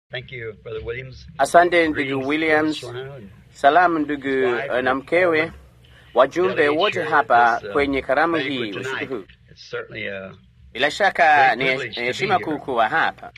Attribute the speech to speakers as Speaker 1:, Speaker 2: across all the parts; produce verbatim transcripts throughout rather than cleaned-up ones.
Speaker 1: Asante ndugu Williams. Salamu ndugu na mkewe, wajumbe wote hapa kwenye karamu hii usiku huu. Bila shaka ni heshima kuu kuwa hapa.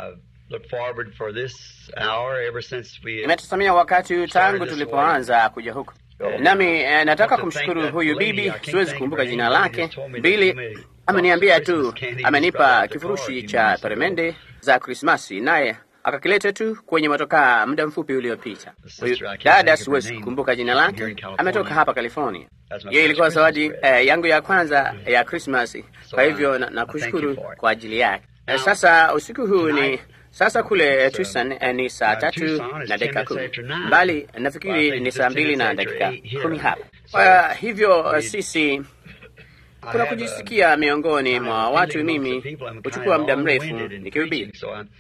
Speaker 1: Nimetazamia wakati tangu tulipoanza kuja huku. Nami eh, nataka kumshukuru huyu bibi, siwezi kumbuka jina lake. Bili ameniambia tu, amenipa kifurushi cha peremende za Krismasi, naye akakileta tu kwenye motokaa muda mfupi uliopita. Huyu dada, siwezi kukumbuka jina lake, ametoka hapa California. Yeye ilikuwa zawadi eh, yangu ya kwanza ya Krismasi, kwa hivyo nakushukuru na kwa ajili yake. Eh, sasa usiku huu ni sasa kule Tucson eh, ni saa tatu na dakika kumi, bali nafikiri ni saa mbili na dakika kumi hapa. Kwa hivyo sisi kuna kujisikia miongoni mwa watu. Mimi huchukua muda mrefu nikihubiri.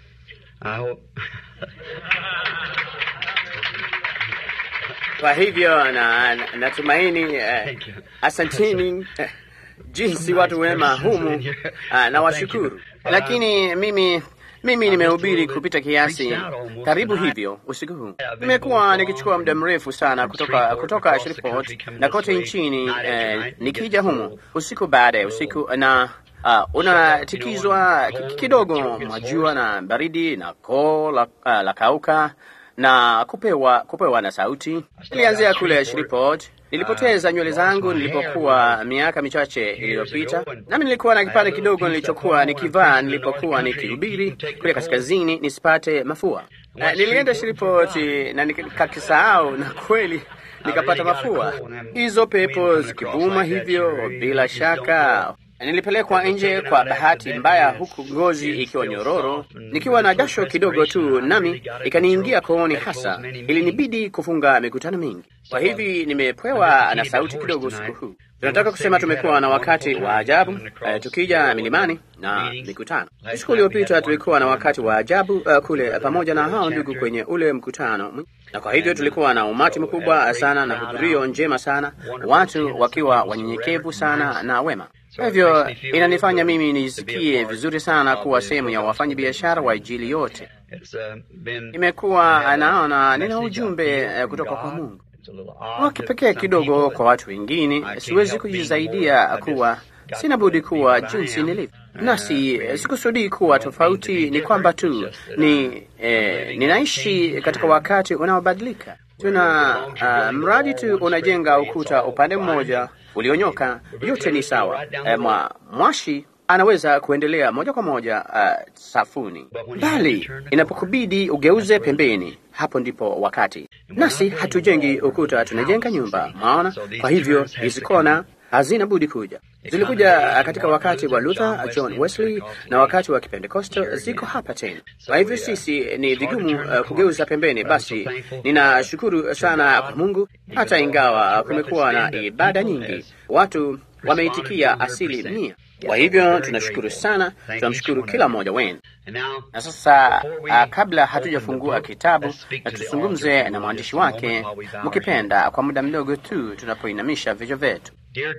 Speaker 1: Kwa hivyo na natumaini uh, asanteni uh, jinsi watu wema humu uh, na washukuru. Lakini mimi mimi nimehubiri kupita kiasi karibu hivyo usiku huu. Nimekuwa nikichukua muda mrefu sana kutoka kutoka Shreveport na kote nchini uh, nikija humu usiku baada ya usiku, na Uh, unatikizwa kidogo majua na baridi na koo la, uh, la kauka na kupewa kupewa na sauti. Nilianzia kule Shreveport. Nilipoteza nywele zangu nilipokuwa miaka michache iliyopita, nami nilikuwa na kipande kidogo nilichokuwa nikivaa nilipokuwa nikihubiri kule kaskazini nisipate mafua. Uh, nilienda Shreveport na nikakisahau, na kweli nikapata mafua, hizo pepo zikivuma hivyo. Bila shaka nilipelekwa nje kwa bahati mbaya, huku ngozi ikiwa nyororo, nikiwa na jasho kidogo tu, nami ikaniingia kooni hasa, ilinibidi kufunga mikutano mingi. Kwa hivi nimepewa na sauti kidogo usiku huu. Tunataka kusema tumekuwa na wakati wa ajabu uh, tukija milimani na mikutano. Siku iliyopita tulikuwa na wakati wa ajabu uh, kule pamoja na hao ndugu kwenye ule mkutano, na kwa hivyo tulikuwa na umati mkubwa sana na hudhurio njema sana, watu wakiwa wanyenyekevu sana na wema. Kwa hivyo inanifanya mimi nisikie vizuri sana kuwa sehemu ya wafanya biashara wa Injili yote. Imekuwa anaona nina ujumbe kutoka kwa Mungu wa kipekee kidogo kwa watu wengine. Siwezi kujisaidia kuwa sina budi kuwa jinsi nilivyo, nasi sikusudii kuwa tofauti. Ni kwamba tu ni eh, ninaishi katika wakati unaobadilika. Tuna uh, mradi tu unajenga ukuta upande mmoja ulionyoka, yote ni sawa. E, mwa, mwashi anaweza kuendelea moja kwa moja uh, safuni, bali inapokubidi ugeuze pembeni, hapo ndipo wakati. Nasi hatujengi ukuta, tunajenga nyumba, maana. Kwa hivyo hizi kona hazina budi kuja. Zilikuja katika wakati wa Luther, John Wesley na wakati wa Kipentekoste, ziko hapa tena. Kwa hivyo sisi ni vigumu uh, kugeuza pembeni. Basi ninashukuru sana kwa Mungu, hata ingawa kumekuwa na ibada nyingi, watu wameitikia asili mia. Kwa hivyo tunashukuru sana, tunamshukuru kila mmoja wenu. Na sasa uh, kabla hatujafungua kitabu, na tuzungumze na mwandishi wake, mkipenda, kwa muda mdogo tu tunapoinamisha vichwa vyetu.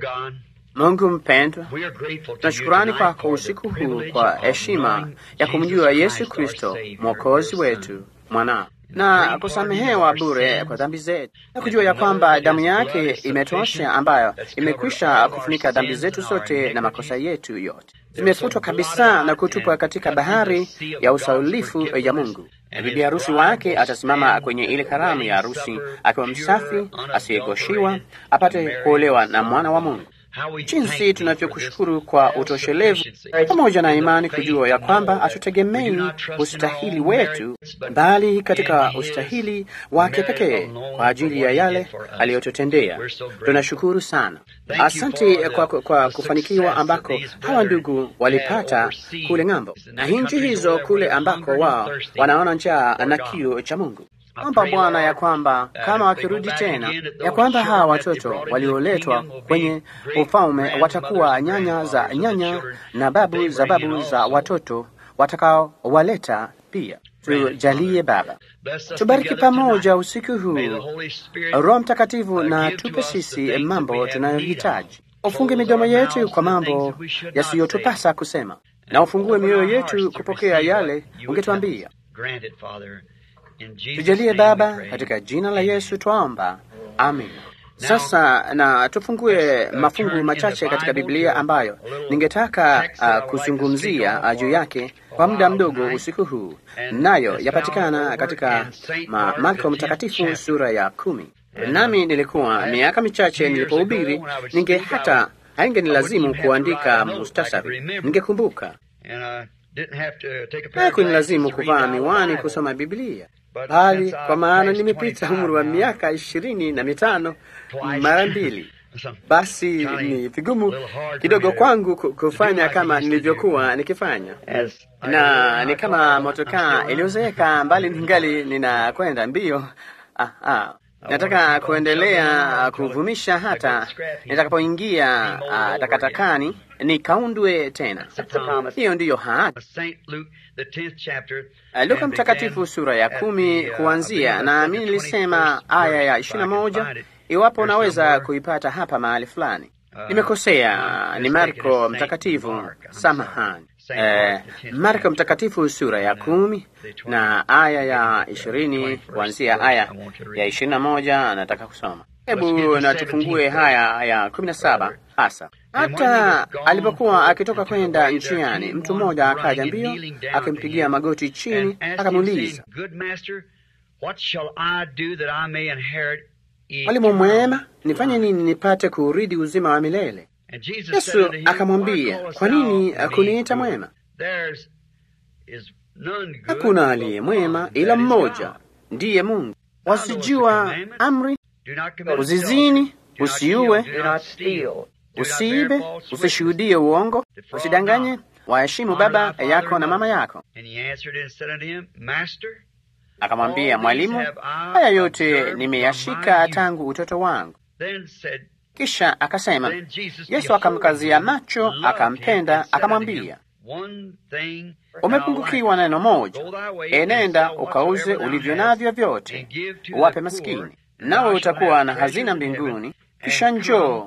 Speaker 1: Mungu mpendwa, tunashukurani kwako usiku huu kwa heshima ya kumjua Yesu Kristo Mwokozi wetu, mwana, na kusamehewa bure kwa dhambi zetu, na kujua ya kwamba damu yake imetosha, ambayo imekwisha kufunika dhambi zetu zote na makosa yetu yote. Zimefutwa kabisa na kutupwa katika bahari ya usaulifu ya Mungu. Na bibi harusi wake atasimama kwenye ile karamu ya harusi akiwa msafi, asiyegoshiwa, apate kuolewa na mwana wa Mungu. Jinsi tunavyokushukuru kwa utoshelevu, pamoja na imani kujua ya kwamba hatutegemei ustahili wetu, bali katika ustahili wake pekee kwa ajili ya yale aliyotutendea. Tunashukuru sana. Asante kwa, kwa kufanikiwa ambako hawa ndugu walipata kule ng'ambo, na nchi hizo kule ambako wao wanaona njaa na kiu cha Mungu. Omba Bwana ya kwamba kama wakirudi tena, ya kwamba hawa watoto walioletwa kwenye ufalme watakuwa nyanya za nyanya na babu za babu za watoto watakao waleta pia. Tujalie Baba, tubariki pamoja usiku huu, Roho Mtakatifu, na tupe sisi mambo tunayohitaji. Ufunge midomo yetu kwa mambo yasiyotupasa kusema, na ufungue mioyo yetu kupokea yale ungetuambia. Tujalie Baba, katika jina la Yesu twaomba, amina. Sasa na tufungue mafungu machache katika Biblia ambayo ningetaka uh, kuzungumzia juu yake kwa muda mdogo usiku huu, nayo yapatikana katika ma Marko Mtakatifu sura ya kumi. Nami nilikuwa miaka michache nilipohubiri, ninge hata haingenilazimu kuandika mustasari, ningekumbuka. Haikunilazimu kuvaa miwani kusoma Biblia, bali kwa maana nimepita umri wa miaka ishirini na mitano mara mbili, basi ni vigumu kidogo kwangu kufanya kama nilivyokuwa nikifanya, na ni kama motokaa iliyozeeka, mbali ningali ninakwenda mbio. Ah, ah. Nataka kuendelea kuvumisha hata nitakapoingia uh, takatakani nikaundwe tena. Hiyo ndiyo haki. Uh, Luka Mtakatifu sura ya kumi kuanzia, na mimi nilisema aya ya ishirini na moja, iwapo unaweza kuipata hapa mahali fulani. Nimekosea, ni Marko Mtakatifu, samahani. Eh, Marko Mtakatifu sura ya kumi na aya ya ishirini kuanzia aya ya ishirini na moja nataka kusoma. Hebu na tufungue haya ya kumi na saba hasa. Hata alipokuwa akitoka kwenda njiani, mtu mmoja akaja mbio, akimpigia magoti chini, akamuuliza, Mwalimu mwema, nifanye nini nipate kuuridi uzima wa milele? Yesu akamwambia, kwa nini kuniita mwema? Hakuna aliye mwema ila mmoja, ndiye Mungu. Wasijua amri: usizini, usiue, usiibe, usishuhudie uongo, usidanganye, waheshimu baba yako na mama yako. Akamwambia, Mwalimu, haya yote nimeyashika tangu utoto wangu. Kisha akasema, Yesu akamkazia macho, akampenda, akamwambia, umepungukiwa neno moja. Enenda ukauze ulivyo navyo vyote, uwape maskini, nawe utakuwa na hazina mbinguni. Kisha njoo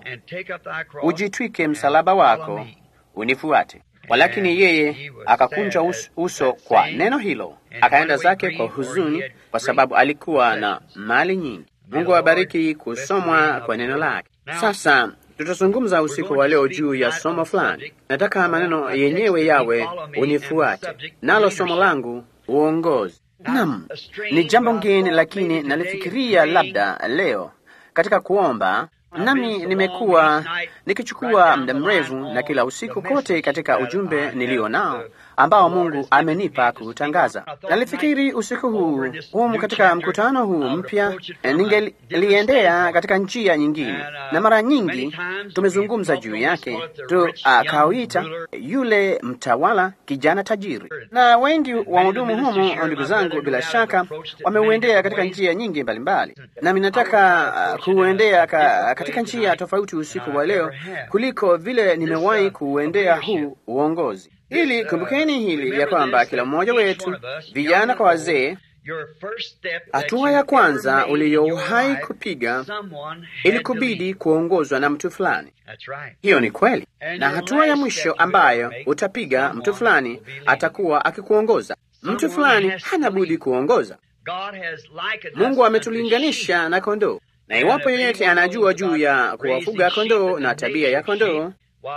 Speaker 1: ujitwike msalaba wako unifuate. Walakini yeye akakunja us, uso kwa neno hilo, akaenda zake kwa huzuni, kwa sababu alikuwa na mali nyingi. Mungu awabariki kusomwa kwa neno lake. Sasa tutazungumza usiku wa leo juu ya somo fulani. Nataka maneno yenyewe yawe unifuate, nalo somo langu uongozi. Naam, ni jambo ngeni, lakini nalifikiria labda leo katika kuomba. Nami nimekuwa nikichukua muda mrefu na kila usiku kote katika ujumbe nilio nao ambao Mungu amenipa kutangaza. Nalifikiri usiku huu humu katika mkutano huu mpya ningeliendea katika njia nyingine, na mara nyingi tumezungumza juu yake, tukauita yule mtawala kijana tajiri. Na wengi wa hudumu humu, ndugu zangu, bila shaka wameuendea katika njia nyingi mbalimbali, nami nataka uh, kuuendea ka, katika njia tofauti usiku wa leo kuliko vile nimewahi kuuendea huu uongozi. Ili kumbukeni hili ya kwamba kila mmoja wetu, vijana kwa wazee, hatua ya kwanza uliyowahi kupiga ili kubidi kuongozwa na mtu fulani. Hiyo ni kweli. Na hatua ya mwisho ambayo utapiga, mtu fulani atakuwa akikuongoza. Mtu fulani hana budi kuongoza. Mungu ametulinganisha na kondoo, na iwapo yeyote anajua juu ya kuwafuga kondoo na tabia ya kondoo,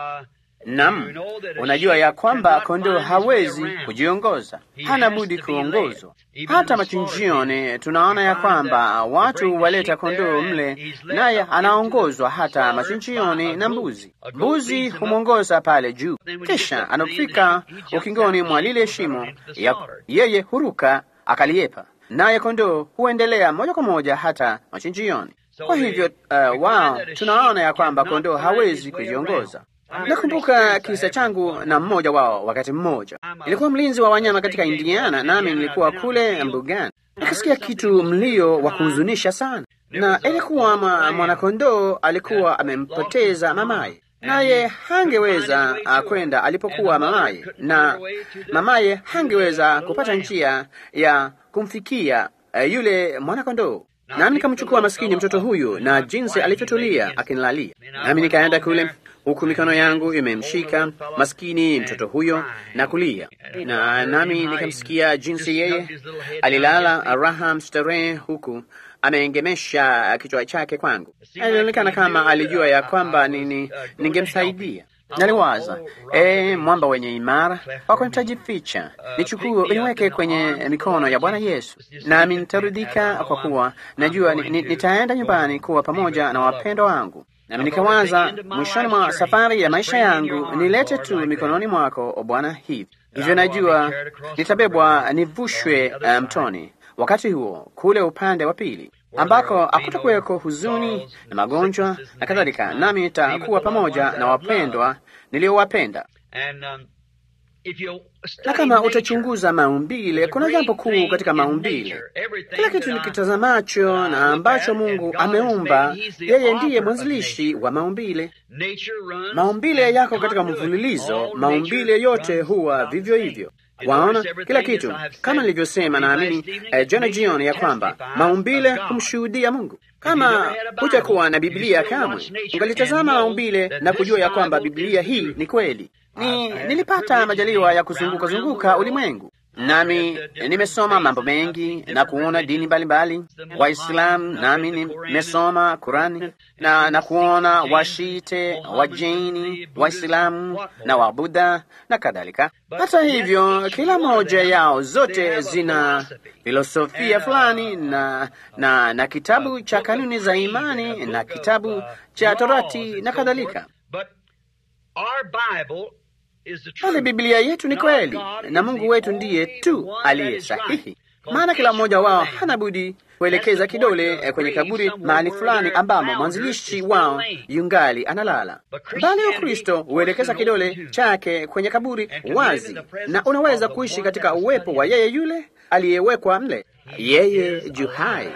Speaker 1: nam, unajua ya kwamba kondoo hawezi kujiongoza, hana budi kuongozwa. Hata machinjioni tunaona ya kwamba watu waleta kondoo mle, naye anaongozwa hata machinjioni na mbuzi. Mbuzi humwongoza pale juu, kisha anapofika ukingoni mwa lile shimo, yeye huruka akaliepa, naye kondoo huendelea moja kwa moja hata machinjioni. Kwa hivyo uh, wao tunaona ya kwamba kondoo hawezi kujiongoza. Nakumbuka kisa changu na mmoja wao. Wakati mmoja nilikuwa mlinzi wa wanyama katika Indiana, nami nilikuwa kule mbugani, nikasikia kitu mlio wa kuhuzunisha sana, na ilikuwa mwanakondoo alikuwa amempoteza mamaye, naye hangeweza kwenda alipokuwa mamaye, na mamaye hangeweza kupata njia ya kumfikia uh, yule mwanakondoo. nami nikamchukua maskini mtoto huyu na jinsi alivyotulia akinilalia, nami nikaenda kule huku mikono yangu imemshika maskini mtoto huyo na kulia, na nami nikamsikia jinsi yeye alilala raha mstarehe huku ameengemesha kichwa chake kwangu. Alionekana kama alijua ya kwamba nini ningemsaidia. Naliwaza, e, mwamba wenye imara wako nitajificha, nichukue uniweke kwenye mikono ya Bwana Yesu, nami nitaridhika, kwa kuwa najua nitaenda nyumbani kuwa pamoja na wapendwa wangu. Nami nikawaza, mwishoni mwa safari ya maisha yangu nilete tu mikononi mwako, o Bwana, hivi hivyo najua nitabebwa nivushwe mtoni. Um, wakati huo kule upande wa pili ambako hakutakuweko huzuni na magonjwa na kadhalika, nami nitakuwa pamoja na wapendwa niliowapenda. Na kama utachunguza maumbile, kuna jambo kuu katika maumbile. Kila kitu nikitazamacho na ambacho Mungu ameumba, yeye ndiye mwanzilishi wa maumbile. Maumbile yako katika mfululizo, maumbile yote huwa vivyo hivyo. Waona, kila kitu kama nilivyosema, naamini eh, jana jioni ya kwamba maumbile humshuhudia Mungu. Kama hutakuwa na Biblia kamwe, ungalitazama maumbile na kujua ya kwamba Biblia hii ni kweli. Ni nilipata majaliwa ya kuzunguka zunguka ulimwengu, nami nimesoma mambo mengi na kuona dini mbalimbali, Waislamu, nami nimesoma Kurani na na kuona Washite, Wajaini, Waislamu na Wabudha na kadhalika. Hata hivyo, kila moja yao zote zina filosofia fulani na na na kitabu cha kanuni za imani na kitabu cha Torati na kadhalika. Bali Biblia yetu ni kweli, na Mungu wetu ndiye tu aliye sahihi. Maana kila mmoja wao hana budi kuelekeza kidole kwenye kaburi mahali fulani ambamo mwanzilishi wao yungali analala. Bali Ukristo huelekeza kidole chake kwenye kaburi wazi, na unaweza kuishi katika uwepo wa yeye yule aliyewekwa mle. Yeye ju hai,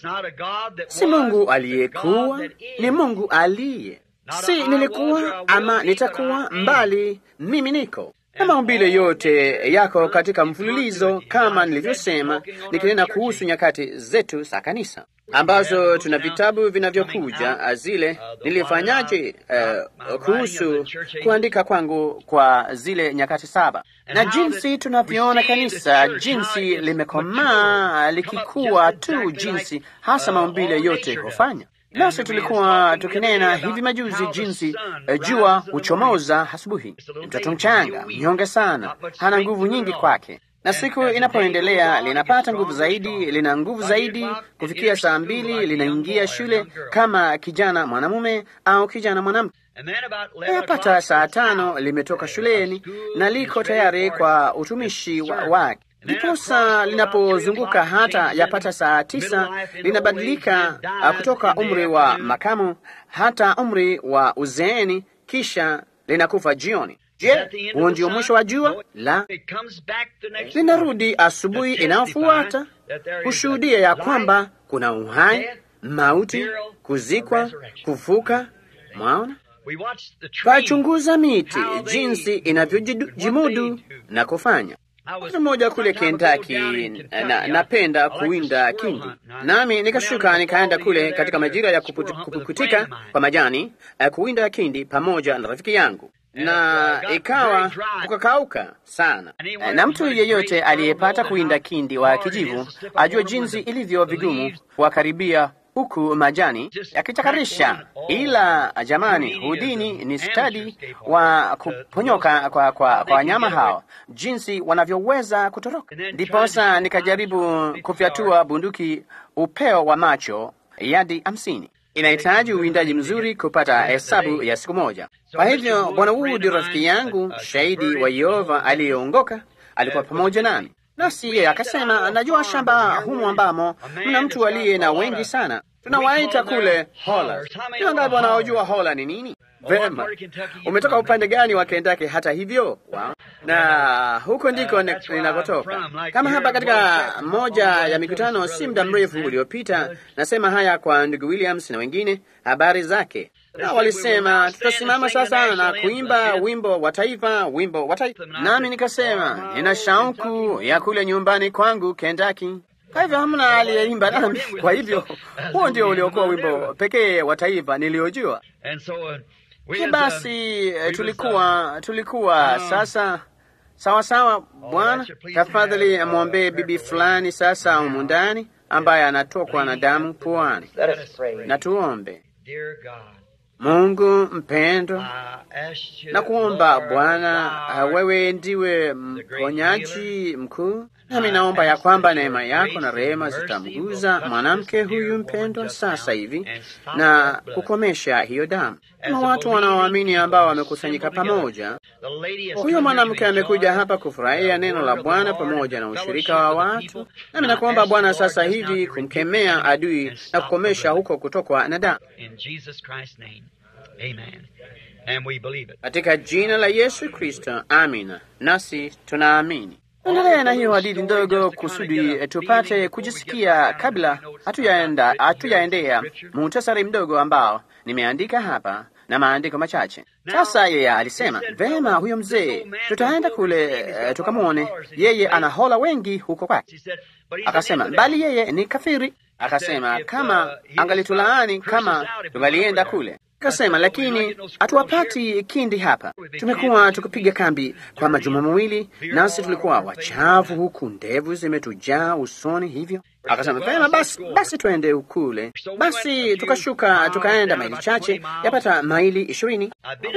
Speaker 1: si Mungu aliyekuwa, ni Mungu aliye. Si nilikuwa ama nitakuwa, mbali mimi niko. Na maumbile yote yako katika mfululizo, kama nilivyosema, nikinena kuhusu nyakati zetu za kanisa ambazo tuna vitabu vinavyokuja. Zile nilifanyaje uh, kuhusu kuandika kwangu kwa zile nyakati saba, na jinsi tunavyoona kanisa jinsi limekomaa likikuwa tu, jinsi hasa maumbile yote hufanya. Nasi tulikuwa tukinena hivi majuzi jinsi uh, jua huchomoza asubuhi. Mtoto mchanga mnyonge sana, hana nguvu nyingi kwake, na siku inapoendelea linapata nguvu zaidi, lina nguvu zaidi. Kufikia saa mbili linaingia shule kama kijana mwanamume au kijana mwanamke. Yapata saa tano limetoka shuleni na liko tayari kwa utumishi wake. Ndiposa linapozunguka hata yapata saa tisa linabadilika uh, kutoka umri wa makamu hata umri wa uzeeni, kisha linakufa jioni. Je, huo ndio mwisho wa jua? La, linarudi asubuhi inayofuata kushuhudia ya kwamba kuna uhai, mauti, kuzikwa, kufuka. Mwaona, twachunguza miti jinsi inavyojimudu na kufanya. Wakati mmoja kule Kentucky, na napenda kuwinda kindi, nami nikashuka nikaenda kule katika majira ya kupukutika kwa majani kuwinda kindi pamoja na rafiki yangu, na ikawa kukakauka sana, na mtu yeyote aliyepata kuwinda kindi wa kijivu ajua jinsi ilivyo vigumu kuwakaribia huku majani yakichakarisha. Ila jamani, hudini ni stadi wa kuponyoka kwa kwa kwa wanyama hao, jinsi wanavyoweza kutoroka. Ndiposa nikajaribu kufyatua bunduki upeo wa macho yadi hamsini. Inahitaji uwindaji mzuri kupata hesabu ya siku moja. Kwa hivyo Bwana Wood, rafiki yangu, shahidi wa Yehova aliyeongoka, alikuwa pamoja nami. Nasi yeye akasema, najua shamba humu ambamo mna mtu aliye na wengi sana, tunawaita kule hola. Ni wangapi wanaojua hola ni nini? Vema, umetoka upande gani wa Kentucky? Hata hivyo, wow. Na huko ndiko ninakotoka. Kama hapa katika moja ya mikutano si muda mrefu uliopita, nasema haya kwa ndugu Williams na wengine habari zake, na walisema tutasimama sasa na kuimba wimbo wa taifa, wimbo wa taifa. Nami nikasema nina shauku ya kule nyumbani kwangu Kentucky Kwa hivyo hamna aliyeimba nami. Kwa hivyo huo ndio uliokuwa wimbo pekee wa taifa niliojua. Basi tulikuwa tulikuwa sasa sawa sawa. Bwana, tafadhali amwombee bibi fulani sasa humu ndani ambaye anatokwa na damu puani. Na tuombe. Mungu mpendwa, na kuomba Bwana, wewe ndiwe mponyaji mkuu, nami naomba ya kwamba neema yako na rehema zitamguza mwanamke huyu mpendwa sasa hivi na kukomesha hiyo damu. Na watu wanaoamini ambao wamekusanyika pamoja, huyo mwanamke amekuja hapa kufurahia neno la Bwana pamoja na ushirika wa watu, nami nakuomba Bwana sasa hivi kumkemea adui na kukomesha huko kutokwa na damu. Katika jina la Yesu Kristo, amina. Nasi tunaamini. Endelea na hiyo hadithi ndogo kusudi tupate kujisikia kabla hatuyaenda hatuyaendea muhtasari mdogo ambao nimeandika hapa na maandiko machache. Sasa yeye alisema, vema, huyo mzee tutaenda kule uh, tukamwone. Yeye ana hola wengi huko kwake. Akasema, bali yeye ni kafiri. Akasema, kama angalitulaani kama tungalienda kule. Akasema, lakini hatuwapati kindi hapa. Tumekuwa tukipiga kambi kwa majuma mawili, nasi tulikuwa wachafu huku, ndevu zimetujaa usoni hivyo. Akasema, vema basi, basi tuende ukule. Basi tukashuka tukaenda maili chache, yapata maili ishirini.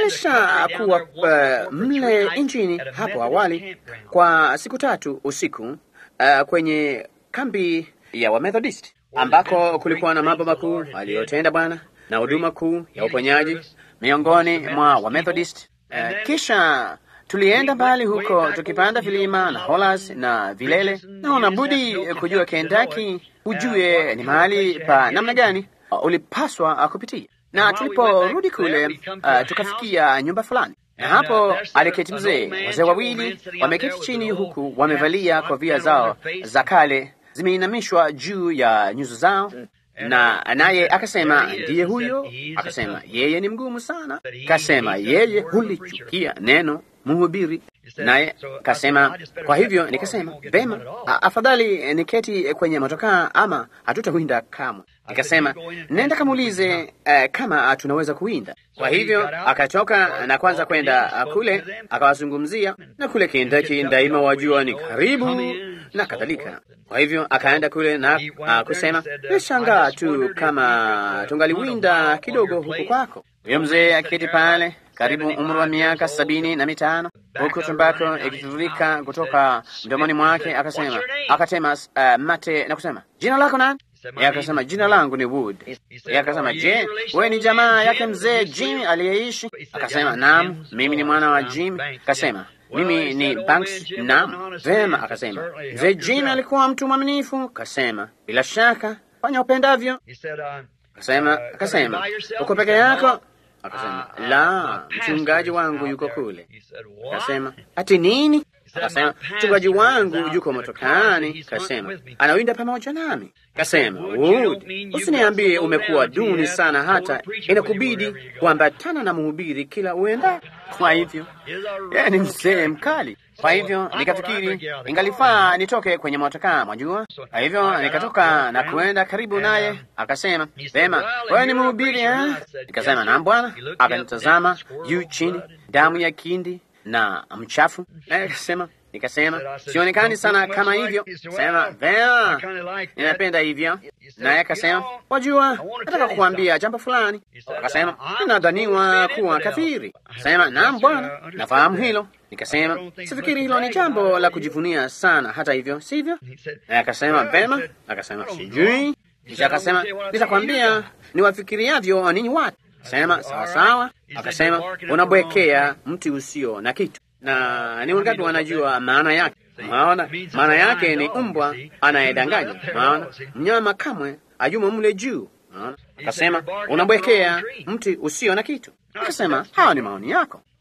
Speaker 1: Kisha kuwa uh, mle injini hapo awali kwa siku tatu usiku uh, kwenye kambi ya Wamethodist ambako kulikuwa na mambo makuu aliyotenda Bwana na huduma kuu ya uponyaji miongoni mwa Wamethodist. Uh, kisha tulienda mbali huko tukipanda vilima na holas na vilele, na unabudi kujua Kentucky, ujue ni mahali pa namna gani uh, ulipaswa kupitia. Na tuliporudi kule uh, tukafikia nyumba fulani, na hapo aliketi mzee. Wazee wawili wameketi chini huku wamevalia kofia zao za kale zimeinamishwa juu ya nyuso zao, na naye akasema, ndiye huyo. Akasema, yeye ni mgumu sana. Akasema, yeye hulichukia neno mhubiri. Naye kasema, kwa hivyo nikasema, vema, afadhali niketi kwenye motokaa ama hatutawinda kamwe. Nikasema, nenda kamuulize uh, kama tunaweza kuwinda. Kwa hivyo akatoka na kwanza kwenda uh, kule akawazungumzia, na kule Kentucky daima wajua ni karibu na kadhalika. Kwa hivyo akaenda kule na uh, kusema, nishangaa tu kama tungaliwinda kidogo huku kwako. Huyo mzee akiketi pale karibu umri wa miaka sabini na mitano, huku tumbako ikitiririka kutoka mdomoni mwake, akasema akatema uh, mate na kusema, jina lako nani? Yeye akasema, jina langu ni Wood. Yeye akasema, je, wewe ni jamaa yake mzee Jim aliyeishi? Akasema, naam, mimi ni mwana wa Jim. Akasema, mimi ni Banks. Naam, vema. Akasema, mzee Jim alikuwa mtu mwaminifu. Akasema, bila shaka, fanya upendavyo. Akasema, akasema, uko peke yako? Akasema, la, mchungaji wangu yuko kule. Akasema, ati nini? Akasema, mchungaji wangu yuko motokani. Akasema, anawinda pamoja nami. Akasema, Wood, usiniambie umekuwa duni sana hata inakubidi kuambatana na mhubiri kila uenda. Kwa hivyo yeye ni mzee mkali. Kwa hivyo nikafikiri ingalifaa nitoke kwenye motokaa, mwajua. Kwa hivyo nikatoka na kuenda karibu naye. Akasema, vema, wewe ni mhubiri eh? Nikasema, naam bwana. Akanitazama juu chini, damu ya kindi na mchafu. Naye akasema, nikasema, sionekani sana kama hivyo. Sema, vema, ninapenda hivyo. Naye akasema, wajua, nataka kukuambia jambo fulani. Akasema, ninadhaniwa kuwa kafiri. Sema, naam bwana, nafahamu hilo. Nikasema, sifikiri hilo ni jambo la kujivunia sana, hata hivyo, sivyo? Naye akasema, vema. Akasema, sijui. Kisha akasema, nitakwambia niwafikiriavyo ninyi watu. Sema, sawa sawa. Akasema, unabwekea mti usio na kitu. Na ni wangapi wanajua maana yake? Maana maana yake ni umbwa anayedanganya. Maana mnyama kamwe ayumo mle juu. Maana akasema, unabwekea mti usio na kitu. Akasema, hawa ni maoni yako.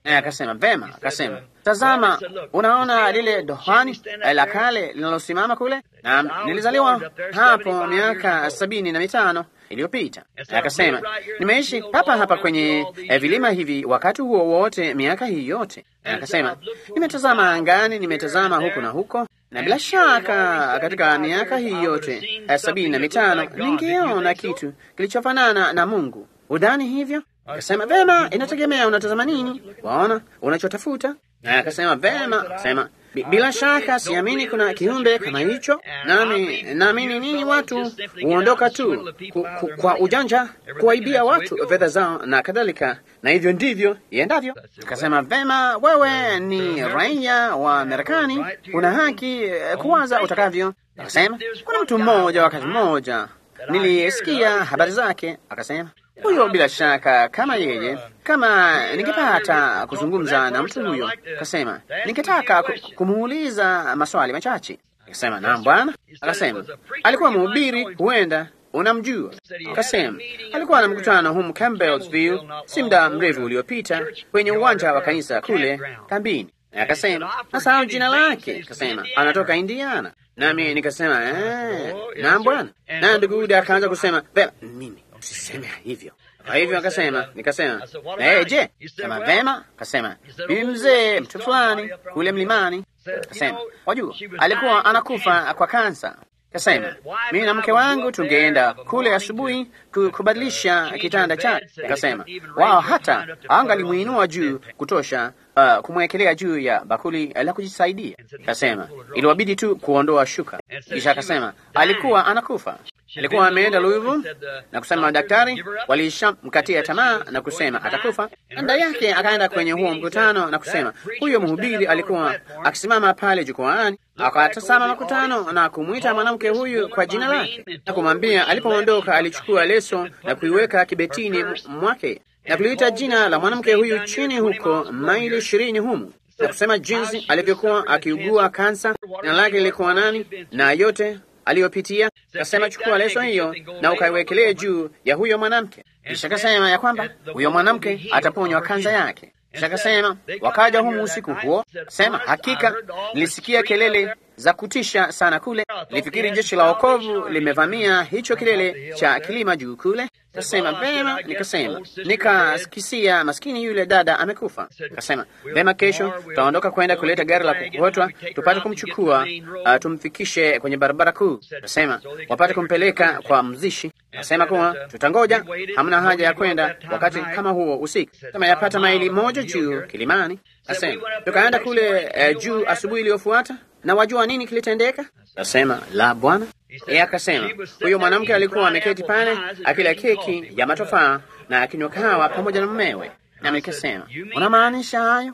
Speaker 1: Akasema vema, akasema tazama, unaona lile dohani la kale linalosimama kule? Na nilizaliwa hapo miaka sabini na mitano iliyopita. Akasema nimeishi hapa hapa kwenye eh, vilima hivi wakati huo wote, miaka hii yote. Akasema nimetazama angani, nimetazama huko na huko, na bila shaka katika miaka hii yote eh, sabini na mitano ningeona kitu kilichofanana na Mungu. Udhani hivyo? Akasema vema, inategemea unatazama nini, waona unachotafuta. Akasema vema, akasema bila shaka siamini kuna kiumbe kama hicho, nami naamini nini watu huondoka tu ku, ku, kwa ujanja kuwaibia watu fedha zao na kadhalika, na hivyo ndivyo iendavyo. Akasema vema, wewe ni raia wa Marekani, una haki kuwaza utakavyo. Akasema kuna mtu mmoja wakati mmoja nilisikia habari zake. Akasema huyo bila shaka kama yeye, kama ningepata kuzungumza na mtu huyo, akasema ningetaka kumuuliza maswali machache. Akasema naam bwana. Akasema alikuwa mhubiri, huenda unamjua. Akasema alikuwa na mkutano humu Campbellsville si muda mrefu uliopita kwenye uwanja wa kanisa kule kambini. Akasema nasahau jina lake. Akasema anatoka Indiana. Nami nikasema eh, naam bwana. Na ndugu Uda akaanza kusema vema, mimi usiseme hivyo. Kwa hivyo akasema, nikasema eh, je, kama vema? Akasema bibi mzee mtu fulani kule mlimani. Akasema wajua, alikuwa anakufa kwa kansa. Akasema mimi na mke wangu tungeenda kule asubuhi kubadilisha kitanda chake. Akasema wao hata angalimuinua juu kutosha uh, kumwekelea juu ya bakuli la kujisaidia. Akasema iliwabidi tu kuondoa shuka. Kisha akasema alikuwa anakufa. Alikuwa ameenda Louisville na kusema madaktari walishamkatia tamaa na kusema atakufa. Dada yake akaenda kwenye huo mkutano na kusema huyo mhubiri alikuwa akisimama pale jukwaani, akatazama makutano na kumwita mwanamke huyu kwa jina lake na kumwambia alipoondoka alichukua leso na kuiweka kibetini mwake na kuliita jina la mwanamke huyu chini huko maili ishirini humu na kusema jinsi alivyokuwa akiugua kansa, jina lake lilikuwa nani na yote aliyopitia. Kasema chukua leso hiyo na ukaiwekelee juu ya huyo mwanamke. Kisha kasema ya kwamba huyo mwanamke ataponywa kansa yake. Kisha kasema wakaja humu usiku huo. Sema hakika nilisikia kelele za kutisha sana kule. Nilifikiri jeshi la wokovu limevamia hicho kilele cha kilima juu kule. Kasema vema, nikasema nikakisia maskini yule dada amekufa. Kasema vema, kesho tutaondoka kwenda kuleta gari la kukokotwa tupate kumchukua, uh, tumfikishe kwenye barabara kuu. Kasema wapate kumpeleka kwa mzishi. Kasema kuwa tutangoja, hamna haja ya kwenda wakati kama huo usiku. Kama yapata maili moja juu kilimani. Kasema tukaenda kule uh, juu asubuhi iliyofuata. Na wajua nini kilitendeka? Kasema la bwana. Yeye akasema huyo mwanamke alikuwa ameketi pale akila keki ya matofaa na akinywa kahawa pamoja na mumewe. Na nikasema unamaanisha hayo?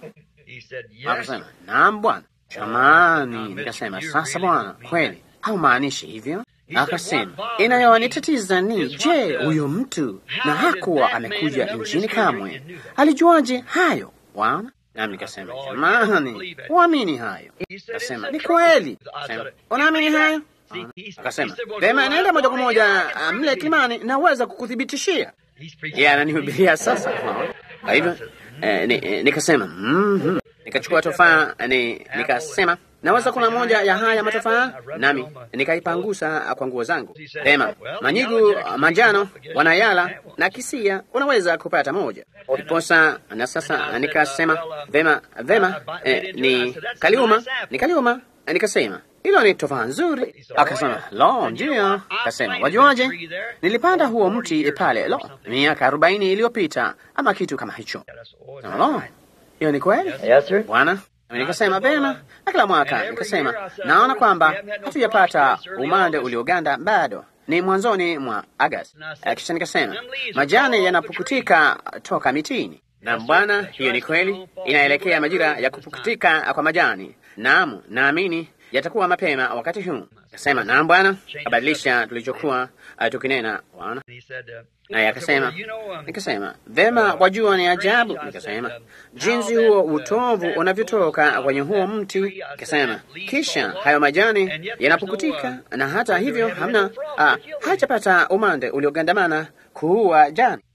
Speaker 1: Akasema naam bwana. Jamani, nikasema sasa bwana, kweli haumaanishi hivyo? Akasema inayonitatiza ni je, huyo mtu na hakuwa amekuja nchini kamwe, alijuaje hayo? Bwana. Nami nikasema jamani, uamini hayo? Akasema ni kweli. Akasema unaamini hayo? Akasema vema, naenda moja kwa moja mle kilimani, naweza kukuthibitishia. Yeye ananihubiria sasa. Kwa hivyo eh, ni, nikasema mhm, nikachukua tofaa ni, nikasema naweza kuna moja ya haya matofaa, nami nikaipangusa kwa nguo zangu. Vema, manyigu manjano wanayala na kisia, unaweza kupata moja. Kiposa na sasa nikasema vema, vema eh, ni kaliuma, ni kaliuma. Nikasema hilo ni tofaa nzuri. Akasema lo, ndio. Akasema wajuaje? Nilipanda huo mti pale lo miaka arobaini iliyopita ama kitu kama hicho. Lo, hiyo ni kweli?
Speaker 2: Yes, sir.
Speaker 1: Bwana. Nikasema vema, na kila mwaka nikasema naona kwamba hatujapata umande ulioganda bado, ni mwanzoni mwa Agosti. Kisha nikasema majani yanapukutika toka mitini. Na bwana, hiyo ni kweli, inaelekea majira ya kupukutika kwa majani. Naam, naamini yatakuwa mapema wakati huu. Nikasema naam bwana, abadilisha tulichokuwa uh, tukinena bwana. Naye akasema, nikasema vema, wajua ni ajabu. Nikasema jinsi huo utovu unavyotoka kwenye huo mti. Nikasema kisha hayo majani yanapukutika, na hata hivyo hamna uh, hajapata umande uliogandamana kuua jani.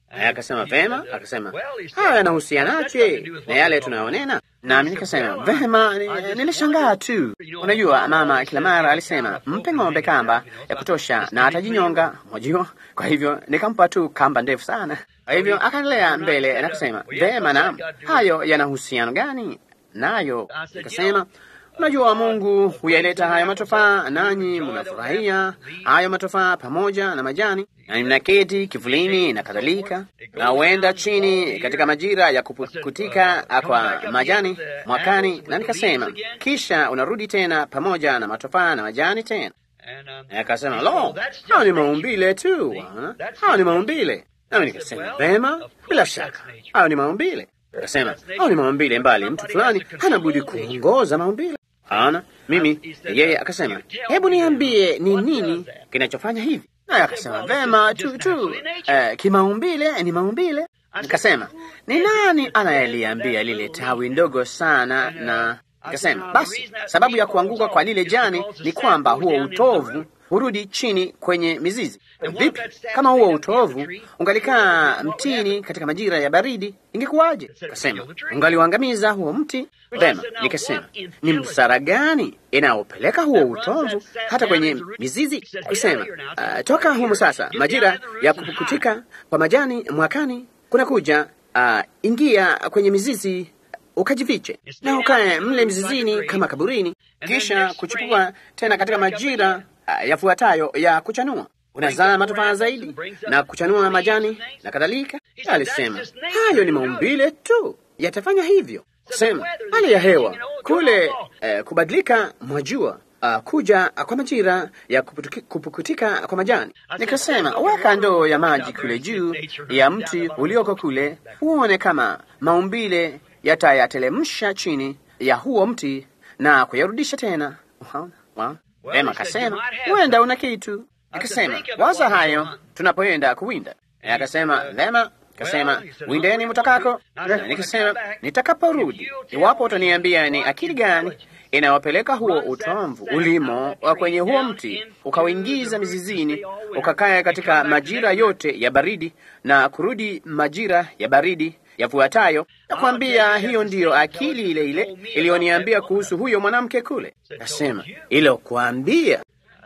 Speaker 1: Akasema vema, akasema haya yanahusianaje na yale tunayonena? Nami nikasema vema, nilishangaa tu. Unajua, mama kila mara alisema mpe ng'ombe kamba ya kutosha na atajinyonga, mwajua. Kwa hivyo nikampa tu kamba ndefu sana. Kwa hivyo akaendelea mbele na kusema vema, na hayo yanahusiano gani nayo? Nikasema unajua, Mungu huyaleta hayo matofaa, nanyi mnafurahia hayo matofaa pamoja na majani, na mnaketi kivulini na kadhalika, na huenda chini katika majira ya kupukutika kwa majani mwakani. Na nikasema kisha unarudi tena pamoja na matofaa na majani tena. Akasema lo, hao ni maumbile tu, hao ni maumbile. Nami nikasema vema, bila shaka hao ni maumbile. Akasema hao ni maumbile, mbali mtu fulani hana budi kuongoza maumbile. Ana mimi yeye akasema hebu niambie ni nini kinachofanya hivi? Naye akasema vema tu tu eh, kimaumbile ni maumbile. Nikasema ni nani anayeliambia lile tawi ndogo sana? Na nikasema basi sababu ya kuanguka kwa lile jani ni kwamba huo utovu hurudi chini kwenye mizizi. Vipi kama huo utovu ungalikaa mtini katika majira ya baridi, ingekuwaje? Kasema ungaliuangamiza huo mti. Vema, nikasema ni msara gani inaopeleka huo utovu hata kwenye mizizi? Kusema uh, toka humu sasa, majira ya kupukutika kwa majani mwakani kunakuja, uh, ingia kwenye mizizi ukajifiche na ukae mle mizizini kama kaburini, kisha kuchukua tena katika majira uh, yafuatayo ya kuchanua unazaa matofaa zaidi na kuchanua majani na kadhalika. Alisema hayo ni maumbile tu yatafanya hivyo. Sema hali ya hewa kule eh, kubadilika, mwajua, uh, kuja kwa majira ya kupukutika kwa majani. Nikasema weka ndoo ya maji kule juu ya mti ulioko kule, uone kama maumbile yatayatelemsha chini ya huo mti na kuyarudisha tena. Unaona? Wow. Ema kasema huenda una kitu. Akasema waza hayo tunapoenda kuwinda. Akasema vema. Kasema windeni mtakako. Nikasema nitakaporudi, iwapo utaniambia ni akili gani inawapeleka huo utomvu ulimo kwenye huo mti ukauingiza mizizini ukakaya katika majira yote ya baridi na kurudi majira ya baridi yafuatayo, nakwambia hiyo ndiyo akili ile ile iliyoniambia kuhusu huyo mwanamke kule. Kasema ilo kuambia?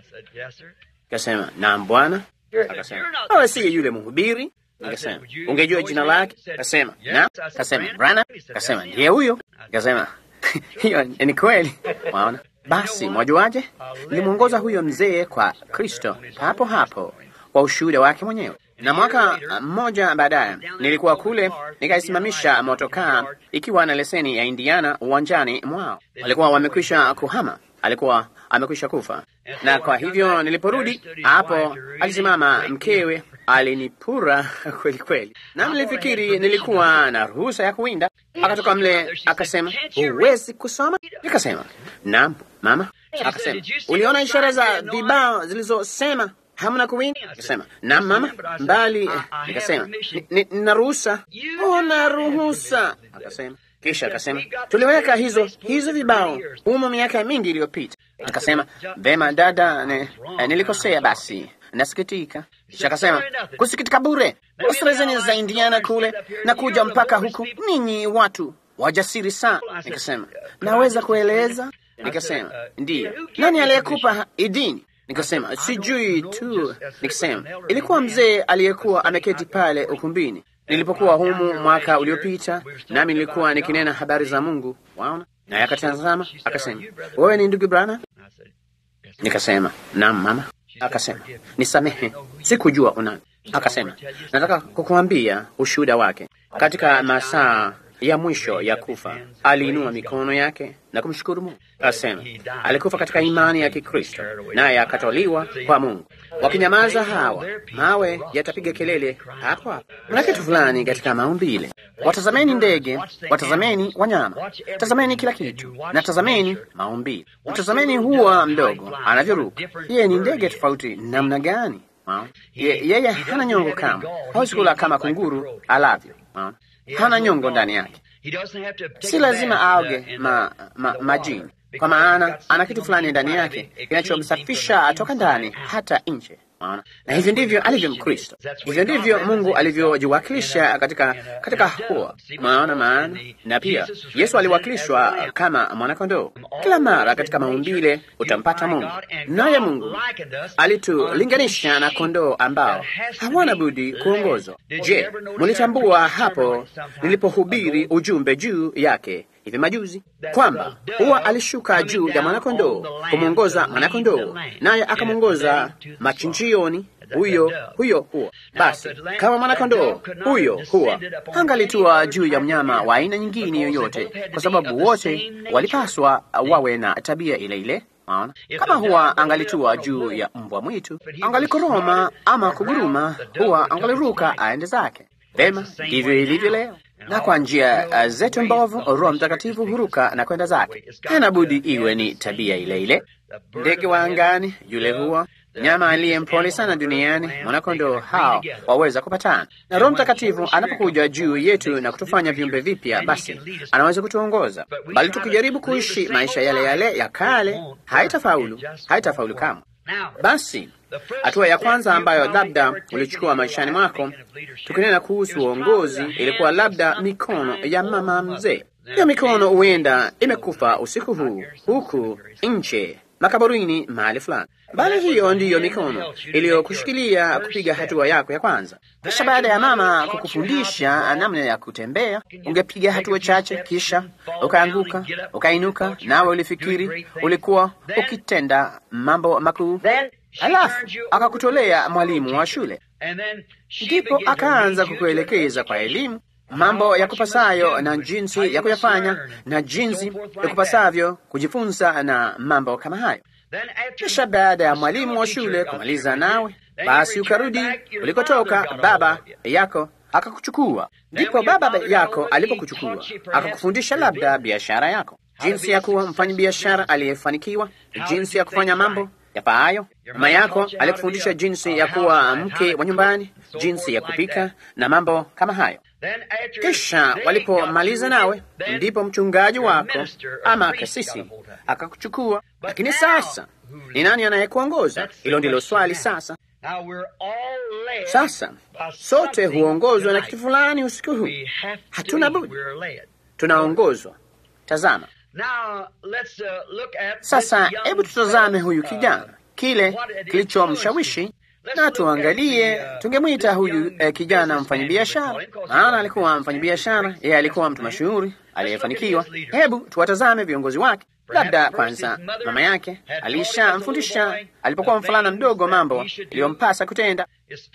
Speaker 1: Kasema naam bwana. Akasema awe si yule mhubiri? Nikasema ungejua jina lake? Kasema na kasema Brana. Kasema ndiye huyo. Kasema hiyo ni kweli. Waona? Basi mwajuaje? Nilimwongoza huyo mzee kwa Kristo hapo hapo kwa ushuhuda wake mwenyewe. Na mwaka mmoja baadaye nilikuwa kule, nikaisimamisha motokaa ikiwa na leseni ya Indiana uwanjani mwao. Walikuwa wamekwisha kuhama, alikuwa amekwisha kufa. Na kwa hivyo niliporudi hapo, alisimama mkewe, alinipura kweli kweli, na nilifikiri nilikuwa na ruhusa ya kuwinda. Akatoka mle akasema, huwezi kusoma? Nikasema naam mama. Akasema uliona ishara za vibao zilizosema hamna kuwinda? Nikasema naam mama, mbali. Nikasema nina ruhusa. Una ruhusa? Akasema kisha akasema tuliweka hizo hizo vibao humo miaka mingi iliyopita. Akasema vema dada, ne, eh, nilikosea basi, nasikitika. Kisha akasema kusikitika bure, usira zenye za Indiana kule na kuja mpaka huku, ninyi watu wajasiri sana. Nikasema naweza kueleza? Nikasema ndiyo. Nani aliyekupa idini? Nikasema sijui tu. Nikasema ilikuwa mzee aliyekuwa ameketi pale ukumbini nilipokuwa humu mwaka uliopita, nami nilikuwa nikinena habari za Mungu. Waona? Na akatazama akasema, wewe ni ndugu Brana? Nikasema naam mama. Akasema nisamehe, sikujua una. Akasema nataka kukuambia ushuhuda wake. Katika masaa ya mwisho ya kufa aliinua mikono yake na kumshukuru Mungu. Akasema alikufa katika imani ya Kikristo, naye akatoliwa kwa Mungu. Wakinyamaza hawa, mawe yatapiga kelele hapo hapo. Kuna kitu fulani katika maumbile. Watazameni ndege, watazameni wanyama, tazameni kila kitu, na tazameni maumbile. Tazameni huwa mdogo anavyoruka. Yeye ni ndege tofauti namna gani? Ye, yeye hana nyongo kama, hawezi kula kama kunguru alavyo. Hana nyongo ndani yake. Si lazima aoge ma, ma, majini, kwa maana ana kitu fulani ndani yake kinachomsafisha toka ndani hata nje. Maana na hivyo ndivyo alivyo Mkristo, hivyo ndivyo Mungu alivyojiwakilisha katika katika huo. Maana maana na pia Yesu aliwakilishwa kama mwanakondoo. Kila mara katika maumbile utampata Mungu, naye Mungu alitulinganisha na kondoo ambao hawana budi kuongozwa. Je, mlitambua hapo nilipohubiri ujumbe juu yake hivi majuzi kwamba huwa alishuka juu ya mwanakondoo kumwongoza mwanakondoo, naye akamwongoza machinjioni huyo huyo huo. Basi kama mwanakondoo huyo huwa angalitua juu ya mnyama wa aina nyingine yoyote, kwa sababu wote walipaswa wawe na tabia ile ile. Maana kama huwa angalitua juu ya mbwa mwitu, angalikoroma ama kuguruma, huwa angaliruka aende zake. Vema, ndivyo ilivyo leo, na kwa njia uh, zetu mbovu Roho Mtakatifu huruka na kwenda zake. Hana budi iwe ni tabia ile ile. Ndege wa angani yule huwa nyama aliye mpole sana duniani, mwanakondoo hao waweza kupatana na Roho Mtakatifu. Anapokuja juu yetu na kutufanya viumbe vipya, basi anaweza kutuongoza, bali tukijaribu kuishi maisha yale yale ya kale, haitafaulu, haitafaulu kamwe. Basi hatua ya kwanza ambayo labda ulichukua maishani mwako, tukinena kuhusu uongozi, ilikuwa labda mikono ya mama mzee. Hiyo mikono huenda imekufa usiku huu huku nje makaburini mahali fulani, bali hiyo ndiyo mikono iliyokushikilia kupiga hatua yako ya kwanza. Kisha baada ya mama kukufundisha namna ya kutembea, ungepiga hatua chache, kisha ukaanguka, ukainuka, nawe ulifikiri ulikuwa ukitenda mambo makuu. Alafu akakutolea mwalimu wa shule, ndipo akaanza kukuelekeza kwa elimu mambo ya kupasayo na jinsi ya kuyafanya na jinsi ya kupasavyo kujifunza na mambo kama hayo. Kisha baada ya mwalimu wa shule kumaliza nawe, basi ukarudi ulikotoka, baba yako akakuchukua. Ndipo baba yako alipokuchukua akakufundisha labda biashara yako, jinsi ya kuwa mfanya biashara aliyefanikiwa, jinsi ya kufanya mambo yapaayo. Mama yako alikufundisha jinsi ya kuwa mke wa nyumbani, jinsi ya kupika na mambo kama hayo. Kisha walipomaliza nawe, ndipo mchungaji wako ama kasisi akakuchukua. Lakini sasa ni nani anayekuongoza? Hilo ndilo swali sasa. Sasa sote huongozwa na kitu fulani usiku huu, hatuna budi, tunaongozwa. Tazama sasa, hebu tutazame huyu kijana, kile kilichomshawishi, na tuangalie, tungemwita huyu eh, kijana mfanyabiashara, maana alikuwa mfanyabiashara, yeye alikuwa mtu mashuhuri aliyefanikiwa. Hebu tuwatazame viongozi wake. Labda kwanza mama yake alishamfundisha alipokuwa mfulana mdogo mambo iliyompasa kutenda.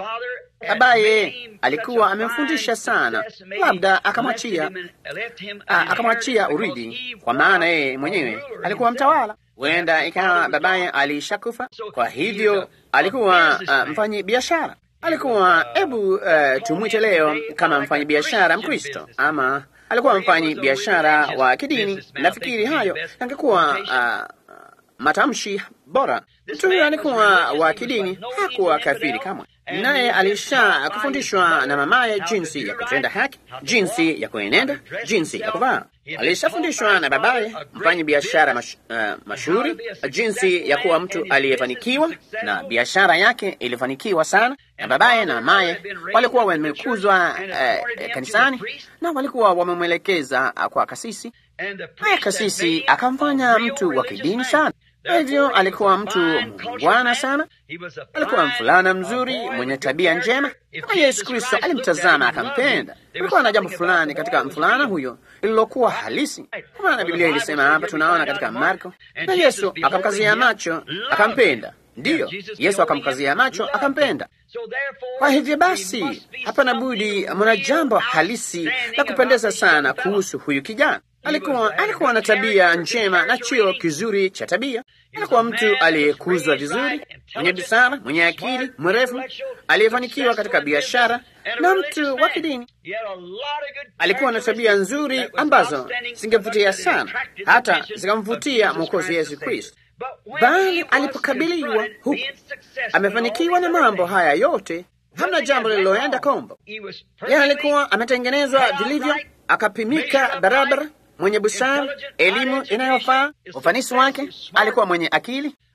Speaker 1: Babaye alikuwa amemfundisha sana, labda akamwachia akamwachia urithi, kwa maana yeye mwenyewe alikuwa mtawala. Huenda ikawa babaye alishakufa, kwa hivyo alikuwa uh, mfanyi biashara. Alikuwa hebu uh, tumwite leo kama mfanyi biashara Mkristo, ama alikuwa mfanyi biashara wa kidini. Nafikiri hayo angekuwa uh, matamshi bora. Mtu huyo alikuwa wa kidini, hakuwa kafiri kamwe, naye alisha kufundishwa na mamaye jinsi ya kutenda haki, jinsi ya kuenenda, jinsi ya kuvaa. Alishafundishwa na babaye, mfanyi biashara mash, uh, mashuhuri, jinsi ya kuwa mtu aliyefanikiwa, na biashara yake ilifanikiwa sana. Na babaye na mamaye walikuwa wamekuzwa uh, kanisani, na walikuwa wamemwelekeza uh, kwa kasisi. Haya, kasisi akamfanya mtu wa kidini sana. Hivyo alikuwa mtu mungwana sana, alikuwa mfulana mzuri mwenye tabia njema. Kama Yesu Kristo alimtazama akampenda, kulikuwa na jambo fulani katika mfulana huyo lililokuwa halisi. Kwa maana Biblia ilisema hapa, tunaona katika Marko, na Yesu akamkazia macho akampenda. Ndiyo, Yesu akamkazia macho akampenda. Kwa hivyo basi, hapana budi mwana jambo halisi la kupendeza sana kuhusu huyu kijana. Alikuwa alikuwa na tabia njema na cheo kizuri cha tabia. Alikuwa mtu aliyekuzwa vizuri, mwenye busara, mwenye akili, mwerevu, aliyefanikiwa katika biashara na mtu wa kidini. Alikuwa na tabia nzuri ambazo zingemvutia sana, hata zikamvutia Mwokozi Yesu Kristo. Bali alipokabiliwa huku amefanikiwa na mambo haya yote, hamna jambo lililoenda kombo. Yeye alikuwa ametengenezwa vilivyo, akapimika barabara, mwenye busara, elimu inayofaa, ufanisi wake, alikuwa mwenye akili,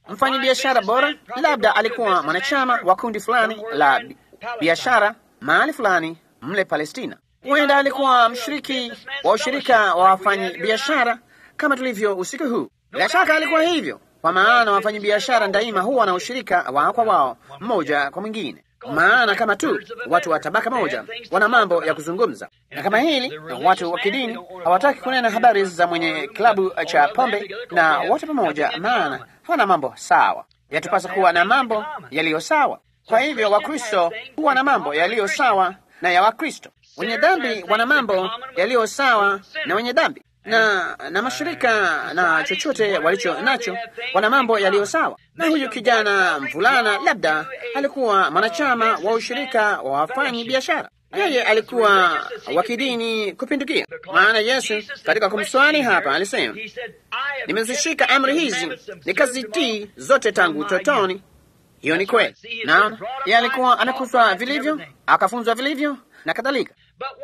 Speaker 1: mfanya biashara bora, labda alikuwa mwanachama wa kundi fulani la biashara mahali fulani mle Palestina. Huenda alikuwa mshiriki wa ushirika wa wafanyi biashara kama tulivyo usiku huu. Bila shaka alikuwa hivyo, kwa maana wafanyi biashara daima huwa na ushirika wao kwa wao, mmoja kwa mwingine. Maana kama tu watu wa tabaka moja wana mambo ya kuzungumza, na kama hili watu wa kidini hawataki kunena habari za mwenye klabu cha pombe na wote pamoja, maana hawana mambo sawa. Yatupasa kuwa na mambo yaliyo sawa. Kwa hivyo Wakristo huwa na mambo yaliyo sawa na ya Wakristo. Wenye dhambi wana mambo yaliyo sawa na wenye dhambi, na na mashirika na chochote walicho nacho wana mambo yaliyo sawa. Na huyu kijana mvulana labda alikuwa mwanachama wa ushirika wa wafanyi biashara. Yeye alikuwa wa kidini kupindukia, maana Yesu katika kumswali hapa alisema, nimezishika amri hizi nikazitii zote tangu utotoni. Hiyo ni kweli. Naona yeye alikuwa anakufa vilivyo, akafunzwa vilivyo na kadhalika.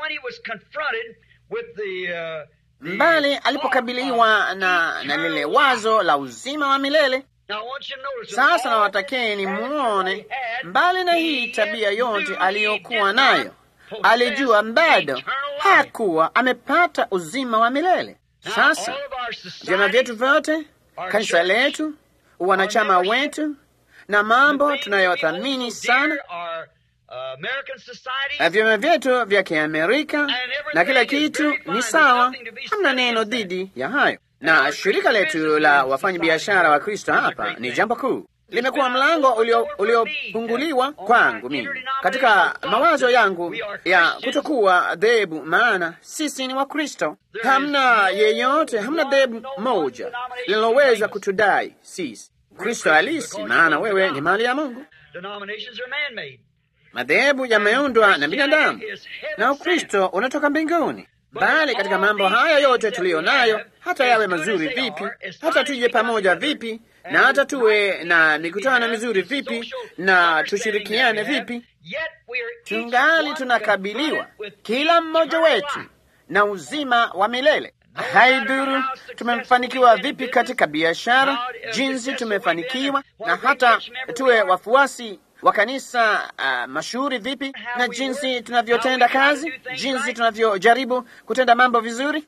Speaker 1: Mbali alipokabiliwa na, na lile wazo la uzima wa milele. Sasa nawatakeni muone, mbali na hii tabia yote aliyokuwa nayo, alijua bado hakuwa amepata uzima wa milele. Sasa vyama vyetu vyote, kanisa letu, wanachama wetu na mambo tunayothamini sana, vyama vyetu vya Kiamerika na kila kitu ni sawa, hamna neno dhidi ya hayo. Na shirika letu la wafanyi biashara wa Kristo hapa ni jambo kuu. Limekuwa mlango uliofunguliwa kwangu mimi katika mawazo yangu ya kutokuwa dhehebu, maana sisi ni Wakristo. Hamna yeyote, hamna dhehebu moja linaloweza kutudai sisi Kristo halisi, maana wewe ni mali ya Mungu. Madhehebu yameundwa na binadamu na Ukristo unatoka mbinguni. Bali katika mambo haya yote tuliyo nayo, hata yawe mazuri vipi, hata tuje pamoja vipi, na hata tuwe na mikutano mizuri vipi, na tushirikiane vipi, tungali tunakabiliwa kila mmoja wetu na uzima wa milele. Haidhuru tumefanikiwa vipi katika biashara, jinsi tumefanikiwa, na hata tuwe wafuasi wa kanisa uh, mashuhuri vipi, na jinsi tunavyotenda kazi, jinsi tunavyojaribu kutenda mambo vizuri.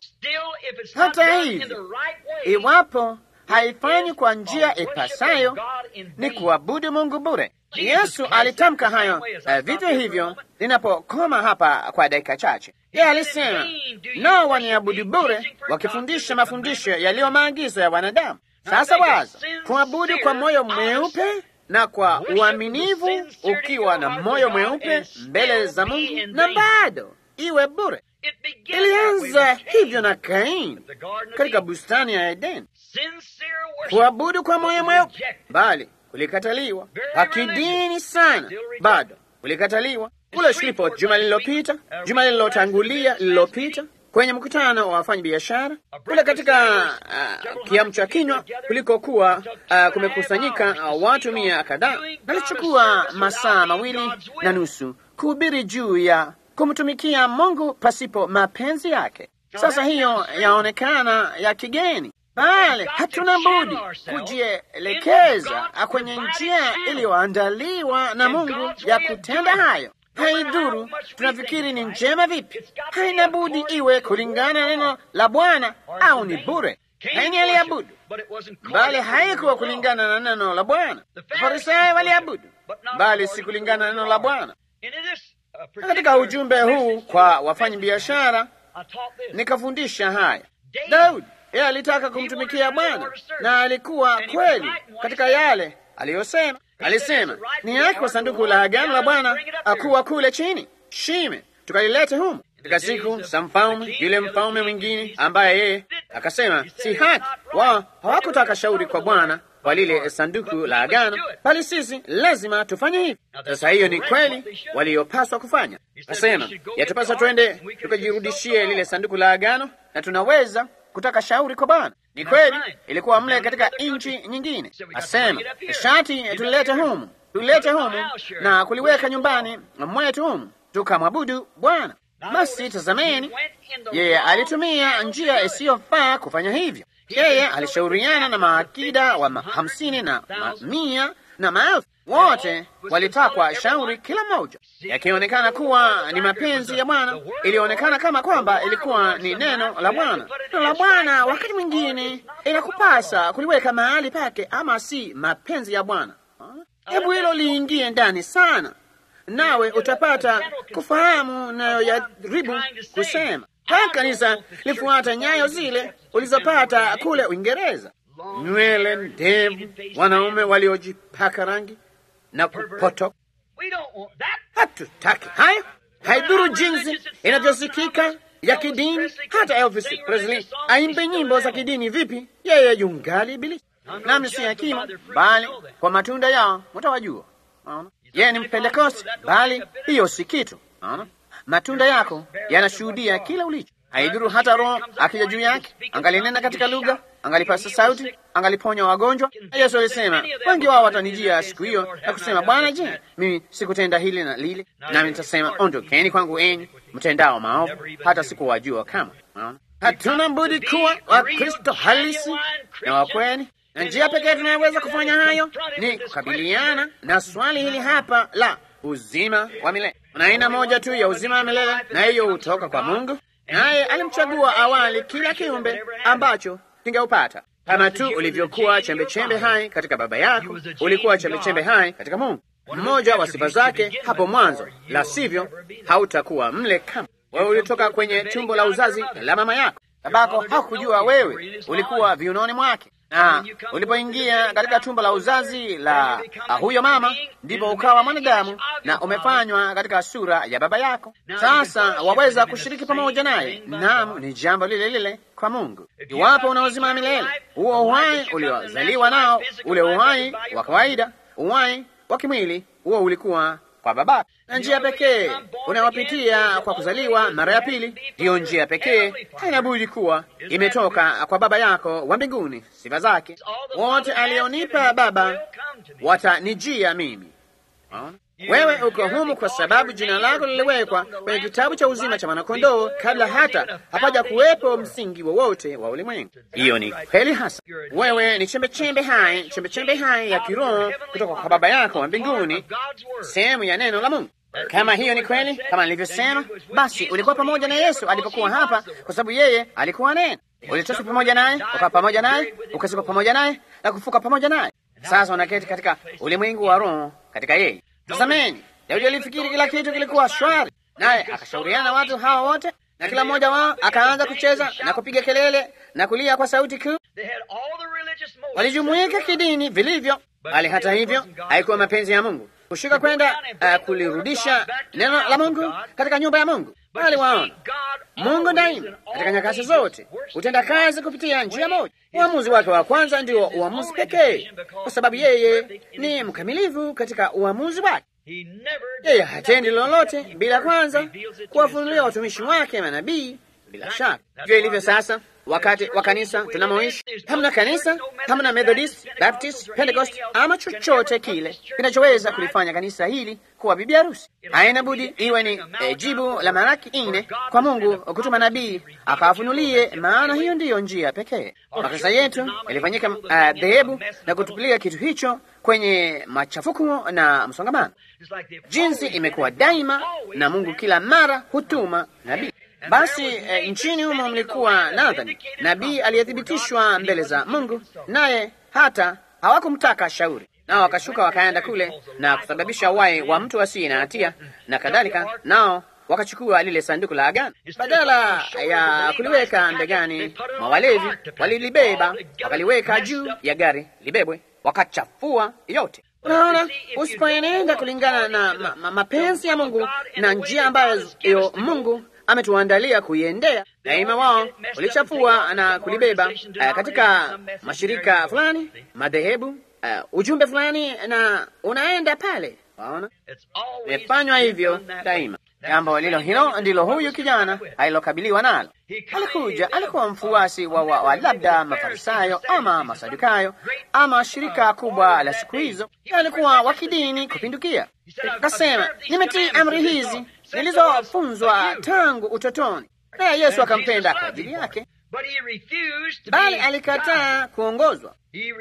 Speaker 1: Hata hivyo, iwapo haifanyi kwa njia ipasayo, ni kuabudu Mungu bure. Yesu alitamka hayo uh, vivyo hivyo ninapokoma hapa kwa dakika chache. Yeye alisema, nao waniabudu bure, wakifundisha mafundisho yaliyo maagizo ya wanadamu. Sasa waza, kuabudu kwa moyo mweupe na kwa uaminifu, ukiwa na moyo mweupe mbele za Mungu, na bado iwe bure. Ilianza hivyo na Kaini katika bustani ya Edeni. Kuabudu kwa moyo mweupe, bali kulikataliwa. Hakidini sana, bado kulikataliwa. Kule Shreveport juma lililopita, juma lililotangulia lililopita, kwenye mkutano wa wafanya biashara kule katika uh, kiamcha kinywa kulikokuwa uh, kumekusanyika uh, watu mia kadhaa, nalichukua masaa mawili na nusu kuhubiri juu ya kumtumikia Mungu pasipo mapenzi yake. Sasa hiyo yaonekana ya kigeni, bali hatuna budi kujielekeza kwenye njia iliyoandaliwa na Mungu ya kutenda hayo. Haidhuru tunafikiri ni njema vipi, haina budi iwe kulingana na neno la Bwana au ni bure. Kaini aliabudu, bali haikuwa kulingana na neno la Bwana. Farisayo waliabudu, bali si kulingana na neno la Bwana. Katika ujumbe huu kwa wafanyi biashara nikafundisha haya. Daudi, yeye alitaka kumtumikia Bwana, na alikuwa kweli katika yale aliyosema. Alisema, ni haki kwa sanduku la agano la Bwana akuwa kule chini Shime, tukalilete humu. Katika siku za mfalme yule mfalme mwingine ambaye yeye akasema si haki, wao hawakutaka shauri kwa Bwana kwa lile sanduku la agano, bali sisi lazima tufanye hivi. Sasa hiyo ni kweli waliyopaswa kufanya. Asema yatupasa twende tukajirudishie lile sanduku la agano, na tunaweza kutaka shauri kwa Bwana. Ni kweli ilikuwa mle katika nchi nyingine. Asema shati tulilete humu, tulilete humu na kuliweka nyumbani mwetu humu, tukamwabudu Bwana. Basi tazameni, yeye alitumia njia isiyofaa kufanya hivyo. Yeye alishauriana na maakida wa ma hamsini na ma mia na maelfu. Wote walitakwa shauri kila mmoja, yakionekana kuwa ni mapenzi ya Bwana. Ilionekana kama kwamba ilikuwa ni neno la Bwana. Neno la Bwana wakati mwingine inakupasa kuliweka mahali pake, ama si mapenzi ya Bwana. Hebu hilo liingie ndani sana, nawe utapata kufahamu nayo yajaribu kusema. Haya kanisa lifuata nyayo zile ulizopata kule Uingereza. Nywele ndevu, wanaume waliojipaka rangi na kupoto. Hatutaki hayo. Haidhuru jinsi inavyosikika ya kidini. Hata Elvis Presley aimbe nyimbo za kidini vipi, yeye yungali ibilisi. Nami si hakimu, bali kwa matunda yao mtawajua. Yeye ni Mpentekoste, bali hiyo si kitu. Matunda yako yanashuhudia kila ulicho. Haidhuru hata Roho akija juu yake, angalinena katika lugha, angalipasa sauti, angaliponya wagonjwa. Yesu alisema, wengi wao watanijia siku hiyo na kusema, Bwana, je, mimi sikutenda hili na lile? Nami nitasema, ondokeni kwangu enyi mtendao maovu, hata sikuwajua kamwe. Hatuna budi kuwa Wakristo halisi na wa kweli, na njia pekee tunayoweza kufanya hayo ni kukabiliana na swali hili hapa la uzima wa milele. Kuna aina moja tu ya uzima wa milele, na hiyo hutoka kwa Mungu. Naye alimchagua awali kila kiumbe ambacho kingeupata. Kama tu ulivyokuwa chembe chembe hai katika baba yako, ulikuwa chembe chembe hai katika Mungu. Mmoja wa sifa zake hapo mwanzo, la sivyo hautakuwa mle kama. Wewe ulitoka kwenye tumbo la uzazi la mama yako. Babako hakujua wewe ulikuwa viunoni mwake, na ulipoingia katika tumbo la uzazi la huyo mama, ndipo ukawa mwanadamu na umefanywa katika sura ya baba yako. Sasa waweza kushiriki pamoja naye. Naam, ni jambo lile lile kwa Mungu. Iwapo una uzima wa milele, huo uhai uliozaliwa nao, ule uhai wa kawaida, uhai wa kimwili, huo ulikuwa kwa baba. Na njia pekee unawapitia kwa kuzaliwa mara ya pili, hiyo njia pekee haina budi kuwa imetoka kwa baba yako wa mbinguni. Sifa zake, wote alionipa Baba watanijia mimi. Wewe uko humu kwa sababu jina lako liliwekwa kwenye kitabu cha uzima cha mwanakondoo kabla hata hapaja kuwepo msingi wowote wa, wa ulimwengu. Hiyo ni kweli hasa. Wewe ni chembe chembe hai, chembe chembe hai ya kiroho kutoka kwa baba yako wa mbinguni, sehemu ya neno la Mungu. Kama hiyo ni kweli, kama nilivyosema, basi ulikuwa pamoja na Yesu alipokuwa hapa, kwa sababu yeye alikuwa neno. Ulitoka pamoja naye, ukawa pamoja naye, ukazikwa pamoja naye na kufuka pamoja naye. Sasa unaketi katika ulimwengu wa roho katika yeye. Tazameni, Daudi alifikiri kila kitu kilikuwa shwari, naye akashauriana na watu hawa wote, na kila mmoja wao akaanza kucheza na kupiga kelele na kulia kwa sauti kuu. Walijumuika kidini vilivyo, bali hata hivyo haikuwa mapenzi ya Mungu kushuka kwenda uh, kulirudisha neno la Mungu katika nyumba ya Mungu. Bali waona Mungu daima katika nyakati zote hutenda kazi kupitia njia moja. Uamuzi wake wa kwanza ndio uamuzi pekee, kwa sababu yeye ni mkamilifu katika uamuzi wake. Yeye hatendi lolote bila kwanza kuwafunulia watumishi wake manabii. Bila shaka ndio ilivyo sasa wakati wa kanisa tunamoishi. Hamna kanisa, hamna Methodist, Baptist, Pentecost ama chochote kile kinachoweza kulifanya kanisa hili kuwa bibi harusi. Haina budi iwe ni e, jibu la Malaki nne kwa Mungu kutuma nabii akawafunulie, maana hiyo ndiyo njia pekee. Makanisa yetu yalifanyika dhehebu uh, na kutupilia kitu hicho kwenye machafuko na msongamano. Jinsi imekuwa daima, na Mungu kila mara hutuma nabii. Basi e, nchini humo mlikuwa Nathani, nabii aliyethibitishwa mbele za Mungu, naye hata hawakumtaka shauri, nao wakashuka wakaenda kule na kusababisha uhai wa mtu asiye na hatia na kadhalika. Nao wakachukua lile sanduku la agano, badala ya kuliweka mbegani mwa walevi, walilibeba wakaliweka juu ya gari libebwe, wakachafua yote. Unaona, usipoenenda kulingana na ma, ma, mapenzi ya Mungu na njia ambayo Mungu ametuandalia kuiendea, daima wao ulichafua na kulibeba uh, katika mashirika fulani, madhehebu, uh, ujumbe fulani, na unaenda pale. Waona, imefanywa hivyo daima. Jambo lilo hilo ndilo huyu kijana alilokabiliwa nalo. Alikuja, alikuwa mfuasi wa, wa, wa labda Mafarisayo ama Masadukayo ama shirika kubwa la siku hizo. Alikuwa wa kidini kupindukia. Akasema, nimetii amri hizi nilizofunzwa tangu utotoni. Naye Yesu akampenda kwa ajili yake. bali alikataa kuongozwa,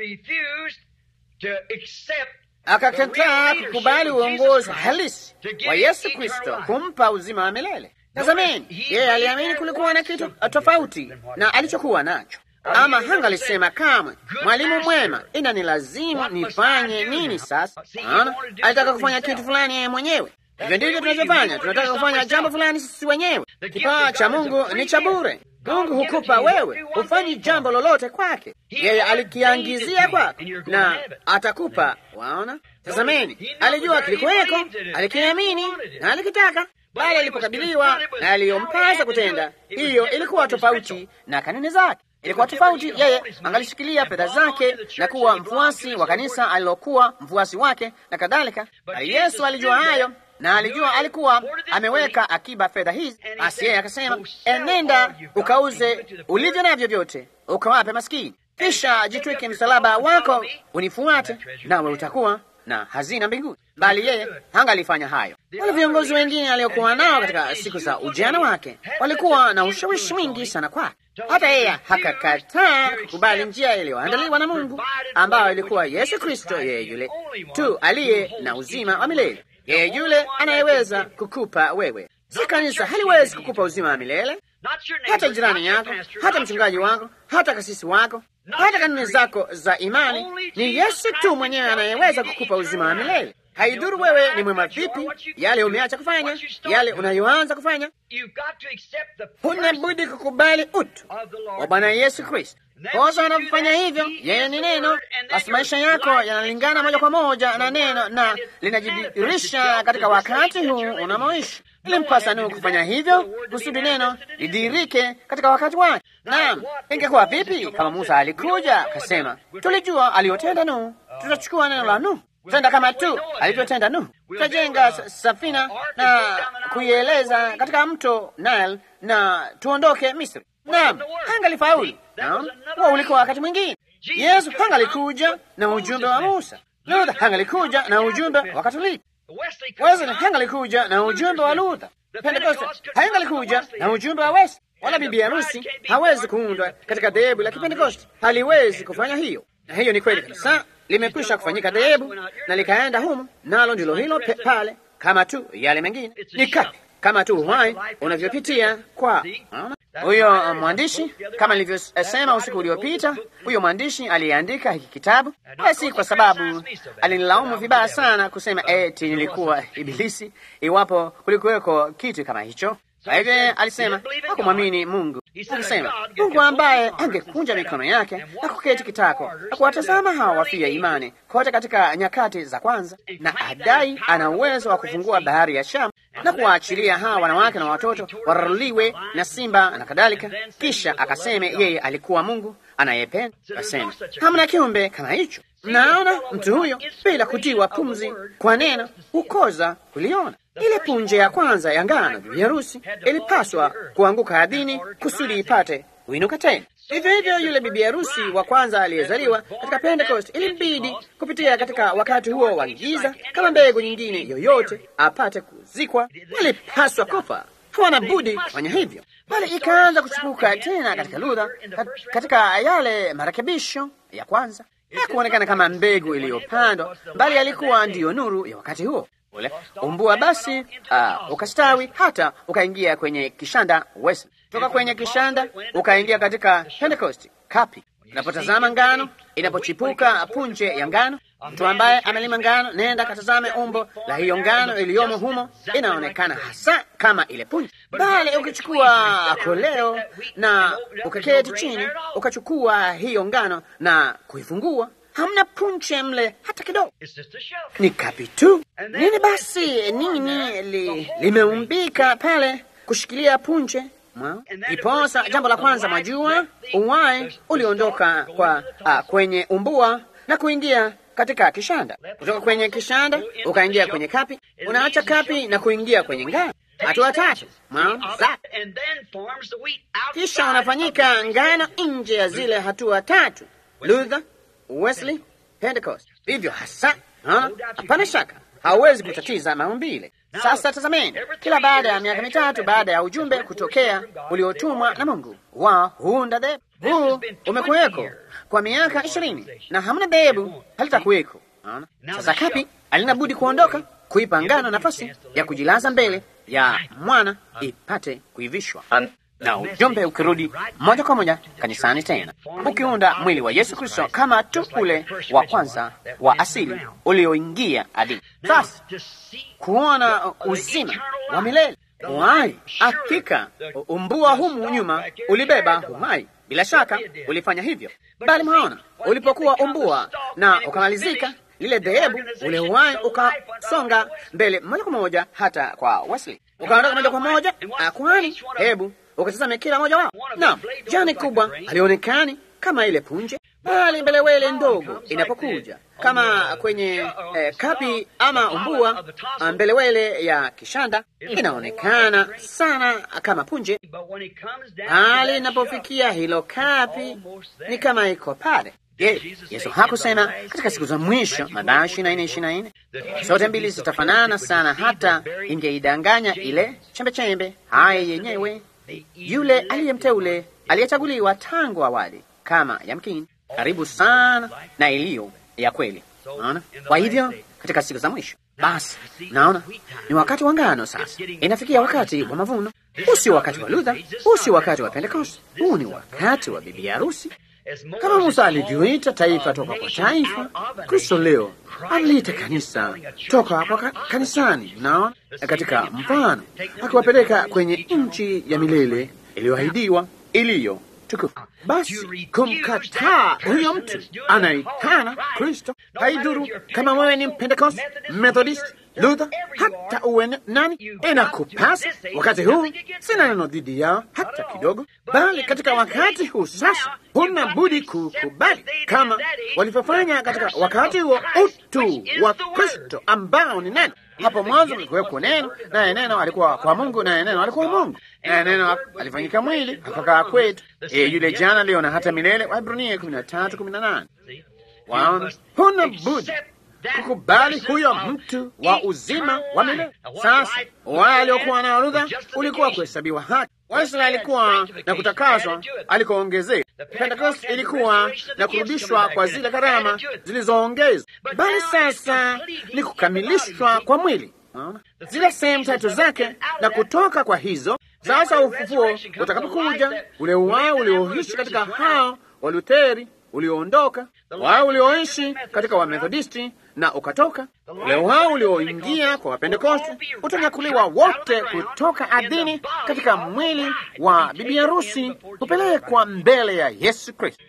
Speaker 1: akakataa kukubali uongozi halisi wa Yesu Kristo kumpa uzima wa milele. Tazameni, yeye aliamini kulikuwa na kitu tofauti na alichokuwa nacho. Ama hangalisema kamwe, mwalimu mwema, ina ni lazima nifanye nini sasa? Ana alitaka kufanya kitu fulani yeye mwenyewe. Hivyo ndivyo tunachofanya. Tunataka kufanya jambo fulani sisi wenyewe. Kipawa cha Mungu ni cha bure. Mungu hukupa wewe, hufanyi jambo lolote kwake. Yeye alikiangizia kwako na atakupa. Waona? Tazameni, alijua kilikuweko, alikiamini na alikitaka, bali alipokabiliwa na aliyompasa kutenda, hiyo ilikuwa tofauti na kanuni zake. Ilikuwa tofauti. Yeye angalishikilia fedha zake na kuwa mfuasi wa kanisa alilokuwa mfuasi wake na kadhalika. Yesu alijua hayo na alijua alikuwa ameweka akiba fedha hizi. Basi yeye akasema, enenda ukauze ulivyo navyo vyote ukawape maskini, kisha jitwike msalaba wako unifuate, nawe utakuwa na hazina mbinguni. Bali yeye hangalifanya hayo. Wale viongozi wengine aliokuwa nao katika siku za ujana wake walikuwa na ushawishi mwingi sana kwake. Hata yeye hakakataa kukubali njia iliyoandaliwa na Mungu, ambayo ilikuwa Yesu Kristo, yeye yule tu aliye na uzima wa milele. Yeye yule anayeweza kukupa wewe. Si kanisa haliwezi kukupa uzima wa milele, hata jirani yako, hata mchungaji wako, hata kasisi wako, hata kanuni zako za imani. Ni Yesu tu mwenyewe anayeweza kukupa uzima wa milele. Haidhuru wewe ni mwema vipi, yale umeacha kufanya, yale unayoanza kufanya, huna budi kukubali utu wa Bwana Yesu Kristo. Kosa unapofanya hivyo, yeye ni neno, basi maisha yako yanalingana moja kwa moja na neno na linajidhihirisha katika wakati huu unamoishi. Ilimpasa Nuhu kufanya hivyo kusudi neno lidhihirike katika wakati wake. Naam, ingekuwa vipi kama Musa alikuja akasema, tulijua aliyotenda Nuhu, tutachukua neno la Nuhu, tenda kama tu alivyotenda Nuhu, tutajenga safina na kuieleza katika mto Nile na tuondoke Misri. Naam, hangalifaulu. Naam, huo ulikuwa wakati mwingine. Yesu hangalikuja na ujumbe wa Musa. Luther hangalikuja na ujumbe wa Katoliki. Wesley hangalikuja na ujumbe wa Luther. Pentekoste hangalikuja na ujumbe wa Wesley. Wala bibi harusi hawezi kuundwa katika dhehebu la Kipentekoste, haliwezi kufanya hiyo. Na hiyo ni kweli kabisa. Limekwisha kufanyika dhehebu na likaenda humo, nalo ndilo hilo pale, kama tu yale mengine. Ni kapi kama tu uhai unavyopitia kwa huyo mwandishi. Kama nilivyosema usiku uliopita, huyo mwandishi aliandika hiki kitabu, basi kwa sababu alinilaumu vibaya sana kusema eti nilikuwa ibilisi iwapo kulikuweko kitu kama hicho. Kwa hivyo alisema hakumwamini Mungu. Alisema Mungu ambaye angekunja mikono yake na kuketi kitako na kuwatazama hawa wafia imani kote katika nyakati za kwanza, na adai ana uwezo wa kufungua bahari ya Shamu na kuwaachilia hawa wanawake na watoto wararuliwe na simba na kadhalika. Kisha akaseme yeye alikuwa Mungu anayependa. Akasema hamna kiumbe kama hicho. Mnaona, mtu huyo bila kutiwa pumzi kwa neno hukoza kuliona. Ile punje ya kwanza ya ngano bibi harusi ilipaswa kuanguka ardhini kusudi ipate kuinuka tena. Hivyo hivyo yule bibi harusi wa kwanza aliyezaliwa katika Pentecost ilimbidi kupitia katika wakati huo wa giza kama mbegu nyingine yoyote apate kuzikwa. Walipaswa kufa, hawana budi kufanya hivyo. Bali ikaanza kuchipuka tena katika Luther, katika yale marekebisho ya kwanza. Hakuonekana kama mbegu iliyopandwa, bali alikuwa ndiyo nuru ya wakati huo. Ule umbua basi uh, ukastawi hata ukaingia kwenye kishanda Wesley. Toka kwenye kishanda ukaingia katika Pentecost. Kapi unapotazama ngano inapochipuka, punje ya ngano, mtu ambaye amelima ngano, nenda katazame umbo la hiyo ngano iliyomo humo, inaonekana hasa kama ile punje. Bali ukichukua koleo na ukaketi chini ukachukua hiyo ngano na kuifungua, hamna punje mle hata kidogo, ni kapi tu. Nini basi nini li, limeumbika pale kushikilia punje? Iposa jambo la kwanza, majua uwai uliondoka kwa uh, kwenye umbua na kuingia katika kishanda. Kutoka kwenye kishanda ukaingia kwenye kapi, unaacha kapi na kuingia kwenye ngano. Hatua tatu, kisha unafanyika ngano nje ya zile hatua tatu. Luther, Wesley, Pentecost. Hivyo hasa, hapana shaka hauwezi kutatiza maumbile. Sasa tazameni, kila baada ya miaka mitatu baada ya ujumbe kutokea uliotumwa na Mungu wa huunda dhehebu, huu umekuweko kwa miaka ishirini na hamna dhehebu halitakuweko. Sasa Kapi alina budi kuondoka, kuipa ngano nafasi ya kujilaza mbele ya mwana ipate kuivishwa, na ujumbe ukirudi moja kwa moja kanisani tena, ukiunda mwili wa Yesu Kristo kama tu ule wa kwanza wa asili ulioingia adini. Sasa kuona uzima wa milele, uhai. Hakika umbua humu nyuma ulibeba uhai, bila shaka ulifanya hivyo, bali mwaona, ulipokuwa umbua na ukamalizika lile dhehebu, ule uhai ukasonga mbele moja kwa moja hata kwa Wesley, ukaondoka moja kwa moja kwani hebu ukatazame kila moja wao. Naam, jani kubwa halionekani kama ile punje, bali mbelewele ndogo inapokuja kama kwenye eh, Kapi ama umbua, mbelewele ya kishanda inaonekana sana kama punje, bali inapofikia hilo Kapi ni kama iko pale. Je, Yesu hakusema katika siku za mwisho, Mathayo ishirini na nne ishirini na nne, zote mbili zitafanana sana hata ingeidanganya ile chembe chembe hai yenyewe, yule aliyemteule aliyechaguliwa tangu awali kama yamkini karibu sana na iliyo ya kweli. Naona, kwa hivyo katika siku za mwisho, basi naona ni wakati wa ngano sasa. Inafikia wakati wa mavuno. Huu si wakati wa Luther, huu si wakati wa Pentecost, huu ni wakati wa bibi harusi. Kama Musa alivyoita taifa toka kwa taifa, Kristo leo aliita kanisa toka kwa ka kanisani. Naona katika mfano akiwapeleka kwenye nchi ya milele iliyoahidiwa, iliyo tukufu. Basi kumkataa huyo mtu anaitana Kristo, haidhuru kama wewe ni Pentecost, Methodist, Luther, hata uwe nani, inakupasa wakati huu. Sina neno dhidi yao hata kidogo, bali katika wakati huu sasa huna budi kukubali kama walivyofanya katika wakati huo utu wa Kristo ambao ni neno. Hapo mwanzo kulikuwa neno, naye neno alikuwa kwa Mungu, naye neno alikuwa Mungu, naye neno alifanyika mwili akakaa kwetu. E, yule jana leo na hata milele, Waebrania kumi na tatu kumi na nane. Waona, huna budi kukubali huyo mtu wa uzima wa milele. Sasa wale waliokuwa na Luther ulikuwa kuhesabiwa haki, Wesley alikuwa na kutakaswa alikoongezea, Pentecost ilikuwa na kurudishwa kwa zile karama zilizoongezwa, bali sasa ni kukamilishwa kwa mwili, zile sehemu tatu zake, na kutoka kwa hizo sasa ufufuo utakapokuja, ule uhai ulioishi katika hao wa Lutheri ulioondoka, wao ulioishi katika Wamethodisti na ukatoka, ule uhai ulioingia kwa Wapentekoste utanyakuliwa wote kutoka ardhini katika mwili wa bibi harusi kupelekwa mbele ya Yesu Kristo.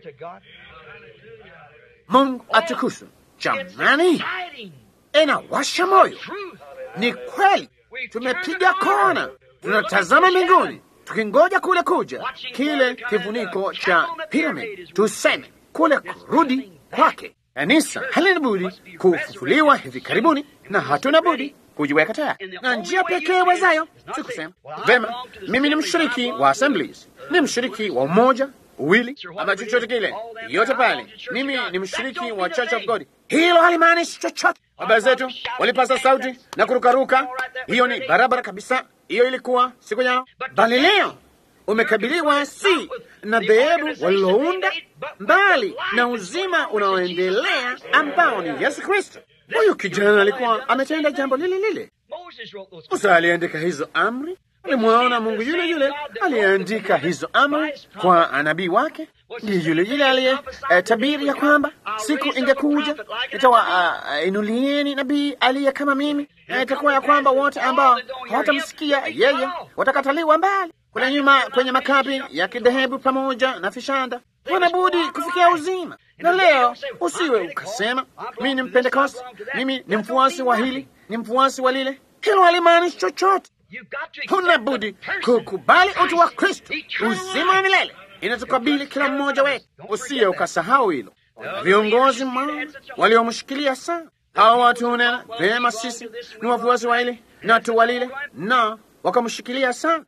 Speaker 1: Mungu atukuzwe. Jamani, inawasha moyo. Ni kweli, tumepiga kona, tunatazama mbinguni tukingoja kule kuja kile kifuniko cha piramidi, tuseme kule kurudi kwake. Kanisa halina budi kufufuliwa hivi karibuni, na hatuna budi kujiweka tayari, na njia pekee wezayo si kusema vema, mimi ni mshiriki wa Assemblies, ni mshiriki wa umoja uwili ama chochote kile yote pale, mimi ni mshiriki wa Church of God. Hilo halimaanishi chochote. Baba zetu walipasa sauti na kurukaruka, hiyo ni barabara kabisa, hiyo ilikuwa siku yao. Bali leo umekabiliwa si na dhehebu walilounda, mbali na uzima unaoendelea ambao ni Yesu Kristo. Huyu kijana alikuwa ametenda jambo lile lile. Musa aliandika hizo amri, alimwona Mungu yule yule aliandika hizo amri kwa nabii wake, ndiye yule yule aliye eh, tabiri ya kwamba siku ingekuja nitawainulieni uh, nabii aliye kama mimi, na itakuwa ya kwamba wote ambao hawatamsikia yeye watakataliwa mbali kule nyuma kwenye makapi ya kidhehebu pamoja na vishanda. Wanabudi kufikia uzima. Na leo usiwe ukasema mimi ni Pentecost, mimi ni mfuasi wa hili, ni mfuasi wa lile. Hilo halimaanishi chochote. Huna budi kukubali utu wa Kristo, uzima wa milele inatukabili kila mmoja wetu. Usiye ukasahau hilo. Viongozi mmoja waliomshikilia sana hawa watu, unena vema, sisi ni wafuasi wa hili na tu walile, na wakamshikilia sana.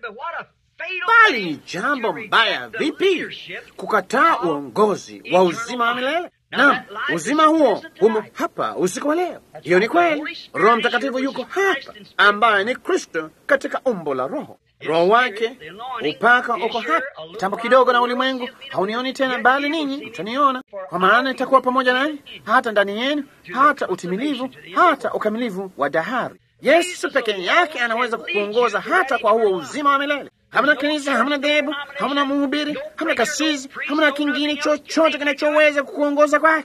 Speaker 1: Bali ni jambo mbaya vipi kukataa uongozi wa uzima wa milele. Naam, uzima huo humo hapa usiku wa leo. Hiyo ni kweli. Roho Mtakatifu yuko hapa, ambaye ni Kristo katika umbo la Roho. Roho wake upaka uko hapa. Kitambo kidogo na ulimwengu haunioni tena, bali ninyi mtaniona, kwa maana itakuwa pamoja nanyi hata ndani yenu, hata utimilivu, hata ukamilivu wa dahari. Yesu peke yake anaweza kukuongoza hata kwa huo uzima wa milele. Hamna kanisa, hamna dhehebu, hamna mhubiri, hamna kasisi, hamna kingine chochote kinachoweza kukuongoza kwake.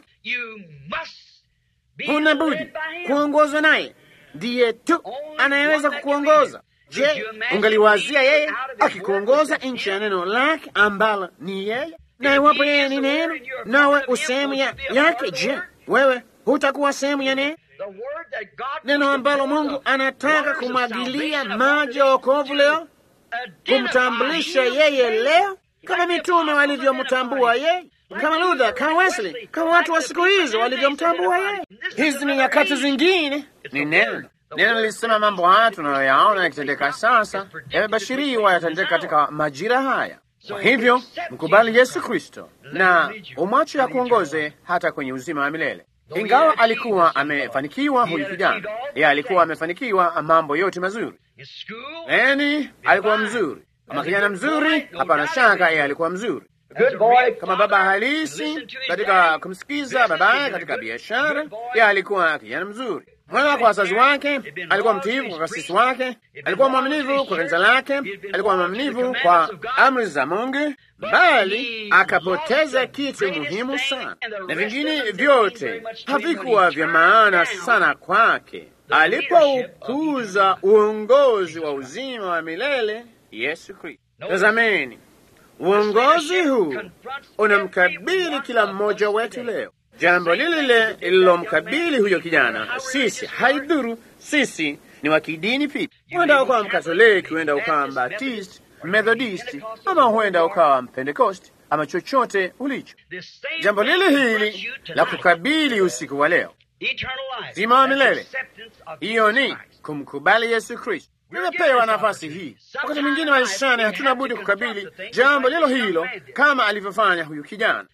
Speaker 1: Huna budi kuongozwa naye. Ndiye tu anayeweza kukuongoza. Je, ungaliwazia yeye akikuongoza nchi ya neno lake ambalo ni yeye? Na iwapo yeye ni neno, nawe usehemu ya, yake, je, wewe hutakuwa sehemu ya neno? Neno ambalo Mungu anataka kumwagilia maji ya wokovu leo, kumtambulisha yeye leo, kama mitume walivyomtambua yeye, kama Luther, kama Wesley, kama watu wa siku hizo walivyomtambua yeye. Hizi ni nyakati zingine, ni neno. Neno lilisema mambo haya tunayoyaona yakitendeka sasa, yamebashiriwa yatendeka katika majira haya. Kwa hivyo mkubali Yesu Kristo na umwache ya kuongoze hata kwenye uzima wa milele. Ingawa alikuwa amefanikiwa, huyu kijana, yeye alikuwa amefanikiwa mambo yote mazuri. Yaani alikuwa mzuri kama kijana mzuri, hapana shaka yeye alikuwa mzuri kama baba halisi katika kumsikiza babaye katika biashara. Yeye alikuwa kijana mzuri mwema kwa wazazi wake, alikuwa mtiifu kwa kasisi wake, alikuwa mwaminifu kwa kanisa lake, alikuwa mwaminifu kwa amri za Mungu, bali akapoteza kitu muhimu sana, na vingine vyote havikuwa vya maana sana kwake alipoukuza uongozi wa uzima wa milele Yesu Kristo. Tazameni, uongozi huu unamkabili kila mmoja wetu leo. Jambo lile lile lililomkabili huyo kijana sisi, haidhuru sisi ni wa kidini pipi. Huenda ukawa Mkatoliki, huenda ukawa Mbaptisti, Methodisti, ama huenda ukawa Mpentekosti, ama chochote ulicho. Jambo lile hili la kukabili usiku wa leo, uzima wa milele, hiyo ni kumkubali Yesu Kristo. Nimepewa nafasi hii. Wakati mwingine maishani hatuna budi kukabili jambo lilo hilo kama alivyofanya huyu kijana,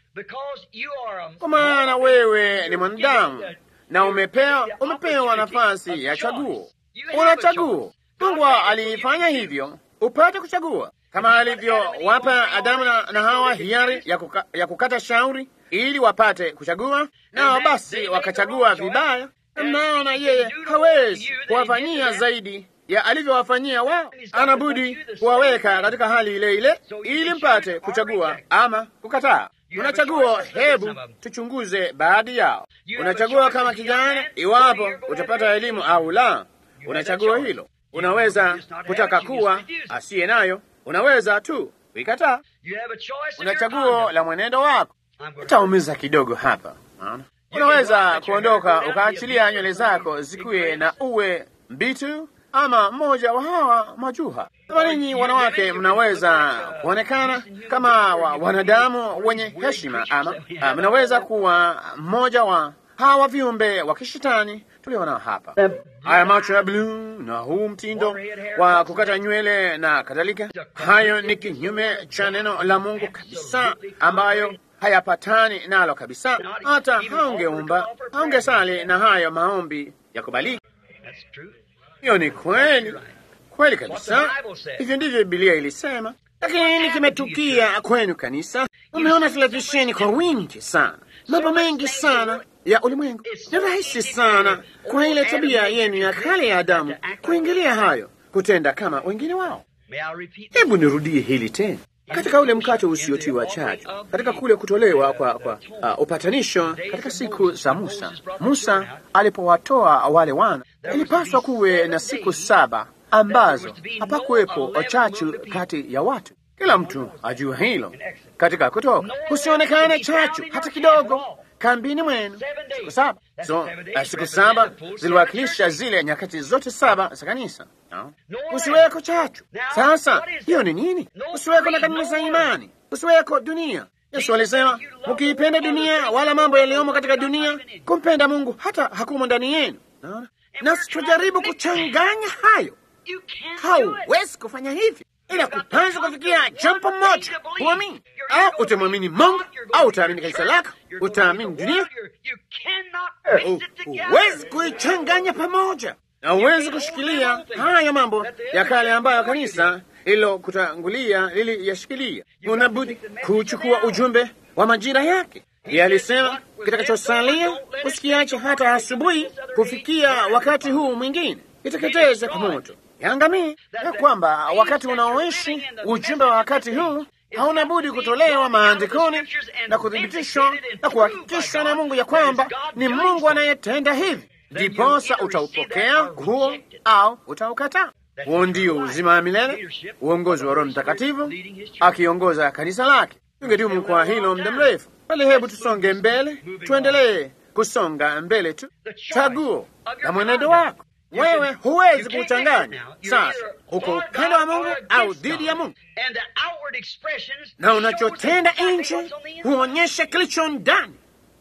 Speaker 1: kwa maana wewe ni mwanadamu na umepewa umepewa nafasi ya chaguo. Una chaguo. Mungu alifanya hivyo upate kuchagua, kama alivyowapa Adamu na, na Hawa hiari ya, kuka, ya kukata shauri ili wapate kuchagua, nao basi wakachagua vibaya. Naona yeye hawezi kuwafanyia zaidi ya alivyowafanyia wao. Anabudi kuwaweka katika hali ile ile ili mpate kuchagua ama kukataa. Unachagua, hebu tuchunguze baadhi yao. Unachagua kama kijana, iwapo utapata elimu au la. Unachagua hilo. Unaweza kutaka kuwa asiye nayo, unaweza tu kuikataa. Unachagua la mwenendo wako. Utaumiza kidogo hapa. Unaweza kuondoka ukaachilia nywele zako zikuwe na uwe mbitu, ama mmoja wa hawa majuha. Kama ninyi wanawake mnaweza kuonekana kama wa, wanadamu wenye heshima, ama a, mnaweza kuwa mmoja wa hawa viumbe wa kishetani tuliona hapa. Haya macho ya bluu na huu mtindo wa kukata nywele na kadhalika, hayo ni kinyume cha neno la Mungu kabisa, ambayo hayapatani nalo kabisa. Hata haungeomba, haungesali na hayo maombi ya kubaliki. Hiyo ni kweli kweli kabisa. Hivyo ndivyo Biblia ilisema. Lakini kimetukia kwenu kanisa, umeona televisheni kwa wingi sana, mambo mengi sana ya ulimwengu. Ni rahisi sana kwa ile tabia yenu ya kale ya Adamu kuingilia hayo, kutenda kama wengine wao. Hebu nirudie hili tena. Katika ule mkate usiotiwa chachu, katika kule kutolewa kwa, kwa uh, upatanisho katika siku za Musa, Musa alipowatoa wale wana, ilipaswa kuwe na siku saba ambazo hapakuwepo chachu kati ya watu. Kila mtu ajua hilo. Katika Kutoka, usionekane chachu hata kidogo kambini mwenu siku saba. So uh, siku saba ziliwakilisha zile nyakati zote saba za kanisa. No. Usiweko chachu. Sasa hiyo ni nini? Usiweko na kanuni za imani, usiweko dunia. Yesu alisema, mkiipenda dunia wala mambo yaliyomo katika dunia, kumpenda Mungu hata hakumo ndani yenu. No. Na tujaribu kuchanganya hayo. Hauwezi kufanya hivyo, ila kupaswa kufikia jambo moja, kuamini. au utamwamini Mungu au utaamini kanisa lako, utaamini dunia. Huwezi kuichanganya pamoja, na huwezi kushikilia haya mambo ya kale ambayo kanisa ilo kutangulia lili yashikilia. Unabudi kuchukua ujumbe wa majira yake. Yeye alisema kitakachosalia usikiache hata asubuhi kufikia wakati huu mwingine, iteketeze kwa moto, yangamie. Na kwamba wakati unaoishi ujumbe wa wakati huu hauna budi kutolewa maandikoni na kuthibitishwa na kuhakikishwa na Mungu ya kwamba ni Mungu anayetenda hivi, ndiposa utaupokea huo au utaukataa. Huo ndio uzima wa milele, uongozi wa Roho Mtakatifu akiongoza kanisa lake. Tungedumu kwa hilo muda mrefu, bali hebu tusonge mbele, tuendelee kusonga mbele tu. Chaguo la mwenendo wako wewe, huwezi kuchanganya. Sasa uko upande wa Mungu au dhidi ya Mungu, na unachotenda nje huonyesha kilicho ndani.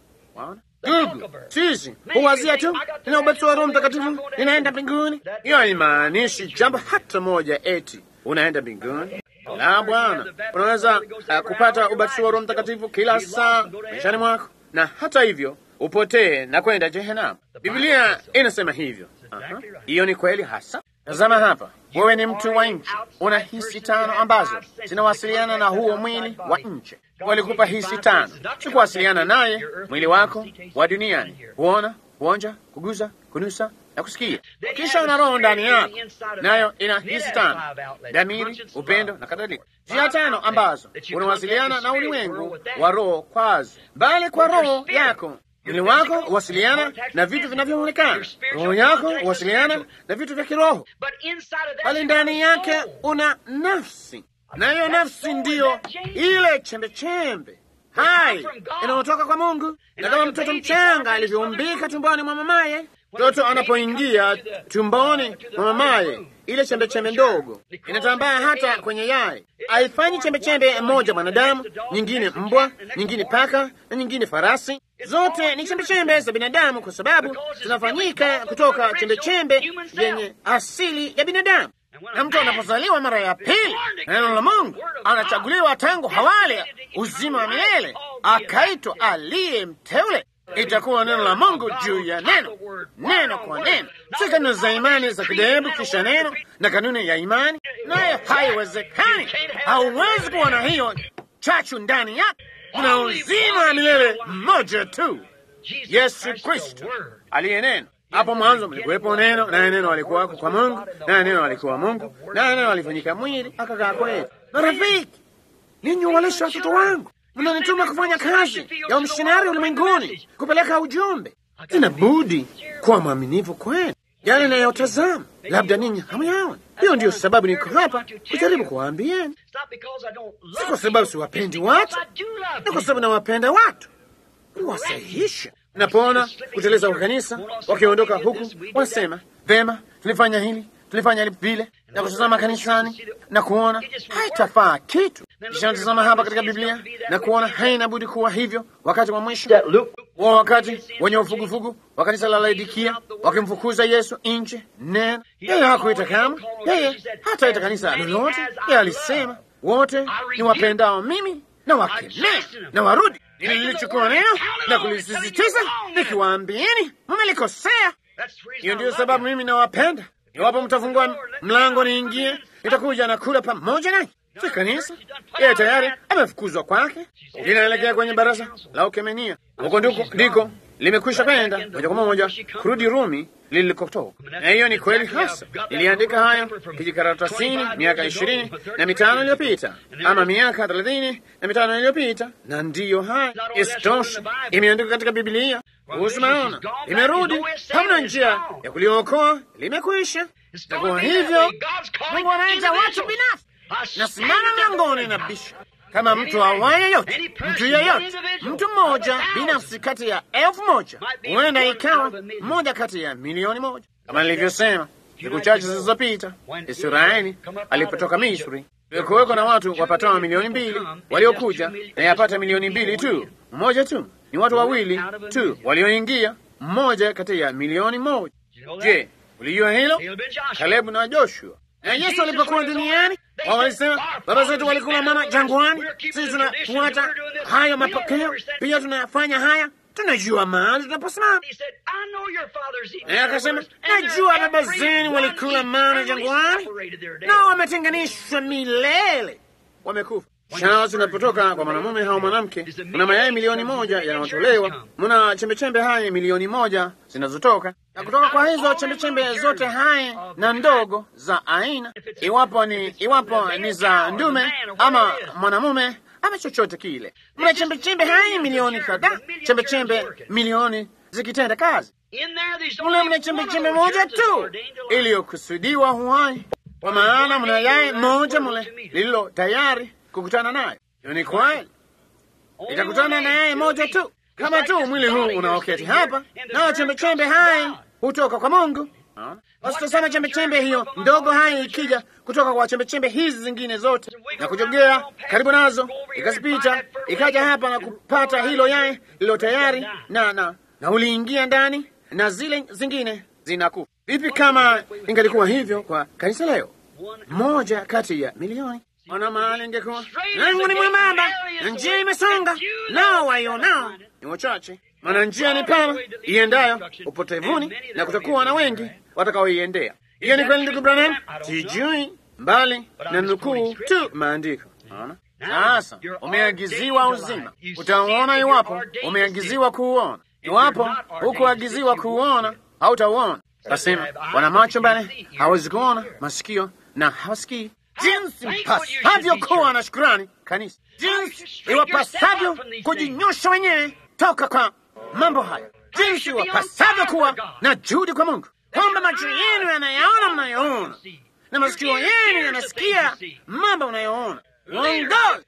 Speaker 1: Ndugu, sisi huwazia tu nina ubatizo wa Roho Mtakatifu, ninaenda mbinguni. Hiyo haimaanishi jambo hata moja eti unaenda mbinguni. La, Bwana, unaweza uh, kupata ubatizo wa Roho Mtakatifu kila saa maishani mwako, na hata hivyo upotee na kwenda jehanamu. Biblia inasema hivyo. Hiyo ni kweli hasa. Tazama hapa, wewe ni mtu wa nje, una hisi tano ambazo zinawasiliana na huo mwili wa nje. Walikupa hisi tano, si kuwasiliana naye mwili wako wa duniani: kuona, kuonja, kuguza, kunusa na kusikia. Kisha una roho ndani yako, nayo ina hisi tano: dhamiri, upendo na kadhalika. Njia tano ambazo unawasiliana na ulimwengu wa roho kwazo, bali kwa roho yako. Mwili wako huwasiliana na vitu vinavyoonekana, roho yako huwasiliana na vitu vya kiroho, bali ndani yake una nafsi, nayo nafsi ndiyo ile chembe chembe hai inayotoka kwa Mungu. Na kama mtoto mchanga alivyoumbika tumboni mwa mamaye, mtoto anapoingia tumboni mwa mamaye, ile chembe chembe ndogo inatambaa hata kwenye yai. Haifanyi chembe chembe moja mwanadamu, nyingine mbwa, nyingine paka na nyingine farasi. Zote ni chembe chembe za binadamu, kwa sababu zinafanyika kutoka chembe chembe yenye asili ya binadamu. Na mtu anapozaliwa mara ya pili, neno la Mungu, anachaguliwa tangu hawali uzima wa milele, akaitwa aliye mteule. Itakuwa neno la Mungu juu ya neno, neno kwa neno, si kanuni za imani za kidhehebu kisha neno na kanuni ya imani. Naye haiwezekani, hauwezi kuwa na hiyo chachu ndani yako. Kuna uzima wa milele mmoja tu, Yesu Kristo aliye neno. Hapo mwanzo mlikuwepo neno, naye neno alikuwa kwa Mungu, naye neno alikuwa Mungu, naye neno alifanyika mwili akakaa kwetu. Marafiki, ninyi walisha watoto wangu, mnanituma kufanya kazi ya umishinari ulimwenguni, kupeleka ujumbe. Sina budi kuwa mwaminifu kwenu. Yale ninayotazama labda ninyi hamyaona. Hiyo ndiyo sababu niko hapa kujaribu kuwaambieni. Si kwa sababu siwapendi watu, ni kwa sababu nawapenda watu, kuwasahihisha. Napoona kuteleza kwa kanisa, wakiondoka huku wasema, vema, tulifanya hili, tulifanya vile, na kutazama kanisani na kuona haitafaa kitu. Kisha natazama hapa katika Biblia na kuona haina budi kuwa hivyo wakati wa mwisho, wa wakati wenye ufugufugu wa kanisa la Laodikia, wakimfukuza Yesu nje. Neno yeye hakuita kama yeye hataita kanisa lolote. Yeye alisema wote ni wapendao mimi na wakemea na warudi. Nilichukua neno na kulisisitiza nikiwaambieni mmelikosea. Hiyo ndiyo sababu mimi nawapenda. Iwapo mtafungua mlango niingie, nitakuja na kula pamoja naye. Si kanisa, yeye tayari amefukuzwa kwake, linaelekea kwenye baraza la Ukemenia. Huko ndiko limekwisha kwenda moja kwa moja kurudi Rumi lilikotoka. Na hiyo ni kweli hasa. Niliandika haya kijikaratasini miaka ishirini na mitano iliyopita, ama miaka thelathini na mitano iliyopita, na ndiyo haya. Isitoshe, imeandikwa katika Biblia kuhusu maona, imerudi, hamna njia ya kuliokoa, limekwisha. Itakuwa hivyo. Mungu anaita watu binafsi. Nasimama mlangoni na bisha. Kama mtu awaye yote, mtu yeyote, mtu mmoja binafsi kati ya elfu moja, huenda ikawa mmoja kati ya milioni moja. Kama nilivyosema siku chache zilizopita, Israeli alipotoka Misri, kulikuweko na watu wapatao milioni mbili waliokuja, na yapata milioni mbili tu, mmoja tu, ni watu wawili tu walioingia, mmoja kati ya milioni moja. Je, ulijua hilo? Kalebu na Joshua
Speaker 2: Na Yesu alipokuwa duniani, wao walisema baba zetu walikula mana jangwani, sisi tunafuata hayo mapokeo, pia tunafanya haya, tunajua mahali tunaposimama. Na akasema, najua baba zenu walikula mana jangwani, na wametenganishwa milele, wamekufa. Shao zinapotoka kwa mwanamume au mwanamke, mna mayai milioni moja yanayotolewa, mna chembechembe hai milioni moja zinazotoka, na kutoka kwa hizo chembechembe zote hai na ndogo za aina, iwapo ni iwapo ni za ndume ama mwanamume ama chochote kile, mna chembechembe hai milioni kadhaa, chembechembe milioni zikitenda kazi. Mna mna chembechembe moja tu iliyokusudiwa uhai, kwa maana mna yai moja mle lililo tayari kukutana naye. Hiyo ni kweli, itakutana na yeye moja tu, kama tu mwili huu unaoketi hapa, nao chembechembe hai hutoka kwa Mungu. Wasitazama chembechembe hiyo ndogo hai ikija kutoka kwa chembechembe hizi zingine zote na kujogea karibu nazo, ikazipita ikaja hapa na kupata hilo yai lilo tayari, na na na uliingia ndani, na zile zingine zinakufa. Vipi kama ingalikuwa hivyo kwa kanisa leo? Moja kati ya milioni. Ona mahali ingekuwa langu ni mwembamba na njia imesonga, nao waionao ni wachache. Maana njia ni pana iendayo upotevuni, na kutakuwa na wengi watakaoiendea. Hiyo ni kweli, ndugu Branham, sijui mbali na nukuu tu maandiko. Ona sasa, umeagiziwa uzima, utauona iwapo umeagiziwa kuuona. Iwapo hukuagiziwa kuuona, hautauona. Kasema wana macho bali hawezi kuona, masikio na hawasikii. Jinsi mpasavyo kuwa na shukrani kanisa, jinsi iwapasavyo kujinyosha wenyewe toka kwa mambo haya, jinsi iwapasavyo kuwa na juhudi kwa Mungu, kwamba macho yenu yanayaona mnayoona na masikio yenu yanasikia mambo mnayoona. Uongozi,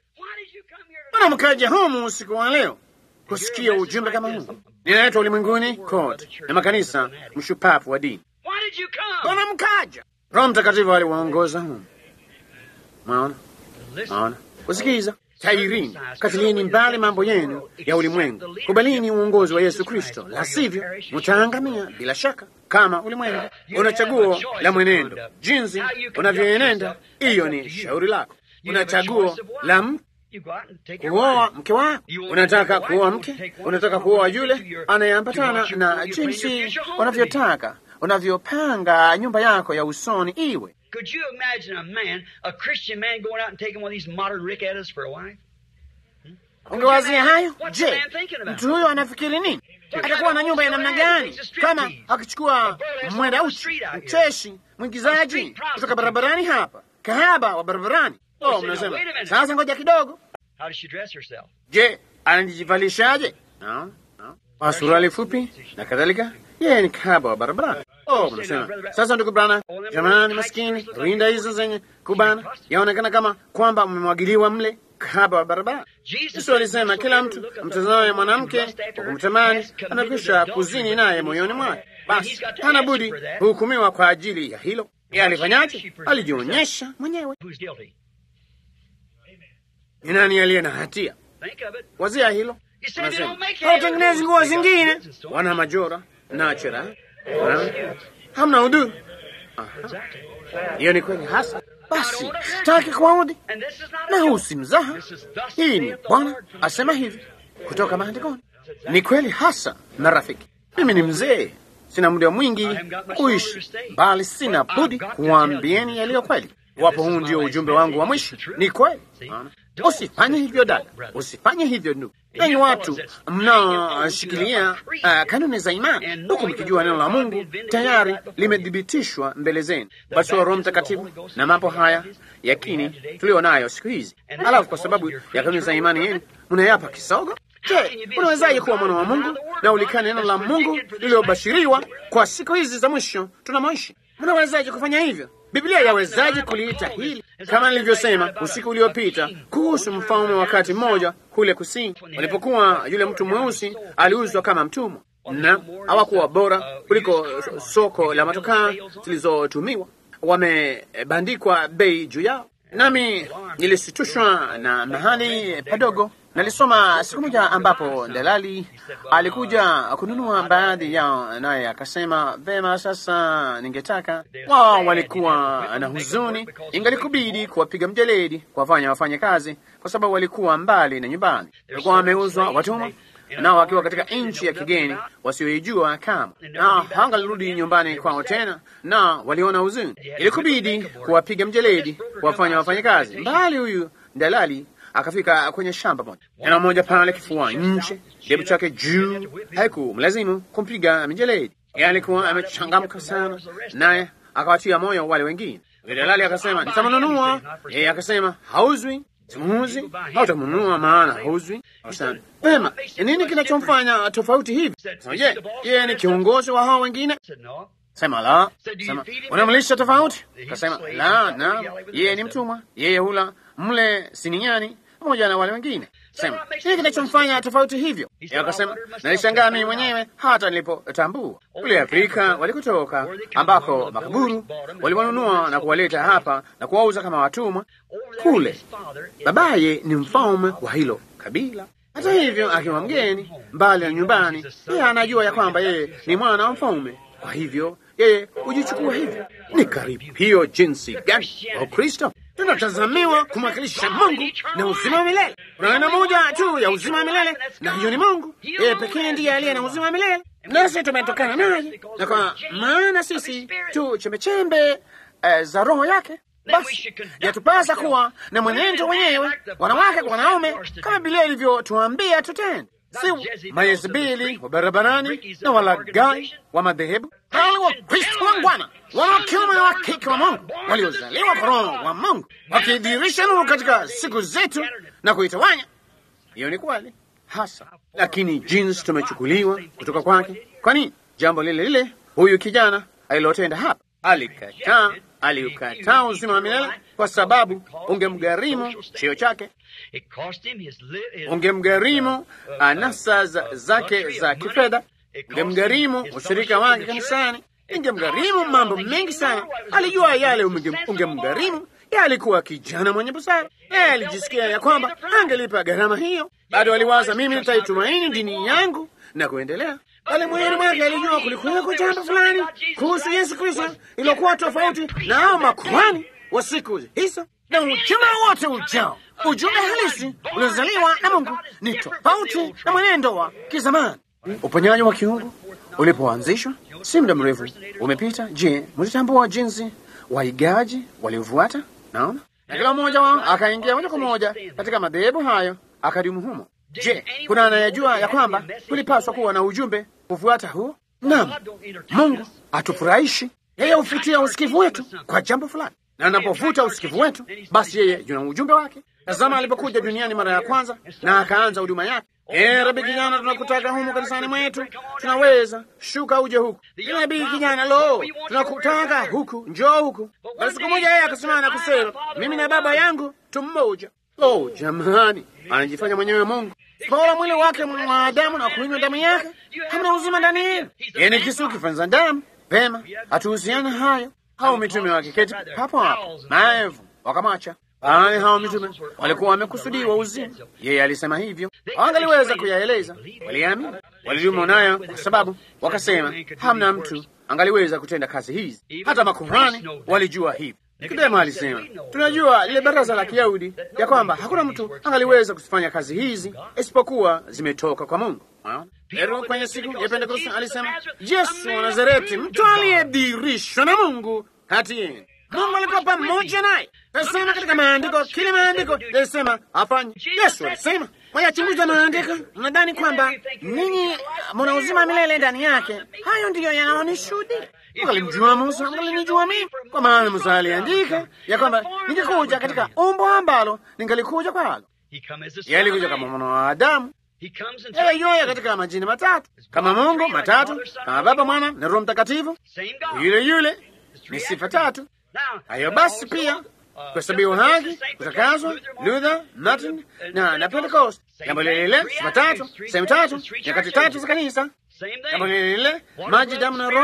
Speaker 2: mbona mkaja humu usiku wa leo kusikia ujumbe kama huu? Ninaitwa ulimwenguni kote na makanisa mshupavu wa dini. Mbona mkaja? Roho Mtakatifu aliwaongoza humu. Maona, maona, kusikiza. Tairini, katilieni mbali mambo yenu ya ulimwengu, kubalini uongozi wa Yesu Kristo, la sivyo mtaangamia bila shaka. Kama ulimwengu una chaguo la mwenendo, jinsi unavyoenenda, hiyo ni shauri lako. Una chaguo la mtu kuoa mke wako, unataka kuoa mke, unataka kuoa yule anayeambatana na jinsi unavyotaka, unavyopanga nyumba yako ya usoni iwe.
Speaker 3: Could you imagine a man, a Christian man, going out and taking one of these modern rick-adders for a wife?
Speaker 2: Hmm? Ungewazia hayo? Je, mtu huyo anafikiri nini? Atakuwa na nyumba ya namna gani kama akichukua mwenda uchi, mcheshi, mwigizaji kutoka barabarani hapa, kahaba wa barabarani? Oh, mnasema sasa, ngoja kidogo.
Speaker 3: How does she dress herself?
Speaker 2: Je, anajivalishaje? No, no. Kwa suruali fupi na kadhalika. Yeye ni kahaba wa barabarani. Oh, mnasema sasa, ndugu Branham, jamani, maskini, rinda hizo zenye kubana yaonekana kama kwamba mmemwagiliwa mle, kahaba wa barabara. Yesu alisema kila mtu mtazamaye mwanamke kwa kumtamani amekwisha kuzini naye moyoni mwake. Basi hana budi hukumiwa kwa ajili ya hilo. Yeye alifanyaje? Alijionyesha mwenyewe. Ni nani aliye na hatia? Wazia hilo. Hawatengenezi nguo zingine, wana majora na chera, hamna udu. Hiyo ni kweli hasa. Basi sitaki kuwaudhi, na huu si mzaha. Hii ni Bwana asema hivi kutoka maandikoni. Ni kweli hasa, marafiki. Mimi ni mzee, sina muda mwingi kuishi, bali sina budi kuwaambieni yaliyo kweli. Wapo, huu ndio ujumbe wangu wa mwisho. Ni kweli. Usifanye hivyo dada, usifanye hivyo ndugu. Enyi watu mnaoshikilia uh, kanuni za imani, huku mkijua neno la Mungu tayari limethibitishwa mbele zenu, basi wa Roho Mtakatifu na mambo haya yakini tulio nayo siku hizi. Alafu kwa sababu ya kanuni za imani yenu mnayapa kisogo. Je, unawezaje kuwa mwana wa Mungu na ulikane neno la Mungu lililobashiriwa kwa siku hizi za mwisho tunamoishi? Mnawezaje kufanya hivyo? Biblia yawezaje kuliita hili? Kama nilivyosema usiku uliopita kuhusu mfalme wakati mmoja kule kusini, walipokuwa yule mtu mweusi aliuzwa kama mtumwa, na hawakuwa bora kuliko soko la matokaa zilizotumiwa, wamebandikwa bei juu yao. Nami nilisitushwa na mahali padogo Nalisoma siku moja ambapo dalali alikuja kununua baadhi yao, naye akasema, vema, sasa ningetaka. Wao walikuwa na huzuni, ingalikubidi kuwapiga mjeledi kuwafanya wafanye kazi, kwa sababu walikuwa mbali na nyumbani, walikuwa wameuzwa watumwa, nao wakiwa katika nchi ya kigeni wasioijua kama, na hangalirudi nyumbani kwao tena, na waliona huzuni, ilikubidi kuwapiga mjeledi kuwafanya wafanye kazi mbali. Huyu dalali akafika kwenye shamba moja, neno moja pale, kifua nje, kidevu chake juu. Haikumlazimu kumpiga mjeledi, yeye alikuwa amechangamka sana, naye akawatia moyo wale wengine. Dalali akasema, nitamnunua. Yeye akasema, hauzwi. Simuuzi, hautamnunua maana hauzwi. Pema, nini kinachomfanya tofauti hivi? Je, yeye ni kiongozi wa hao wengine? Sema la. Sema, unamlisha tofauti? Kasema la, na yeye ni mtumwa, yeye hula mle siniani pamoja na wale wengine. Sema, nini kinachomfanya tofauti hivyo? Yeye akasema, nalishangaa mimi mwenyewe hata nilipotambua kule Afrika walikotoka, ambako makaburu waliwanunua na kuwaleta hapa na kuwauza kama watumwa. Kule babaye ni mfalme wa hilo kabila. Hata hivyo, akiwa mgeni mbali na nyumbani, yeye anajua ya kwamba yeye ni mwana wa mfalme. Kwa hivyo yeye hujichukua hivyo. Ni karibu hiyo jinsi gani wa Kristo tunatazamiwa kumwakilisha Mungu na uzima wa milele. Kuna aina moja tu ya uzima wa milele, na hiyo ni Mungu. Yeye pekee ndiye aliye na uzima wa milele, nasi tumetokana naye, na kwa maana sisi tu chembechembe uh, za roho yake. Basi yatupasa kuwa na mwenendo wenyewe, wanawake kwa wanaume, kama Biblia ilivyotuambia tutende. Si Mayezebeli wa barabarani na walaghai wa madhehebu, bali wa Kristo wangwana, wana wa kiume na wa kike wa Mungu, waliozaliwa kwa Roho wa Mungu, wakidhihirisha nuru katika siku zetu na kuitawanya. Hiyo ni kweli hasa, lakini jinsi tumechukuliwa kutoka kwake. Kwani jambo lile lile huyu kijana alilotenda hapa, alikataa aliukataa uzima wa milele, kwa sababu ungemgharimu cheo chake, ungemgharimu anasa za, zake za kifedha, ungemgharimu ushirika wake kanisani, ingemgharimu mambo mengi sana. Alijua yale ungemgharimu. Yeye alikuwa kijana mwenye busara, yeye alijisikia ya kwamba angelipa gharama hiyo. Bado aliwaza, mimi nitaitumaini dini yangu na kuendelea. Bali moyoni mwake alijua kulikuwa jambo fulani kuhusu Yesu Kristo iliyokuwa tofauti na hao makuhani wa siku hizo, na ujumbe wote ujao, ujumbe halisi uliozaliwa na Mungu, ni tofauti na mwenendo wa kizamani. Uponyaji wa kiungu ulipoanzishwa si muda mrefu umepita. Je, mlitambua jinsi waigaji waliofuata? Naona na kila mmoja wao akaingia moja kwa moja katika madhehebu hayo, akadumu humo. Je, kuna anayejua ya kwamba tulipaswa kuwa na ujumbe kufuata huo? Naam, Mungu hatufurahishi. Yeye hufutia usikivu wetu kwa jambo fulani, na anapofuta usikivu wetu, basi yeye yuna ujumbe wake. Tazama alipokuja duniani mara ya kwanza na akaanza huduma yake. Eh, rabi kijana, tunakutaka humu kanisani mwetu, tunaweza shuka uje huku. Rabi kijana, lo, tunakutaka huku, njoo huku. Basi siku moja yeye akasimama na kusema, mimi na baba yangu tu mmoja. Lo, jamani, anajifanya mwenyewe Mungu. Bora mwili wake mwanadamu na kunywa damu yake, hamna uzima ndani yenu. Yeye ni kisu kifanza damu. Pema, hatuhusiana hayo. Hao mitume wakiketi papo hapo, maevu wakamacha. Bali hao mitume walikuwa wamekusudiwa uzima. Yeye alisema hivyo, hawangaliweza kuyaeleza. Waliamini, walidumu nayo, kwa sababu wakasema hamna mtu angaliweza kutenda kazi hizi. Hata makuhani walijua hivyo. Nikodemo alisema, tunajua lile baraza la Kiyahudi ya kwamba hakuna mtu angaliweza kufanya kazi hizi isipokuwa zimetoka kwa Mungu. Petro kwenye siku ya Pentekoste alisema, Yesu wa Nazareti, mtu aliyedhihirishwa na Mungu kati yenu. Mungu alikuwa pamoja naye. Nasema katika maandiko, kile maandiko yalisema afanye. Yesu alisema, mwayachunguza maandiko, mnadhani kwamba ninyi mna uzima milele ndani yake. Hayo ndiyo yanaonishuhudia. Mngalimjua Musa, mngalinijua mimi, kwa maana Musa aliandika ya kwamba ningekuja katika umbo ambalo ningalikuja kwalo. Yeye alikuja kama mwana wa Adamu. Yeye yoye katika majina matatu, kama Mungu matatu, kama Baba, Mwana na Roho Mtakatifu. Yule yule ni sifa tatu. Hayo basi pia kuhesabiwa haki, kutakazwa, Luther, Martin na na Pentecost. Jambo lile lile, sifa tatu, sehemu tatu, nyakati tatu za kanisa. Jambo lile lile, maji, damu na Roho.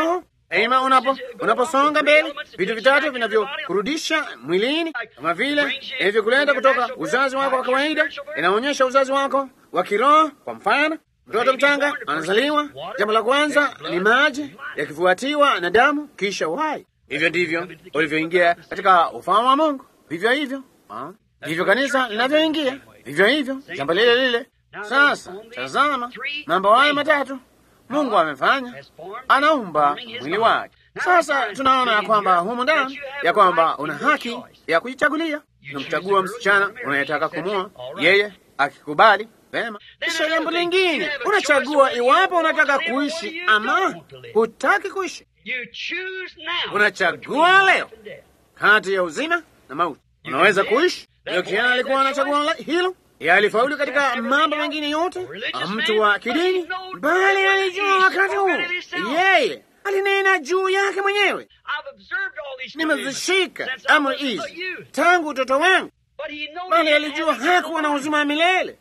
Speaker 2: Daima unapo unaposonga mbele, vitu vitatu vinavyokurudisha mwilini, kama vile ilivyokuleta kutoka uzazi wako wa kawaida, inaonyesha uzazi wako wa kiroho. Kwa mfano, mtoto mchanga anazaliwa, jambo la kwanza ni maji yakifuatiwa na damu, kisha uhai. Hivyo ndivyo ulivyoingia katika ufalme wa Mungu. Vivyo hivyo ndivyo kanisa linavyoingia, vivyo hivyo jambo lile lile. Sasa tazama mambo haya matatu Mungu amefanya, anaumba mwili wake. Sasa tunaona ya kwamba humu ndani ya kwamba una haki ya kujichagulia. Unamchagua msichana unayetaka kumwoa, yeye akikubali vema. Kisha jambo lingine, unachagua iwapo unataka kuishi ama hutaki kuishi. Unachagua leo kati ya uzima na mauti. Unaweza kuishi. Ndio kijana alikuwa anachagua hilo. Yeye alifaulu katika mambo mengine yote, mtu wa kidini, bali alijua wakati huu yeye alinena juu yake mwenyewe. Nimezishika amri hizi tangu utoto wangu, bali alijua hakuwa na uzima wa milele,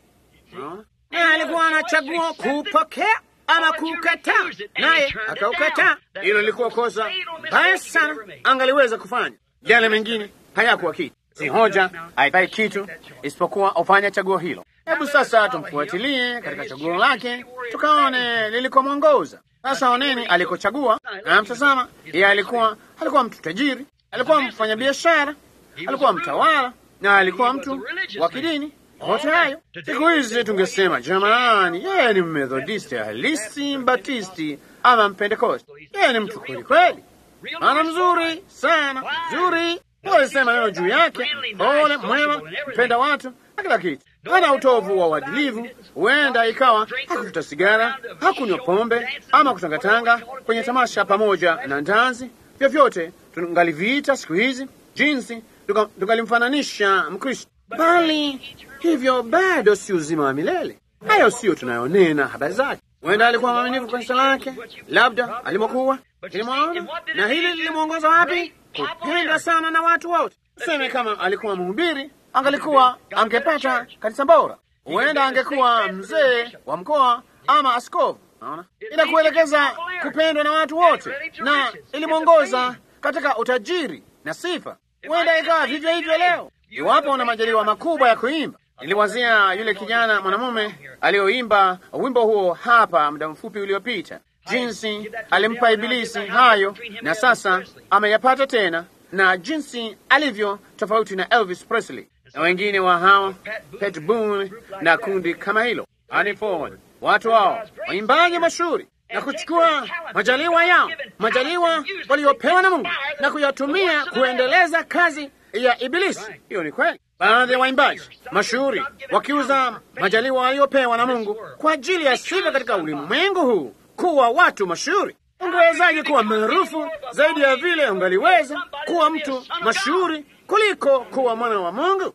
Speaker 2: na alikuwa anachagua kupokea ama kukataa, naye akaukataa. Hilo lilikuwa kosa baya sana angaliweza kufanya. Yale mengine hayakuwa kitu. Si hoja haifai kitu isipokuwa ufanya chaguo hilo. Hebu sasa tumfuatilie katika chaguo lake, tukaone lilikomwongoza. Sasa oneni alikochagua. Na mtazama, yeye alikuwa alikuwa mtu tajiri, alikuwa mfanya biashara, alikuwa mtawala, na alikuwa mtu wa kidini. Yote hayo siku hizi tungesema jamani, yeye ni Mmethodisti halisi, Mbatisti ama Mpentekoste. Yeye ni mtu kweli kweli, ana mzuri sana, mzuri walisema neno juu yake, pole, mwema, mpenda watu na kila kitu. Hana utovu wa uadilifu. Huenda ikawa hakuvuta sigara, hakunywa pombe ama kutangatanga kwenye tamasha pamoja na ndanzi. Vyovyote tungaliviita siku hizi jinsi tungalimfananisha Mkristo, bali hivyo bado si uzima wa milele. Hayo sio tunayonena habari zake. Huenda alikuwa mwaminifu kwa kanisa lake, labda alimokuwa kilimwaona. Na hili lilimwongoza wapi? Kupenda sana na watu wote. Tuseme kama alikuwa mhubiri, angalikuwa angepata kanisa bora. Huenda angekuwa mzee wa mkoa ama askofu. Naona inakuelekeza kupendwa na watu wote, na ilimwongoza katika utajiri na sifa. Huenda ikawa vivyo hivyo leo, iwapo una majaliwa makubwa ya kuimba. Niliwazia yule kijana mwanamume aliyoimba wimbo huo hapa muda mfupi uliopita, jinsi alimpa Ibilisi hayo na sasa ameyapata tena, na jinsi alivyo tofauti na Elvis Presley na wengine wa hawa, Pat Boone na kundi kama hilo, Annie Ford, watu hao waimbaji mashuhuri, na kuchukua majaliwa yao, majaliwa waliopewa na Mungu, na kuyatumia kuendeleza kazi ya Ibilisi. Hiyo ni kweli. Baadhi ya waimbaji mashuhuri wakiuza majaliwa waliopewa na Mungu kwa ajili ya sifa katika ulimwengu huu, kuwa watu mashuhuri. Ungewezaje kuwa maarufu zaidi ya vile ungaliweza kuwa mtu mashuhuri kuliko kuwa mwana wa Mungu?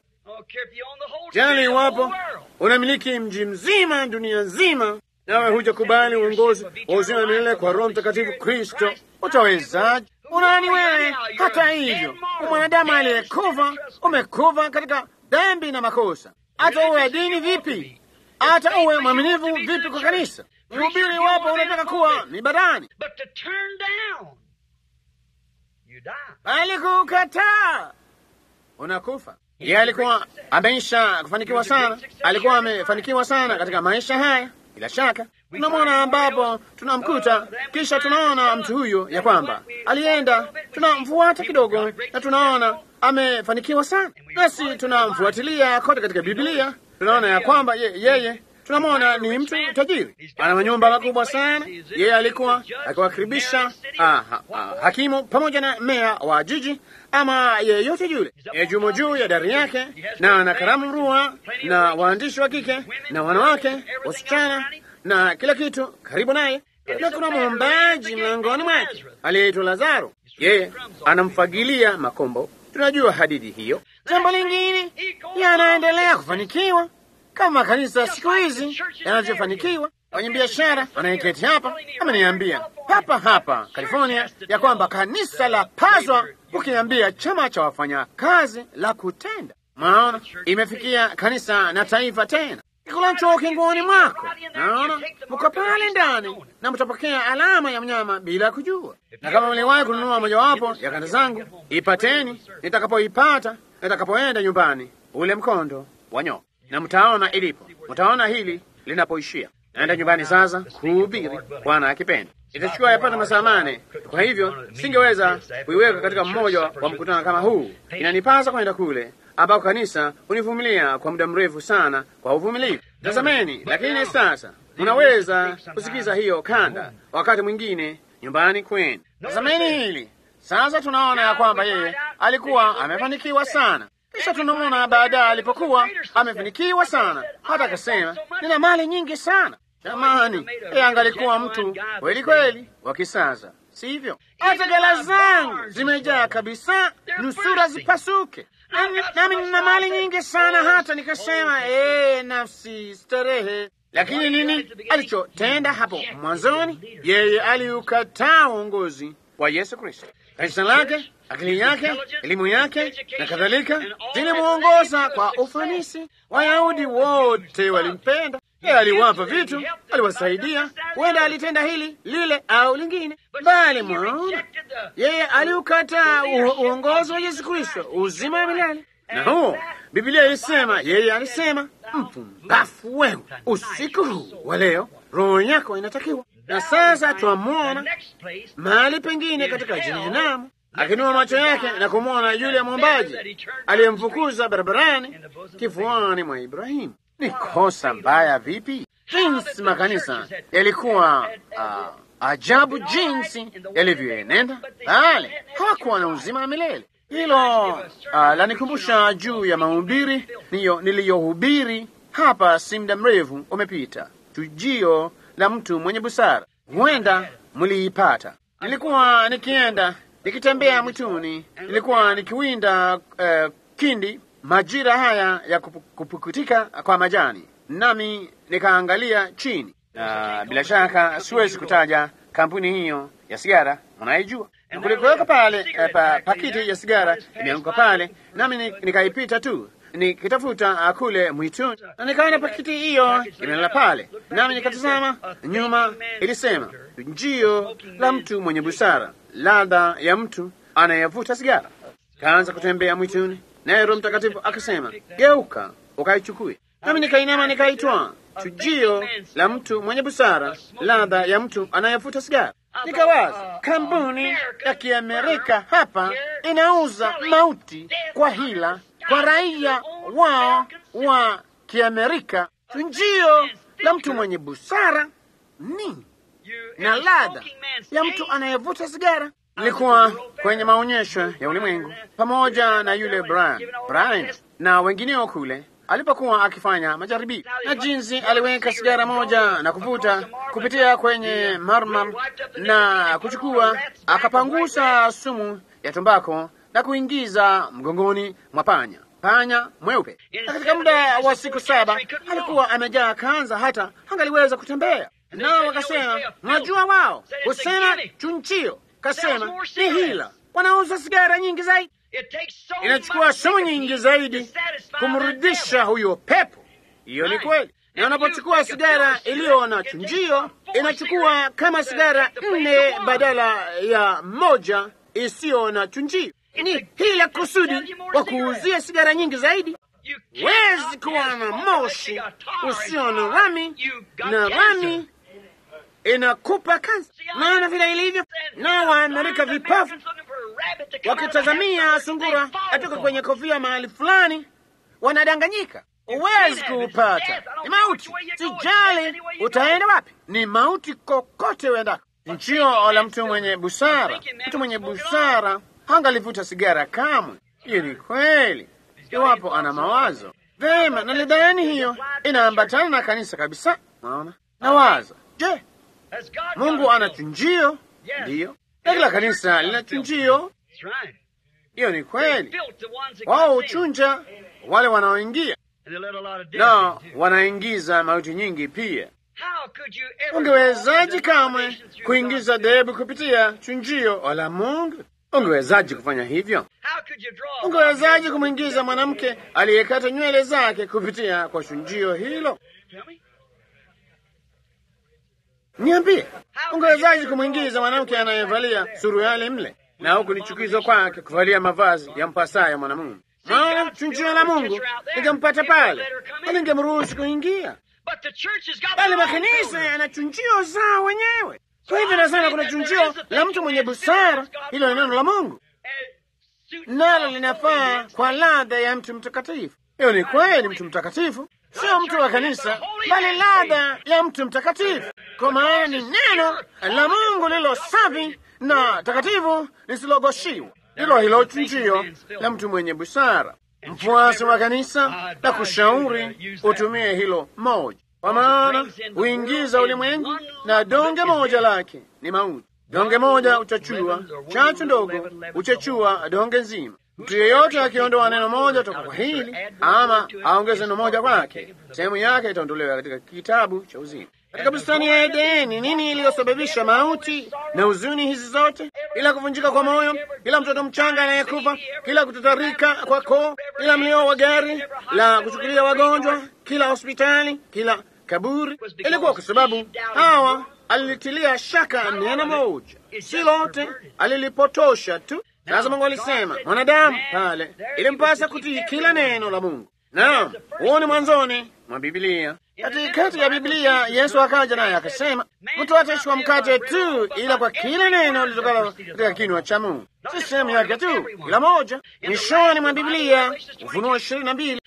Speaker 2: Jali iwapo unamiliki mji mzima, dunia nzima, nawe huja kubali uongozi wa uzima wa milele kwa Roho Mtakatifu Kristo, utawezaje? Unani wewe? Hata hivyo, mwanadamu aliyekufa, umekufa katika dhambi na makosa. Hata uwe dini vipi, hata uwe mwaminifu vipi kwa kanisa, mhubiri wapo, unataka kuwa mibadani, bali kukataa, unakufa. Yeye alikuwa ameisha kufanikiwa sana, alikuwa amefanikiwa sana katika maisha haya. Bila shaka tunamwona ambapo tunamkuta, kisha tunaona mtu huyo ya kwamba alienda, tunamfuata kidogo na tunaona amefanikiwa sana, nasi tunamfuatilia kote katika Biblia, tunaona ya kwamba ye, yeye tunamwona ni mtu tajiri, ana manyumba makubwa sana. Yeye alikuwa akiwakaribisha ha, ha, hakimu pamoja na meya wa jiji ama yeyote yule, yejumo juu ya dari yake, na ana karamu mrua na waandishi wa kike na wanawake, wasichana na kila kitu karibu naye. Na kuna mwombaji mlangoni mwake aliyeitwa Lazaro, yeye anamfagilia makombo. Tunajua hadithi hiyo. Jambo lingine, yanaendelea kufanikiwa kama kanisa siku hizi yanavyofanikiwa. Kwenye biashara anayeketi hapa ameniambia hapa hapa California ya kwamba kanisa la paswa ukiambia chama cha wafanya kazi la kutenda. Maana imefikia kanisa na taifa tena. kikulacho ukingoni mwako. Naona mko pale ndani na mtapokea alama ya mnyama bila kujua. Na kama mliwahi kununua mojawapo ya kanda zangu, ipateni nitakapoipata, nitakapoenda nyumbani, ule mkondo wa nyoka, na mtaona ilipo. Mtaona hili linapoishia. Naenda nyumbani sasa kuhubiri, Bwana akipenda. Itachukua yapata masaa mane, kwa hivyo singeweza kuiweka katika mmoja wa mkutano kama huu. Inanipasa kwenda kule ambao kanisa univumilia kwa muda mrefu sana kwa uvumilivu. Tazameni, lakini sasa mnaweza kusikiza hiyo kanda wakati mwingine nyumbani kwenu. Tazameni hili sasa. Tunaona ya kwamba yeye alikuwa amefanikiwa sana, kisha tunamwona baadaye alipokuwa amefanikiwa sana, hata akasema nina mali nyingi sana. Jamani, yeye angalikuwa mtu kweli kweli wa kisasa, sivyo? Hata ghala zangu zimejaa kabisa, nusura zipasuke. Nami nina mali nyingi sana, hata nikasema ee, nafsi starehe. Lakini nini alichotenda hapo mwanzoni? Yeye aliukataa uongozi wa Yesu Kristo. Kanisa lake, akili yake, elimu yake na kadhalika zilimuongoza kwa ufanisi. Wayahudi wote walimpenda. Yeye aliwapa vitu, aliwasaidia. Huenda alitenda hili lile au lingine, bali mwaona, yeye aliukataa uongozi wa Yesu Kristo, uzima wa milele. Na huo Biblia ilisema, yeye alisema, mpumbavu wewe, usiku huu wa leo roho yako inatakiwa. Na sasa twamwona mahali pengine katika Jehanamu akinua macho yake na kumwona yule mwombaji aliyemfukuza barabarani kifuani mwa Ibrahimu. Ni kosa mbaya vipi? Jinsi makanisa yalikuwa uh, ajabu jinsi yalivyoenenda, bali hawakuwa na uzima wa milele. Hilo uh, lanikumbusha juu ya mahubiri niyo niliyohubiri hapa si muda mrefu umepita, tujio la mtu mwenye busara. Huenda mliipata. Nilikuwa nikienda nikitembea mwituni, nilikuwa nikiwinda uh, kindi majira haya ya kupukutika kwa majani, nami nikaangalia chini. Uh, bila shaka siwezi kutaja kampuni hiyo ya sigara, unaijua. Kulikuweka pale uh, pa, pakiti ya sigara imeanguka pale, nami nikaipita tu nikitafuta uh, kule mwituni, na nikaona pakiti hiyo imelala pale, nami nikatazama nyuma. Ilisema njio la mtu mwenye busara, ladha ya mtu anayevuta sigara. Kaanza kutembea mwituni, naye Roho Mtakatifu akasema, geuka ukaichukue. Nami nikainama nikaitwaa, chujio la mtu mwenye busara, ladha ya mtu anayevuta sigara. Nikawaza, kampuni ya Kiamerika hapa inauza mauti kwa hila kwa raia wao wa Kiamerika. Chujio la mtu mwenye busara ni na ladha ya mtu anayevuta sigara. Nilikuwa kwenye maonyesho ya ulimwengu pamoja na yule Brian, Brian na wengineo kule alipokuwa akifanya majaribio, na jinsi aliweka sigara moja na kuvuta kupitia kwenye marmar na kuchukua, akapangusa sumu ya tumbako na kuingiza mgongoni mwa panya, panya mweupe. Na katika muda wa siku saba alikuwa amejaa kanza hata hangaliweza kutembea. Nao wakasema, unajua wao husema chunchio. Kasema ni hila, wanauza sigara nyingi zaidi. Inachukua sumu nyingi zaidi kumrudisha huyo pepo. Hiyo ni kweli. Na unapochukua sigara iliyo na chunjio, inachukua kama sigara nne badala ya moja isiyo na chunjio. Ni hila kusudi wa kuuzia sigara nyingi zaidi. Wezi kuwa na moshi usio na rami, na rami inakupa kansa. Naona vile ilivyo. Na Waamerika vipafu wakitazamia sungura atoka kwenye kofia mahali fulani, wanadanganyika. Uwezi kuupata, ni mauti. Sijali utaenda wapi, ni mauti kokote uendako. Nchio la mtu mwenye busara, mtu mwenye busara hangalivuta sigara kamwe. Hiyo ni kweli, iwapo ana mawazo vema. Na lidhani hiyo inaambatana na kanisa kabisa. Naona nawaza, je, Mungu ana chunjio? Ndiyo, na kila kanisa lina chunjio. Hiyo ni kweli. Wao uchunja wale wanaoingia na wanaingiza mauti nyingi pia. Ungewezaji kamwe kuingiza dhehebu kupitia chunjio wala Mungu? Ungewezaji kufanya hivyo? Ungewezaji kumwingiza mwanamke aliyekata nywele zake kupitia kwa chunjio hilo? Niambie, ungewezaje kumwingiza mwanamke anayevalia suruali mle na huku ni chukizo kwake kuvalia mavazi ya mpasayo mwanamume? Maana chunjio la Mungu lingempata pale, alingemruhusu kuingia, bali makanisa yana chunjio zao wenyewe. Kwa hivyo nasema kuna chunjio la mtu mwenye busara, hilo ni neno la Mungu, nalo linafaa kwa ladha ya mtu mtakatifu. Hiyo ni kweli, mtu mtakatifu sio mtu wa kanisa, bali ladha ya mtu mtakatifu, kwa maana ni neno la Mungu lilo safi na takatifu lisilogoshiwa. Hilo hilo chunjio la mtu mwenye busara, mfuasi wa kanisa, na kushauri utumie hilo moja, kwa maana huingiza ulimwengu, na donge moja lake ni mauti. Donge moja uchachua, chachu ndogo uchachua donge nzima. Mtu yeyote akiondoa neno moja toka kwa hili, ama aongeze neno moja kwake, sehemu yake itaondolewa katika kitabu cha uzima. Katika bustani ya Edeni, nini iliyosababisha mauti na huzuni hizi zote? Ila kuvunjika kwa moyo, ila mtoto mchanga anayekufa, kila kutatarika kwa koo, kila mlio wa gari la kuchukulia wagonjwa, kila hospitali, kila kaburi. Ilikuwa kwa sababu Hawa alilitilia shaka neno moja, si lote, alilipotosha tu. Sasa Mungu alisema mwanadamu pale ilimpasa kutii kila neno la Mungu. Naam, huo ni mwanzoni mwa Biblia. Katikati ya Biblia Yesu akaja naye akasema, mtu hataishi kwa mkate tu, ila kwa kila neno litokalo katika kinywa cha Mungu. Si sehemu yake tu, ila moja. Mwishoni mwa Biblia, Ufunuo ishirini na mbili,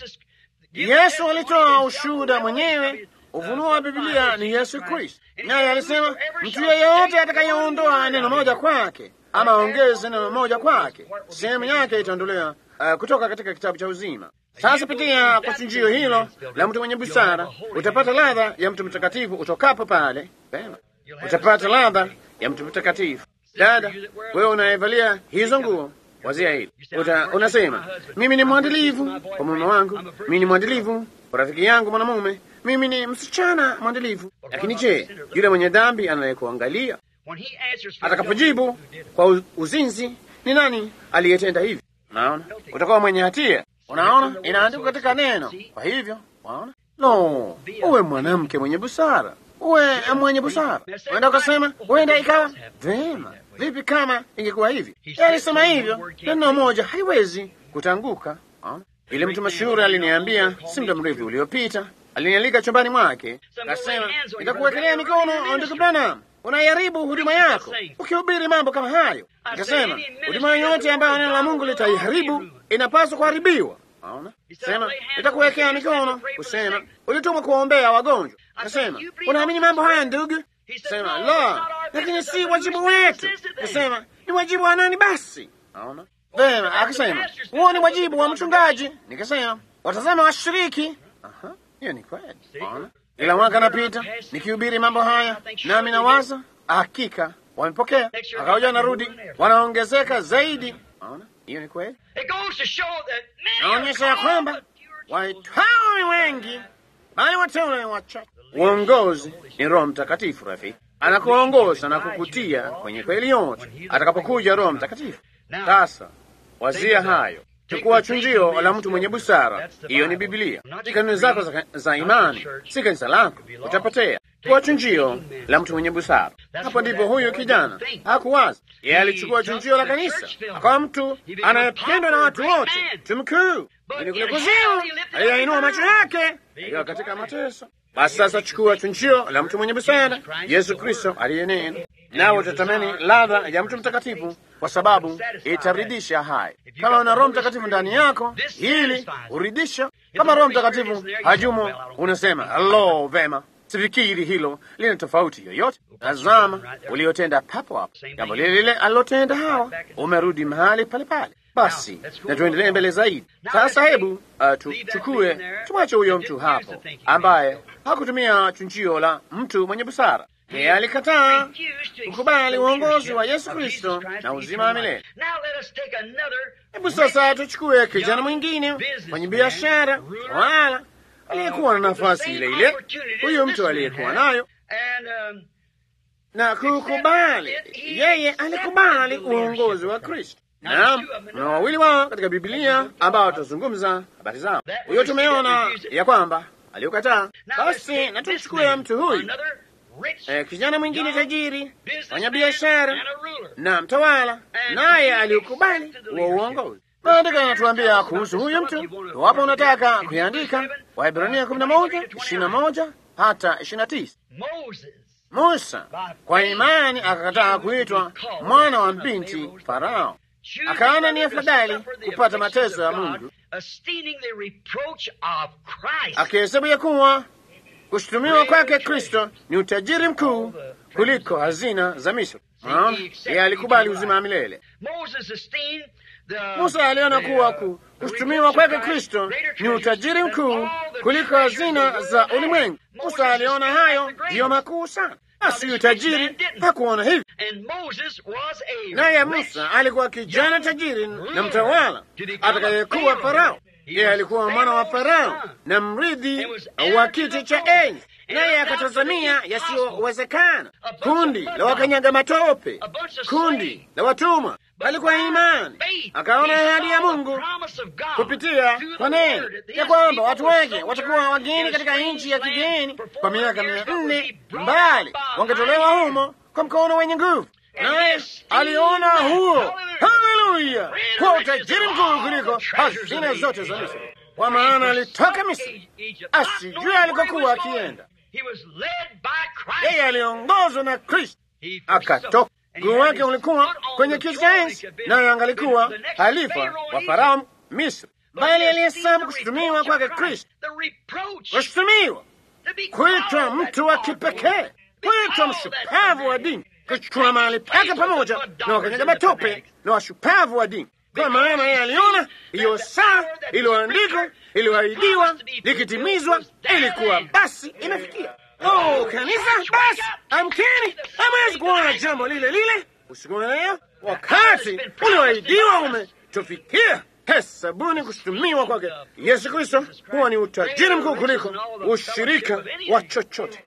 Speaker 2: Yesu alitoa ushuhuda mwenyewe. Ufunuo wa Biblia ni Yesu Kristo, naye alisema mtu yeyote atakayeondoa neno moja kwake ama ongeze neno moja kwake, sehemu yake itaondolewa uh, kutoka katika kitabu cha uzima. Sasa pitia kwa chunjio hilo la mtu mwenye busara, utapata ladha ya mtu mtakatifu. Utokapo pale pema, utapata ladha ya mtu mtakatifu. Dada, wewe unayevalia hizo nguo, wazia hili. Uta, unasema mimi ni mwandilivu kwa mume wangu, mimi ni mwandilivu kwa rafiki yangu mwanamume, mimi ni msichana mwandilivu. Lakini je, yule mwenye dhambi anayekuangalia atakapojibu kwa uzinzi, ni nani aliyetenda hivi? Unaona, utakuwa mwenye hatia. Unaona, inaandikwa katika neno. Kwa hivyo, unaona, no, uwe mwanamke mwenye busara, uwe mwenye busara. Uenda ukasema, huenda ikawa vema. Vipi kama ingekuwa hivi? Alisema hivyo, neno moja haiwezi kutanguka. Unaona, ile mtu mashuhuri aliniambia si muda mrefu uliopita, alinialika chumbani mwake, akasema, nitakuwekelea mikono ndugu Branham, unaiharibu huduma yako ukihubiri mambo kama hayo. Akasema huduma yoyote ambayo neno la Mungu litaiharibu inapaswa kuharibiwa. Unaona, sema nitakuwekea mikono, kusema ulitumwa kuombea wagonjwa. Akasema unaamini mambo haya ndugu? Sema la, lakini si wajibu wetu. Akasema ni wajibu wa nani basi? Unaona vema. Akasema huo ni wajibu wa mchungaji. Nikasema watazama washiriki. Aha, hiyo ni kweli. Unaona, ila mwaka napita nikihubiri mambo haya, nami nawaza hakika wamepokea. Akaoja narudi, wanaongezeka zaidi. Unaona, hiyo ni kweli. Naonyesha ya kwamba waitwao ni wengi, bali wateule ni wachache. Uongozi ni Roho Mtakatifu. Rafiki anakuongoza na kukutia kwenye kweli yote atakapokuja Roho Mtakatifu. Sasa wazia hayo. Chukua chunjio la mtu mwenye busara. Hiyo ni Biblia, si kanuni zako za, za imani, si kanisa lako, utapotea. Chukua chunjio la mtu mwenye busara. Hapo ndipo huyu kijana hakuwaza. Yeye alichukua chunjio la kanisa, akawa mtu anayependwa na watu wote, mtu mkuu. Lakini kule kuzimu aliyainua macho yake akiwa katika mateso. Basi sasa chukua chunjio la mtu mwenye busara, Yesu Kristo aliyenena, nawe utatamani ladha ya mtu mtakatifu, kwa sababu itaridisha hai. Kama una Roho Mtakatifu ndani yako, hili uridisha. Kama Roho Mtakatifu hajumo, unasema halo, vema, sifikiri hilo lina tofauti yoyote. Tazama uliotenda papo hapo, jambo lile lile alilotenda Hawa, umerudi mahali pale pale. Basi na tuendelee mbele zaidi. Sasa hebu uh, tuchukue tumwache huyo mtu hapo ambaye hakutumia chunjio la mtu mwenye busara. Yeye alikataa kukubali uongozi wa Yesu Kristo na uzima wa milele. Hebu sasa tuchukue kijana mwingine mwenye biashara, wala aliyekuwa na nafasi ile ile huyo mtu aliyekuwa nayo na kukubali. Yeye alikubali uongozi wa Kristo. Naam, na wawili wao katika Biblia ambao tutazungumza habari zao. Huyo tumeona ya kwamba aliukataa. Basi na tumchukue mtu huyu eh, kijana mwingine tajiri, fanya biashara na mtawala, naye aliukubali huo uongozi. Maandiko yanatuambia kuhusu huyu mtu. Iwapo unataka kuiandika, Waebrania kumi na moja ishirini na moja hata ishirini na tisa. Musa kwa imani akakataa kuitwa mwana wa binti Farao, akaona ni afadhali kupata mateso ya Mungu, akihesabu ya kuwa kushutumiwa kwake Kristo ni utajiri mkuu kuliko hazina za Misri. Yeye alikubali uzima wa milele. Musa aliona kuwa kushutumiwa kwake Kristo ni utajiri mkuu kuliko hazina za ulimwengu. Musa aliona hayo ndiyo makuu sana. Basi utajiri hakuona hivi. Naye Musa alikuwa kijana tajiri na mtawala atakayekuwa Farao. Yeye alikuwa mwana wa Farao na mrithi wa kiti cha enzi, naye akatazamia yasiyowezekana. Kundi la wakanyaga matope, kundi la watumwa. Alikuwa imani, akaona ahadi ya Mungu kupitia kwa neno ya kwamba watu wake watakuwa wageni katika nchi ya kigeni kwa miaka mia nne, mbali wangetolewa humo kwa mkono wenye nguvu. Naye aliona huo, haleluya, kwa utajiri mkuu kuliko hazina zote za Misri, kwa maana alitoka Misri asijue alikokuwa akienda. Yeye aliongozwa na Kristo akatoka. Mguu wake ulikuwa kwenye kiti cha enzi, naye angalikuwa halifa wa Farao Misri, bali alihesabu kushutumiwa kwake Kristo, kushutumiwa, kuitwa mtu wa kipekee, kuitwa mshupavu wa dini, kuchukua mahali pake pamoja na wakanyaga matope na washupavu wa dini. Kwa maana yeye aliona hiyo saa iliyoandikwa, iliyoahidiwa likitimizwa, ilikuwa basi inafikia. Oh, kanisa, basi amkeni, hamwezi kuona jambo lile lile usiku wa leo. Wakati ulioahidiwa umetufikia. Hesabuni kushutumiwa kwake Yesu Kristo huwa ni utajiri mkuu kuliko ushirika wa chochote,